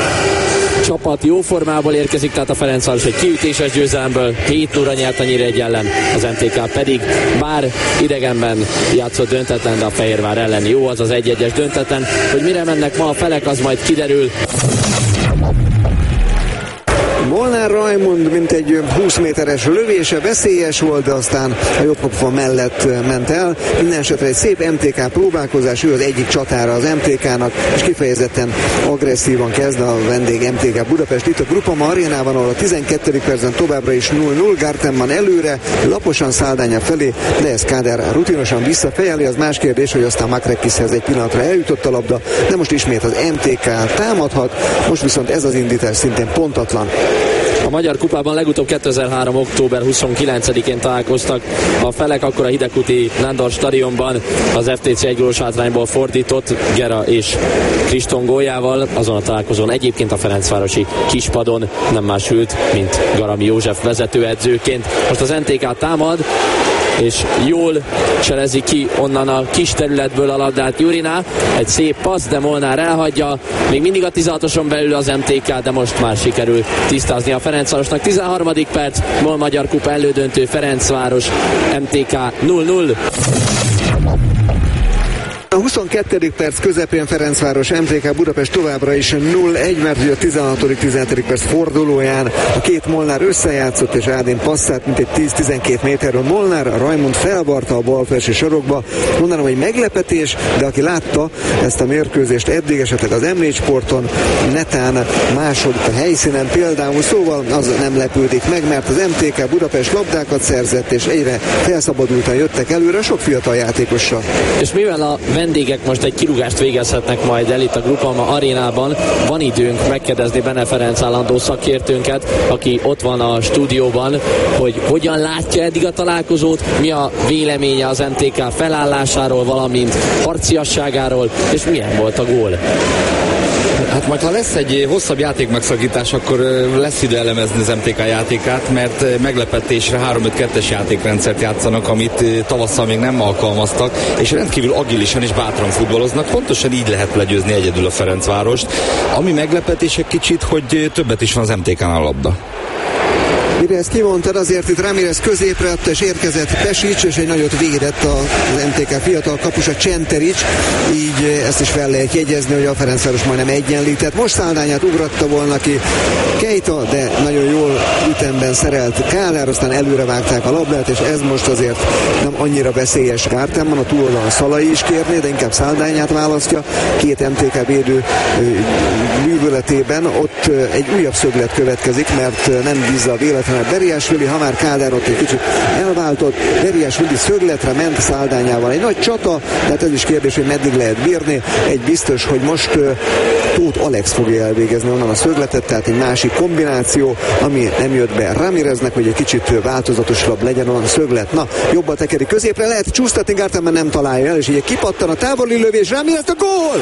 csapat jó formából érkezik, tehát a Ferencváros egy kiütéses győzelemből hét nulla nyert a Nyíregy ellen, az em té ká pedig bár idegenben játszott döntetlen, de a Fehérvár ellen jó az az egy-egyes döntetlen, hogy mire mennek ma a felek, az majd kiderül. Molnár Rajmund mint egy húsz méteres lövése veszélyes volt, de aztán a jobb kapufa mellett ment el. Minden esetre egy szép em té ká próbálkozás, ő az egyik csatára az em té kának, és kifejezetten agresszívan kezd a vendég em té ká Budapest itt a Grupama arénában, ahol a tizenkettedik percen továbbra is nulla nulla, Gartenman előre, laposan Száldánya felé, de ez Káder rutinosan visszafejeli, az más kérdés, hogy aztán Makrekishez egy pillanatra eljutott a labda, de most ismét az em té ká támadhat, most viszont ez az indítás szintén pontatlan. A Magyar Kupában legutóbb kétezer-három. október huszonkilencedikén találkoztak a felek, akkor a Hidegkuti Nándor stadionban az ef té cé egy gólos hátrányból fordított Gera és Kriston góljával. Azon a találkozón egyébként a ferencvárosi kispadon nem más ült, mint Garami József vezetőedzőként. Most az en té ká támad, és jól cselezi ki onnan a kis területből a labdát Jurina. Egy szép passz, de Molnár elhagyja. Még mindig a tizenhatoson belül az em té ká, de most már sikerül tisztázni a Ferencvárosnak. tizenharmadik perc, MOL Magyar Kupa elődöntő, Ferencváros, em té ká nulla nulla. A huszonkettedik perc közepén Ferencváros, em té ká Budapest továbbra is nulla egy, mert ugye a tizenhatodik tizenhetedik perc fordulóján a két Molnár összejátszott, és Ádin passzát mint egy tíz-tizenkét méterről Molnár, Rajmund felvarta a balfelső sarokba. Mondanom, hogy meglepetés, de aki látta ezt a mérkőzést eddig, esetleg az em négy Sporton, netán második a helyszínen például, szóval az nem lepődik meg, mert az em té ká Budapest labdákat szerzett, és egyre felszabadultan jöttek előre sok fiatal játékossal. És mivel a vendégek most egy kirúgást végezhetnek majd el itt a Grupama arénában, van időnk megkérdezni Bene Ferenc állandó szakértőnket, aki ott van a stúdióban, hogy hogyan látja eddig a találkozót, mi a véleménye az em té ká felállásáról, valamint harciasságáról, és milyen volt a gól. Hát majd ha lesz egy hosszabb játékmegszakítás, akkor lesz idő elemezni az em té ká játékát, mert meglepetésre három öt kettes játékrendszert játszanak, amit tavasszal még nem alkalmaztak, és rendkívül agilisan és bátran futballoznak. Pontosan így lehet legyőzni egyedül a Ferencvárost. Ami meglepetés egy kicsit, hogy többet is van az em té kán a labda. Mire ezt kimondtad, azért itt Ramirez középre adta, és érkezett Pesic, és egy nagyot védett az em té ká fiatal kapusa Csenterics, így ezt is fel lehet jegyezni, hogy a Ferencváros majdnem egyenlített. Most Száldányát ugratta volna ki Keita, de nagyon jól ütemben szerelt Kádár, aztán előre vágták a labdát, és ez most azért nem annyira veszélyes. Gártemman a túloldalon Szalai is kérné, de inkább Száldányát választja. Két em té ká védő műveletében ott egy újabb szöglet következik, mert nem bízza a véletlen Beriásvili, ha már Kádár ott egy kicsit elváltott, Beriásvili szögletre ment Száldányával. Egy nagy csata, tehát ez is kérdés, hogy meddig lehet bírni. Egy biztos, hogy most uh, Tóth Alex fogja elvégezni onnan a szögletet, tehát egy másik kombináció, ami nem jött be Ramireznek, hogy egy kicsit változatosabb legyen a szöglet. Na, jobban tekeri középre, lehet csúsztatni, Gártemman nem találja el, és így kipattan a távoli lövés, Ramirez a gól!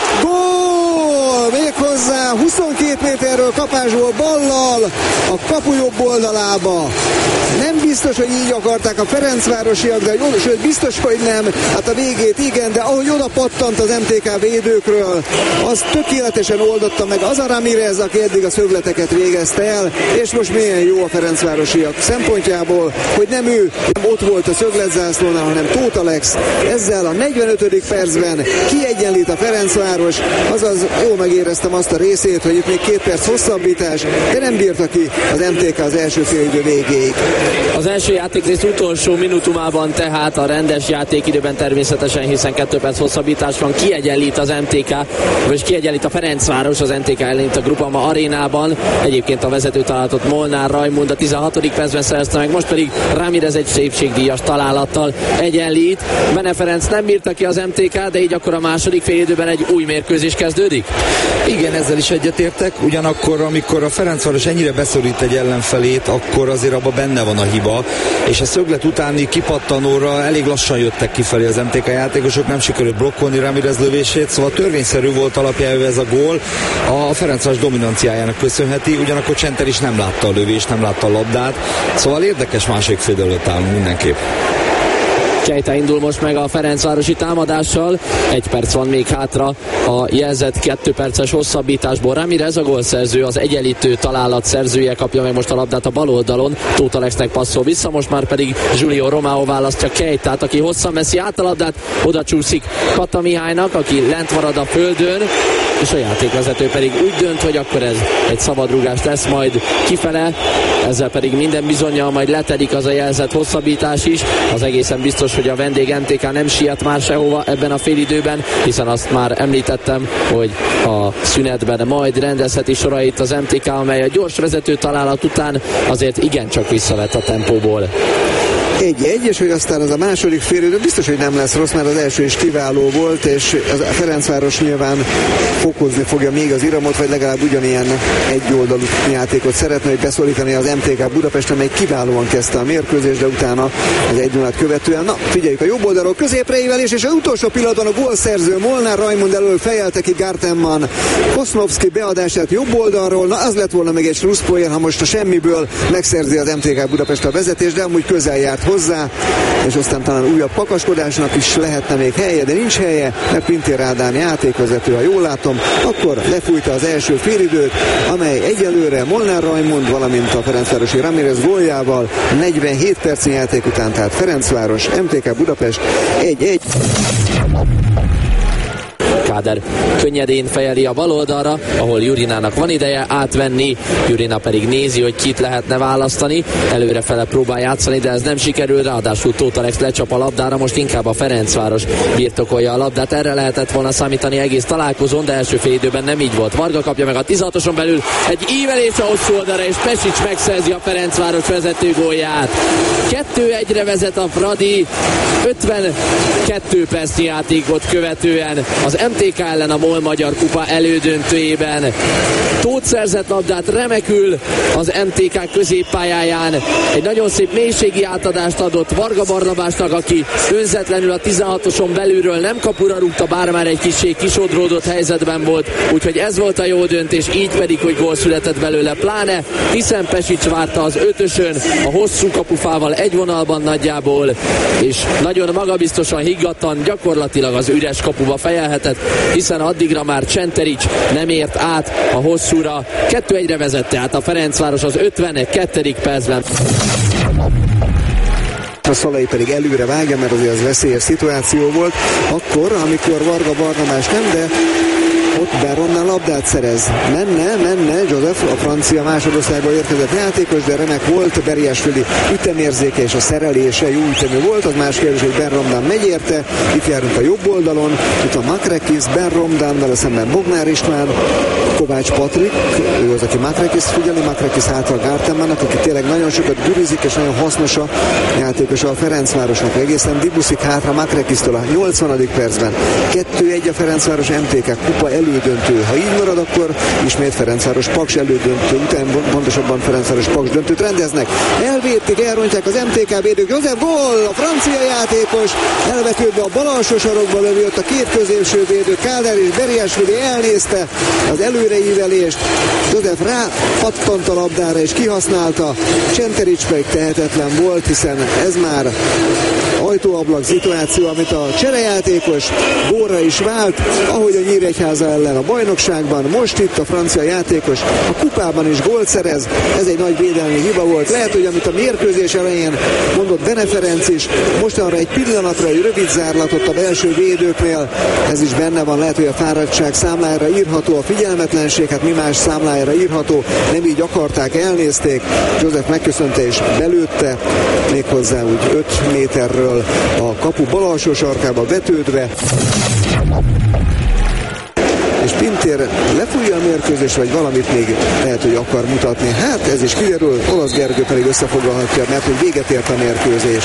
Gól! Méghozzá huszonkét méterről kapásból ballal a kapu jobb oldalába. Nem biztos, hogy így akarták a ferencvárosiak, de jó, sőt biztos, hogy nem. Hát a végét igen, de ahogy oda pattant az em té ká védőkről, az tökéletesen oldotta meg az a Ramirez, aki eddig a szögleteket végezte el, és most milyen jó a ferencvárosiak szempontjából, hogy nem ő nem ott volt a szögletzászlónál, hanem Tóth Alex. Ezzel a negyvenötödik percben kiegyenlít a Ferencváros, azaz jól megéreztem azt a részét, hogy itt még két perc hosszabbítás, de nem bírta ki az em té ká az első félidő végéig. Az első játékrész utolsó minutumában, tehát a rendes játékidőben természetesen, hiszen kettő perc hosszabbítás van, kiegyenlít az em té ká, vagy kiegyenlít a Ferencváros az em té ká ellen a Groupama arénában. Egyébként a vezető találatot Molnár Rajmund a tizenhatodik percben szerezte meg, most pedig Ramirez egy szépségdíjas találattal egyenlít. Bene Ferenc nem bírta ki az em té ká, de így akkor a második félidőben egy új mérkőzés kezdődik? Igen, ezzel is egyetértek, ugyanakkor amikor a Ferencváros ennyire beszorít egy ellenfelét, akkor azért abban benne van a hiba, és a szöglet utáni kipattanóra elég lassan jöttek kifelé az em té ká játékosok, nem sikerült blokkolni Ramirez lövését, szóval törvényszerű volt alapjául ez a gól, a Ferencváros dominanciájának köszönheti, ugyanakkor Csenter is nem látta a lövést, nem látta a labdát, szóval érdekes második fél előtt állunk mindenképp. Keita indul most meg a ferencvárosi támadással, egy perc van még hátra a jelzett kettő perces hosszabbításból. Ramirez a gólszerző, az egyenlítő találat szerzője, kapja meg most a labdát a bal oldalon, Tóth Alexnek passzol vissza, most már pedig Julio Romao választja Keitát, aki hosszan veszi át a labdát, oda csúszik Kata Mihálynak, aki lent marad a földön, és a játékvezető pedig úgy dönt, hogy akkor ez egy szabadrúgás lesz majd kifele, ezzel pedig minden bizonnyal majd letelik az a jelzett hosszabbítás is. Az egészen biztos, hogy a vendég em té ká nem siet már sehova ebben a félidőben, hiszen azt már említettem, hogy a szünetben majd rendezheti sorait az em té ká, amely a gyors vezető találat után azért igencsak visszavett a tempóból. Egy-egy, és hogy aztán az a második félidő biztos, hogy nem lesz rossz, mert az első is kiváló volt, és a Ferencváros nyilván fokozni fogja még az iramot, vagy legalább ugyanilyen egyoldalú játékot szeretne, hogy beszorítani az em té ká Budapest, amely kiválóan kezdte a mérkőzést, de utána az egy nullát követően. Na, figyeljük a jobb oldalról, középre ívelés, és az utolsó pillanatban a gólszerző Molnár Rajmund elől fejelte ki Gártemman Kosznovszki beadását jobb oldalról. Na, az lett volna még egy slusszpoén, ha most a semmiből megszerzi az em té ká Budapest a vezetést, de amúgy közel járt hozzá, és aztán talán újabb pakaskodásnak is lehetne még helye, de nincs helye, mert Pintér Ádám játékvezető, ha jól látom, akkor lefújta az első félidőt, amely egyelőre Molnár Rajmund, valamint a ferencvárosi Ramirez góljával negyvenhét percnyi játék után, tehát Ferencváros, em té ká Budapest egy-egy. Káder könnyedén fejeli a bal oldalra, ahol Jurinának van ideje átvenni, Jurina pedig nézi, hogy kit lehetne választani, előrefele próbál játszani, de ez nem sikerül, ráadásul Tóth Alex lecsap a labdára, most inkább a Ferencváros birtokolja a labdát, erre lehetett volna számítani egész találkozón, de első fél időben nem így volt. Varga kapja meg a tizenhatoson belül, egy ívelés a hosszú oldalra, és Pesic megszerzi a Ferencváros vezető gólját. kettő egyre vezet a Fradi, ötvenkettő percnyi játékot követően az em té té ká ellen a MOL Magyar Kupa elődöntőjében. Tóth szerzett labdát remekül az em té ká középpályáján. Egy nagyon szép mélységi átadást adott Varga Barnabásnak, aki önzetlenül a tizenhatoson belülről nem kapura rúgta, bár már egy kissé kisodródott helyzetben volt, úgyhogy ez volt a jó döntés, így pedig, hogy gól született belőle, pláne Tiszen Pesic várta az ötösön, a hosszú kapufával egy vonalban nagyjából, és nagyon magabiztosan, higgadtan, gyakorlatilag az üres kapuba fejelhetett, hiszen addigra már Csenterics nem ért át a hosszúra. kettő egyre vezette át a Ferencváros az ötvenkettedik percben. A Szalai pedig előre vágja, mert azért az veszélyes szituáció volt. Akkor, amikor Varga Barnabás nem, de ott Berronnál labdát szerez. Menne, menne, Joseph, a francia másodosztályból érkezett játékos, de remek volt, Beriásvili ütemérzéke és a szerelése jó ütemű volt, az más kérdés, hogy Berronnál megy érte. Itt járunk a jobb oldalon, itt a Makrekis, Berronnál, vele szemben Bognár István, Kovács Patrik, ő az, aki Makrekis figyeli, Makrekis hátra Gartenmannak, aki tényleg nagyon sokat gürizik, és nagyon hasznos a játékos a Ferencvárosnak. Egészen Dibuszik hátra Makrekisztől a nyolcvanadik percben. kettő egy a Ferencváros em té ká kupa elődöntő. Ha így marad, akkor ismét Ferencváros Paks elődöntő után, pontosabban Ferencváros Paks döntőt rendeznek. Elvétik, elrontják az em té ká védők. József gól! A francia játékos elvetődve a bal alsó sarokba lövi, ott a két középső védő, Káder és Beriásvili elnézte az előreívelést. József rá pattant a labdára és kihasználta. Csenterics pedig tehetetlen volt, hiszen ez már ajtóablak szituáció, amit a cserejátékos gólra is vált, ahogy a Nyíregyháza ellen a bajnokságban, most itt a francia játékos a kupában is gólt szerez, ez egy nagy védelmi hiba volt. Lehet, hogy amit a mérkőzés elején mondott Bene Ferenc is, mostanra egy pillanatra egy rövid zárlatot a belső védőknél, ez is benne van, lehet, hogy a fáradtság számlájára írható, a figyelmetlenség, hát mi más számlájára írható, nem így akarták, elnézték, József megköszönte és belőtte, méghozzá úgy öt méterről a kapu bal alsó sarkába vetődve. És Pintér lefújja a mérkőzés, vagy valamit még lehet, hogy akar mutatni. Hát ez is kiderül, Olasz Gergő pedig összefoglalhatja, mert hogy véget ért a mérkőzés.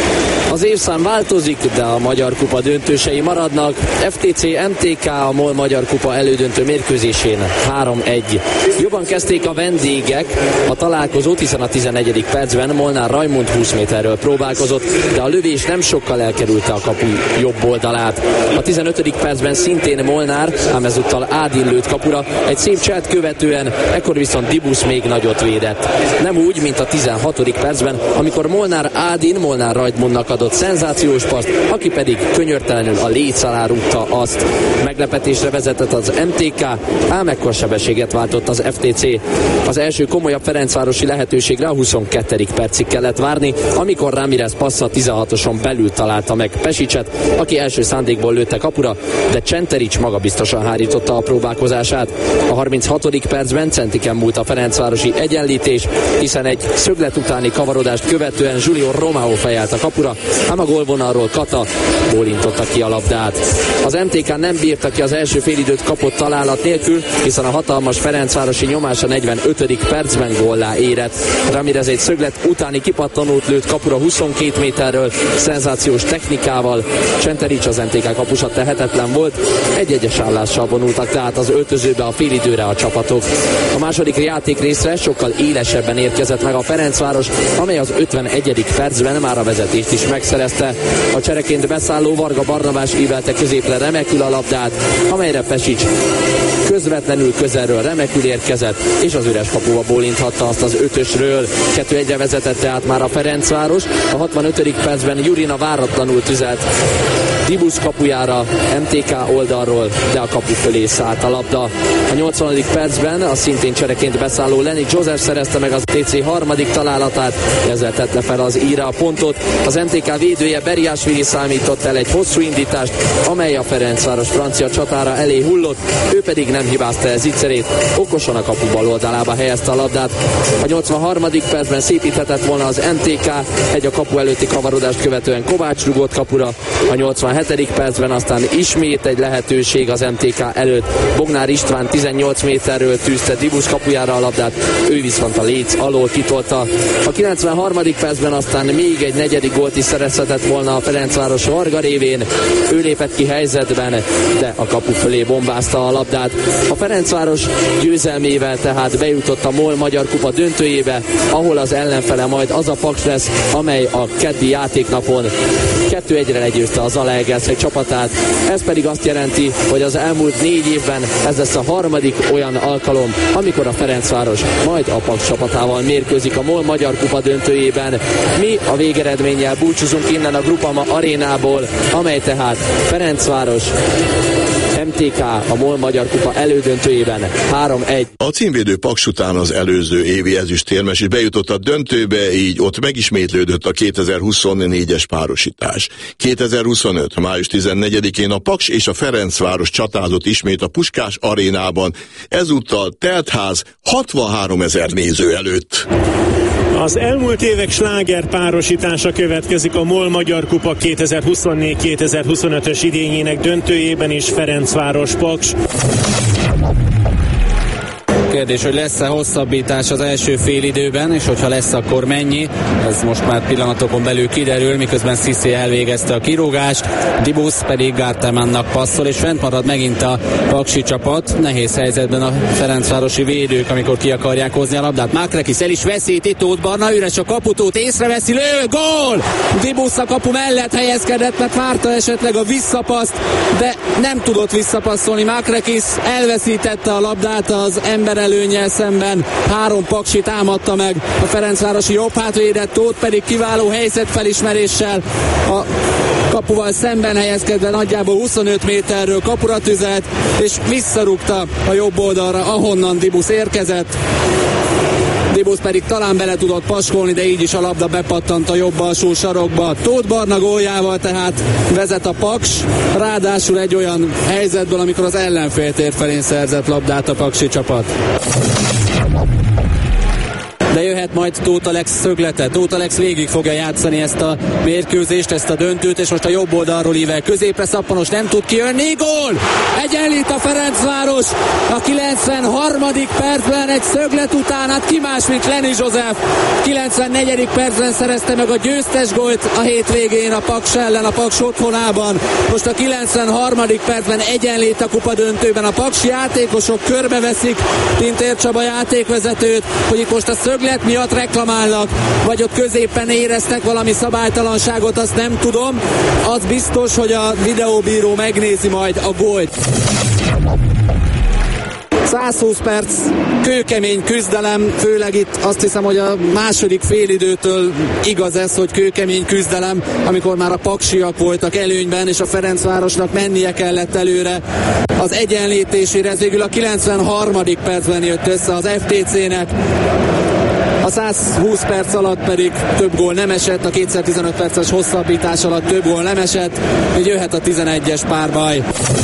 Az évszám változik, de a Magyar Kupa döntősei maradnak. ef té cé em té ká a MOL Magyar Kupa elődöntő mérkőzésén három egy. Jobban kezdték a vendégek a találkozót, hiszen a tizennegyedik percben Molnár Rajmund húsz méterről próbálkozott, de a lövés nem sokkal elkerülte a kapu jobb oldalát. A tizenötödik percben szintén Molnár, ám ezúttal Ádin lőtt kapura, egy szép cselt követően, ekkor viszont Dibusz még nagyot védett. Nem úgy, mint a tizenhatodik percben, amikor Molnár Ádin Molnár Rajmundnak adott szenzációs paszt, aki pedig könyörtelenül a léc alá rúgta azt. Meglepetésre vezetett az em té ká, ám ekkor sebességet váltott az ef té cé. Az első komolyabb ferencvárosi lehetőségre a huszonkettedik percig kellett várni, amikor Ramirez passza tizenhatoson belül találta meg Pesicet, aki első szándékból lőtte kapura, de Csenterics magabiztosan hárította a próbálkozását. A harminchatodik percben centiken múlt a ferencvárosi egyenlítés, hiszen egy szöglet utáni kavarodást követően Julio Romao fejelt a kapura, ám a gólvonalról Kata bólintotta ki a labdát. Az em té ká nem bírta ki az első félidőt kapott találat nélkül, hiszen a hatalmas ferencvárosi nyomás a negyvenötödik percben góllá érett. Ramirez egy szöglet utáni kipattanót lőtt kapura huszonkét méterről, szenzációs technikával. Csenterics, az em té ká kapusa tehetetlen volt, egy-egyes állással vonultak tehát az öltözőbe a félidőre a csapatok. A második játékrészre sokkal élesebben érkezett meg a Ferencváros, amely az ötvenegyedik percben már a vezetést is megszerezte. A csereként beszálló Varga Barnabás ívelte középre remekül a labdát, amelyre Pesic közvetlenül közelről remekül érkezett, és az üres kapuba bólinthatta azt az ötösről. kettő egyre vezetett tehát már a Ferencváros. A hatvanötödik percben Jurina váratlanul tüzelt Dibusz kapujára em té ká oldalról, de a kapu fölé szállt a labda. A nyolcvanadik percben a szintén csereként beszálló Lenny Joseph szerezte meg az té cé harmadik találatát, ezzel tette fel az íra a pontot. Az em té ká védője Beriásvili számított el egy hosszú indítást, amely a Ferencváros francia csatára elé hullott, ő pedig nem hibázta el zicserét, okosan a kapu bal oldalába helyezte a labdát. A nyolcvanharmadik percben szépíthetett volna az em té ká, egy a kapu előtti kavarodást követően Kovács rugott kapura, a nyolcvanhatodik hetedik percben, aztán ismét egy lehetőség az em té ká előtt. Bognár István tizennyolc méterről tűzte Dibusz kapujára a labdát, ő viszont a léc alól kitolta. A kilencvenharmadik percben aztán még egy negyedik gólt is szerezhetett volna a Ferencváros Varga révén. Ő lépett ki helyzetben, de a kapu fölé bombázta a labdát. A Ferencváros győzelmével tehát bejutott a MOL Magyar Kupa döntőjébe, ahol az ellenfele majd az a Paks lesz, amely a keddi játéknapon kettő egyre legyőzte az Zalaegerszeg csapatát. Ez pedig azt jelenti, hogy az elmúlt négy évben ez lesz a harmadik olyan alkalom, amikor a Ferencváros majd a Paks csapatával mérkőzik a MOL Magyar Kupa döntőjében. Mi a végeredménnyel búcsúzunk innen a Grupama arénából, amely tehát Ferencváros em té ká a MOL Magyar Kupa elődöntőjében három egy. A címvédő Paks után az előző évi ezüstérmes is bejutott a döntőbe, így ott megismétlődött a kétezer-huszonnégyes párosítás. kétezer-huszonöt. május tizennegyedikén a Paks és a Ferencváros csatázott ismét a Puskás arénában, ezúttal teltház hatvanháromezer néző előtt. Az elmúlt évek sláger párosítása következik a MOL Magyar Kupa kétezer-huszonnégy kétezer-huszonötös idényének döntőjében is, Ferencváros Paks. Kérdés, hogy lesz-e hosszabbítás az első félidőben, és hogyha lesz, akkor mennyi? Ez most már pillanatokon belül kiderül, miközben Cissé elvégezte a kirúgást, Dibusz pedig Gartemannnak passzol, és fent marad megint a paksi csapat. Nehéz helyzetben a ferencvárosi védők, amikor ki akarják hozni a labdát. Mákrekis el is veszíti, Tóth Barna üres a kaputót, észreveszi, lő, gól! Dibusz a kapu mellett helyezkedett, mert várta esetleg a visszapaszt, de nem tudott visszapasszolni. Mákrekis elveszítette a labdát az ember előnnyel szemben. Három paksi támadta meg a ferencvárosi jobb hátvédet, Tóth pedig kiváló helyzetfelismeréssel a kapuval szemben helyezkedve nagyjából huszonöt méterről kapura tüzelt, és visszarúgta a jobb oldalra, ahonnan Dibusz érkezett. Dibusz pedig talán bele tudott paskolni, de így is a labda bepattant a jobb alsó sarokba. Tóth Barna góljával tehát vezet a Paks, ráadásul egy olyan helyzetből, amikor az ellenfél tér felén szerzett labdát a paksi csapat. De jöhet majd Tóth Alex szöglete. Tóth Alex végig fogja játszani ezt a mérkőzést, ezt a döntőt, és most a jobb oldalról ível középre, Szappanos nem tud kijönni, gól! Egyenlít a Ferencváros a kilencvenharmadik percben egy szöglet után, hát ki más, mint Lenny Joseph. kilencvennegyedik percben szerezte meg a győztes gólt a hétvégén a Paks ellen, a Paks otthonában. Most a kilencvenharmadik percben egyenlít a kupa döntőben. A Paks játékosok körbeveszik Pintér Csaba játékvezetőt, hogy itt most a szöglet miatt reklamálnak, vagy ott középen éreztek valami szabálytalanságot, azt nem tudom. Az biztos, hogy a videóbíró megnézi majd a gólt. százhúsz perc kőkemény küzdelem, főleg itt azt hiszem, hogy a második félidőtől igaz ez, hogy kőkemény küzdelem, amikor már a paksiak voltak előnyben, és a Ferencvárosnak mennie kellett előre az egyenlítésére. Ez végül a kilencvenharmadik percben jött össze az ef té cének. A százhúsz perc alatt pedig több gól nem esett, a kétszáztizenöt perces hosszabbítás alatt több gól nem esett, így jöhet a tizenegyes párbaj.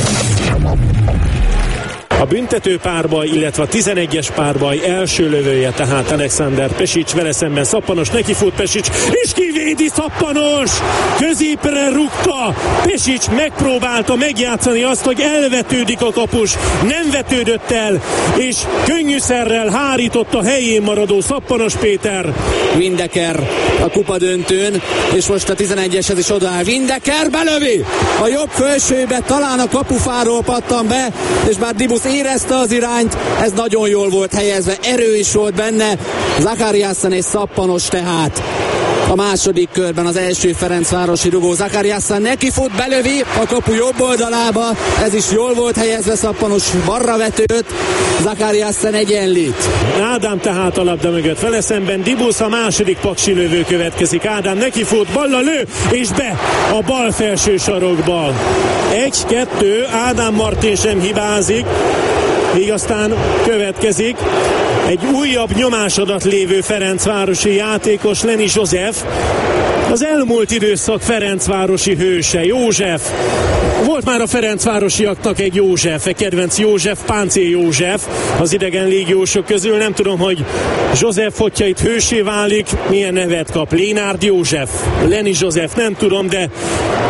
A büntető párbaj, illetve a tizenegyes párbaj első lövője tehát Alexander Pesics, vele szemben Szappanos, neki fut Pesics, és kivédi Szappanos! Középre rúgta! Pesics megpróbálta megjátszani azt, hogy elvetődik a kapus, nem vetődött el, és könnyűszerrel hárította helyén maradó Szappanos Péter. Windecker a kupa döntőn, és most a tizenegyeshez is odaáll. Windecker belövi! A jobb felsőbe, talán a kapufáról pattan be, és bár Dibusz érezte az irányt, ez nagyon jól volt helyezve, erő is volt benne. Zakariasen és Szappanos tehát a második körben az első ferencvárosi rugó. Zakariasen neki fut, belövi a kapu jobb oldalába, ez is jól volt helyezve, Szappanos balra vetőt, Zakariasen egyenlít. Ádám tehát a labda mögött, vele szemben Dibusz, a második paksi lövő következik. Ádám neki fut, balla lő, és be a bal felső sarokba. Egy-kettő, Ádám Martin sem hibázik, így aztán következik egy újabb nyomásadat lévő ferencvárosi játékos, Lenny Joseph, az elmúlt időszak ferencvárosi hőse, József. Volt már a ferencvárosiaknak egy József, egy kedvenc József, Páncél József az idegen légiósok közül. Nem tudom, hogy József, hogyha itt hősé válik, milyen nevet kap. Lénárd József, Lenny Joseph, nem tudom, de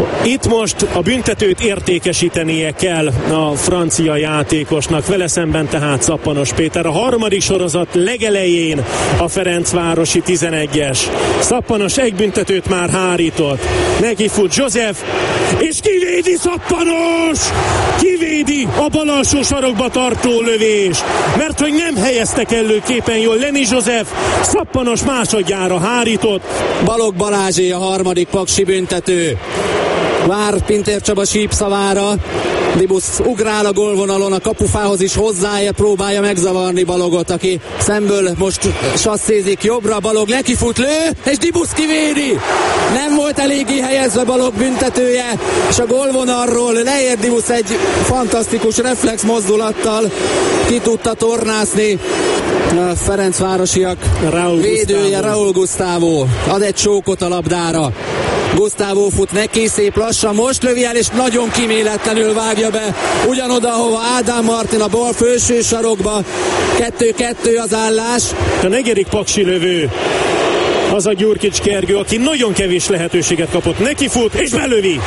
Itt most a büntetőt értékesítenie kell a francia játékosnak, vele szemben tehát Szappanos Péter. A harmadik sorozat legelején a ferencvárosi tizenegyes. Szappanos egy büntetőt már hárított. Neki fut József, és kivédi Szappanos! Kivédi a bal alsó sarokba tartó lövés, mert hogy nem helyezte kellőképpen jól Lenny József, Szappanos másodjára hárított. Balogh Balázsé a harmadik paksi büntető. Vár Pintér Csaba sípszavára. Dibusz ugrál a gólvonalon, a kapufához is hozzáér, próbálja megzavarni Balogot, aki szemből most sasszézik jobbra. Balogh nekifut, lő, és Dibusz kivédi. Nem volt eléggé helyezve Balogh büntetője, és a gólvonalról leér Dibusz egy fantasztikus reflex mozdulattal, ki tudta tornászni a ferencvárosiak Raúl védője Gustavo. Raúl Gustavo. Ad egy csókot a labdára. Gustavo fut neki, szép lassan, most lövi el, és nagyon kíméletlenül vágja be ugyanoda, ahova Ádám Martin a bal felső sarokba. kettő-kettő az állás. A negyedik paksi lövő az a Gyurkics Gergő, aki nagyon kevés lehetőséget kapott. Neki fut, és belövi.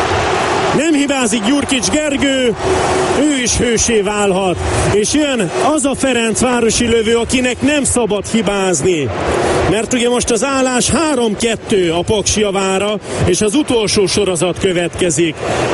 Nem hibázik Gyurkics Gergő, ő is hősé válhat. És jön az a ferencvárosi lövő, akinek nem szabad hibázni. Mert ugye most az állás három-kettő a Paks javára, és az utolsó sorozat következik.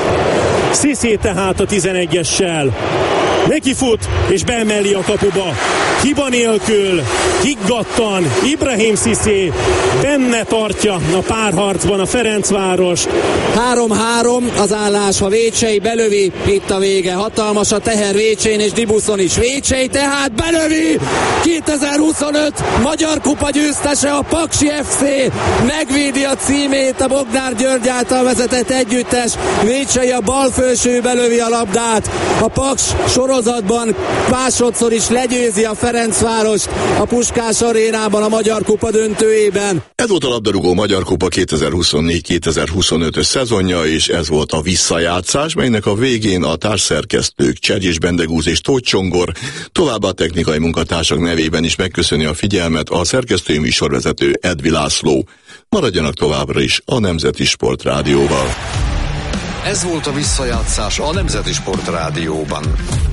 Cissé tehát a tizenegyessel. Neki fut, és beemeli a kapuba. Hiba nélkül, higgadtan, Ibrahim Cissé benne tartja a párharcban a Ferencvárost. három-három az állás, ha Vécsei belövi, itt a vége. Hatalmas a teher Vécsén és Dibuszon is. Vécsei tehát belövi! kétezer-huszonöt Magyar Kupa győztese a Paksi ef cé. Megvédi a címét a Bognár György által vezetett együttes. Vécsei a bal felső belövi a labdát. A Paks sorozatban másodszor is legyőzi a Ferencvárost a Puskás arénában a Magyar Kupa döntőjében. Ez volt a labdarúgó Magyar Kupa kétezer-huszonnégy kétezer-huszonötös szezonja, és ez volt a visszajátszás, melynek a végén a társszerkesztők Cserjés Bendegúz és Tóth Csongor, továbbá a technikai munkatársak nevében is megköszöni a figyelmet a szerkesztői műsorvezető Edvi László. Maradjanak továbbra is a Nemzeti Sport Rádióval. Ez volt a visszajátszás a Nemzeti Sport Rádióban.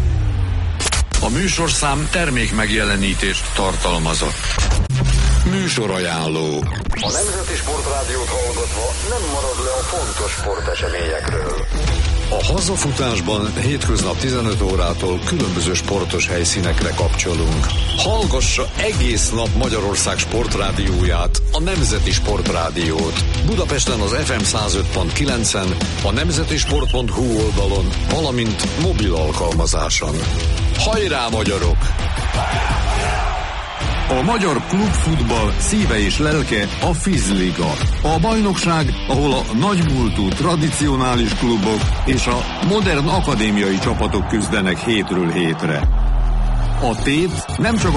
A műsorszám termék megjelenítést tartalmazott. Műsorajánló. A Nemzeti Sport Rádiót hallgatva nem marad le a fontos sporteseményekről. A hazafutásban hétköznap tizenöt órától különböző sportos helyszínekre kapcsolunk. Hallgassa egész nap Magyarország sportrádióját, a Nemzeti Sport Rádiót. Budapesten az ef em száz öt pont kilencen, a nemzetisport pont hu oldalon, valamint mobil alkalmazáson. Hajrá, magyarok! A magyar klubfutball szíve és lelke a Fizliga. A bajnokság, ahol a nagymúltú tradicionális klubok és a modern akadémiai csapatok küzdenek hétről hétre. A tét nem csak a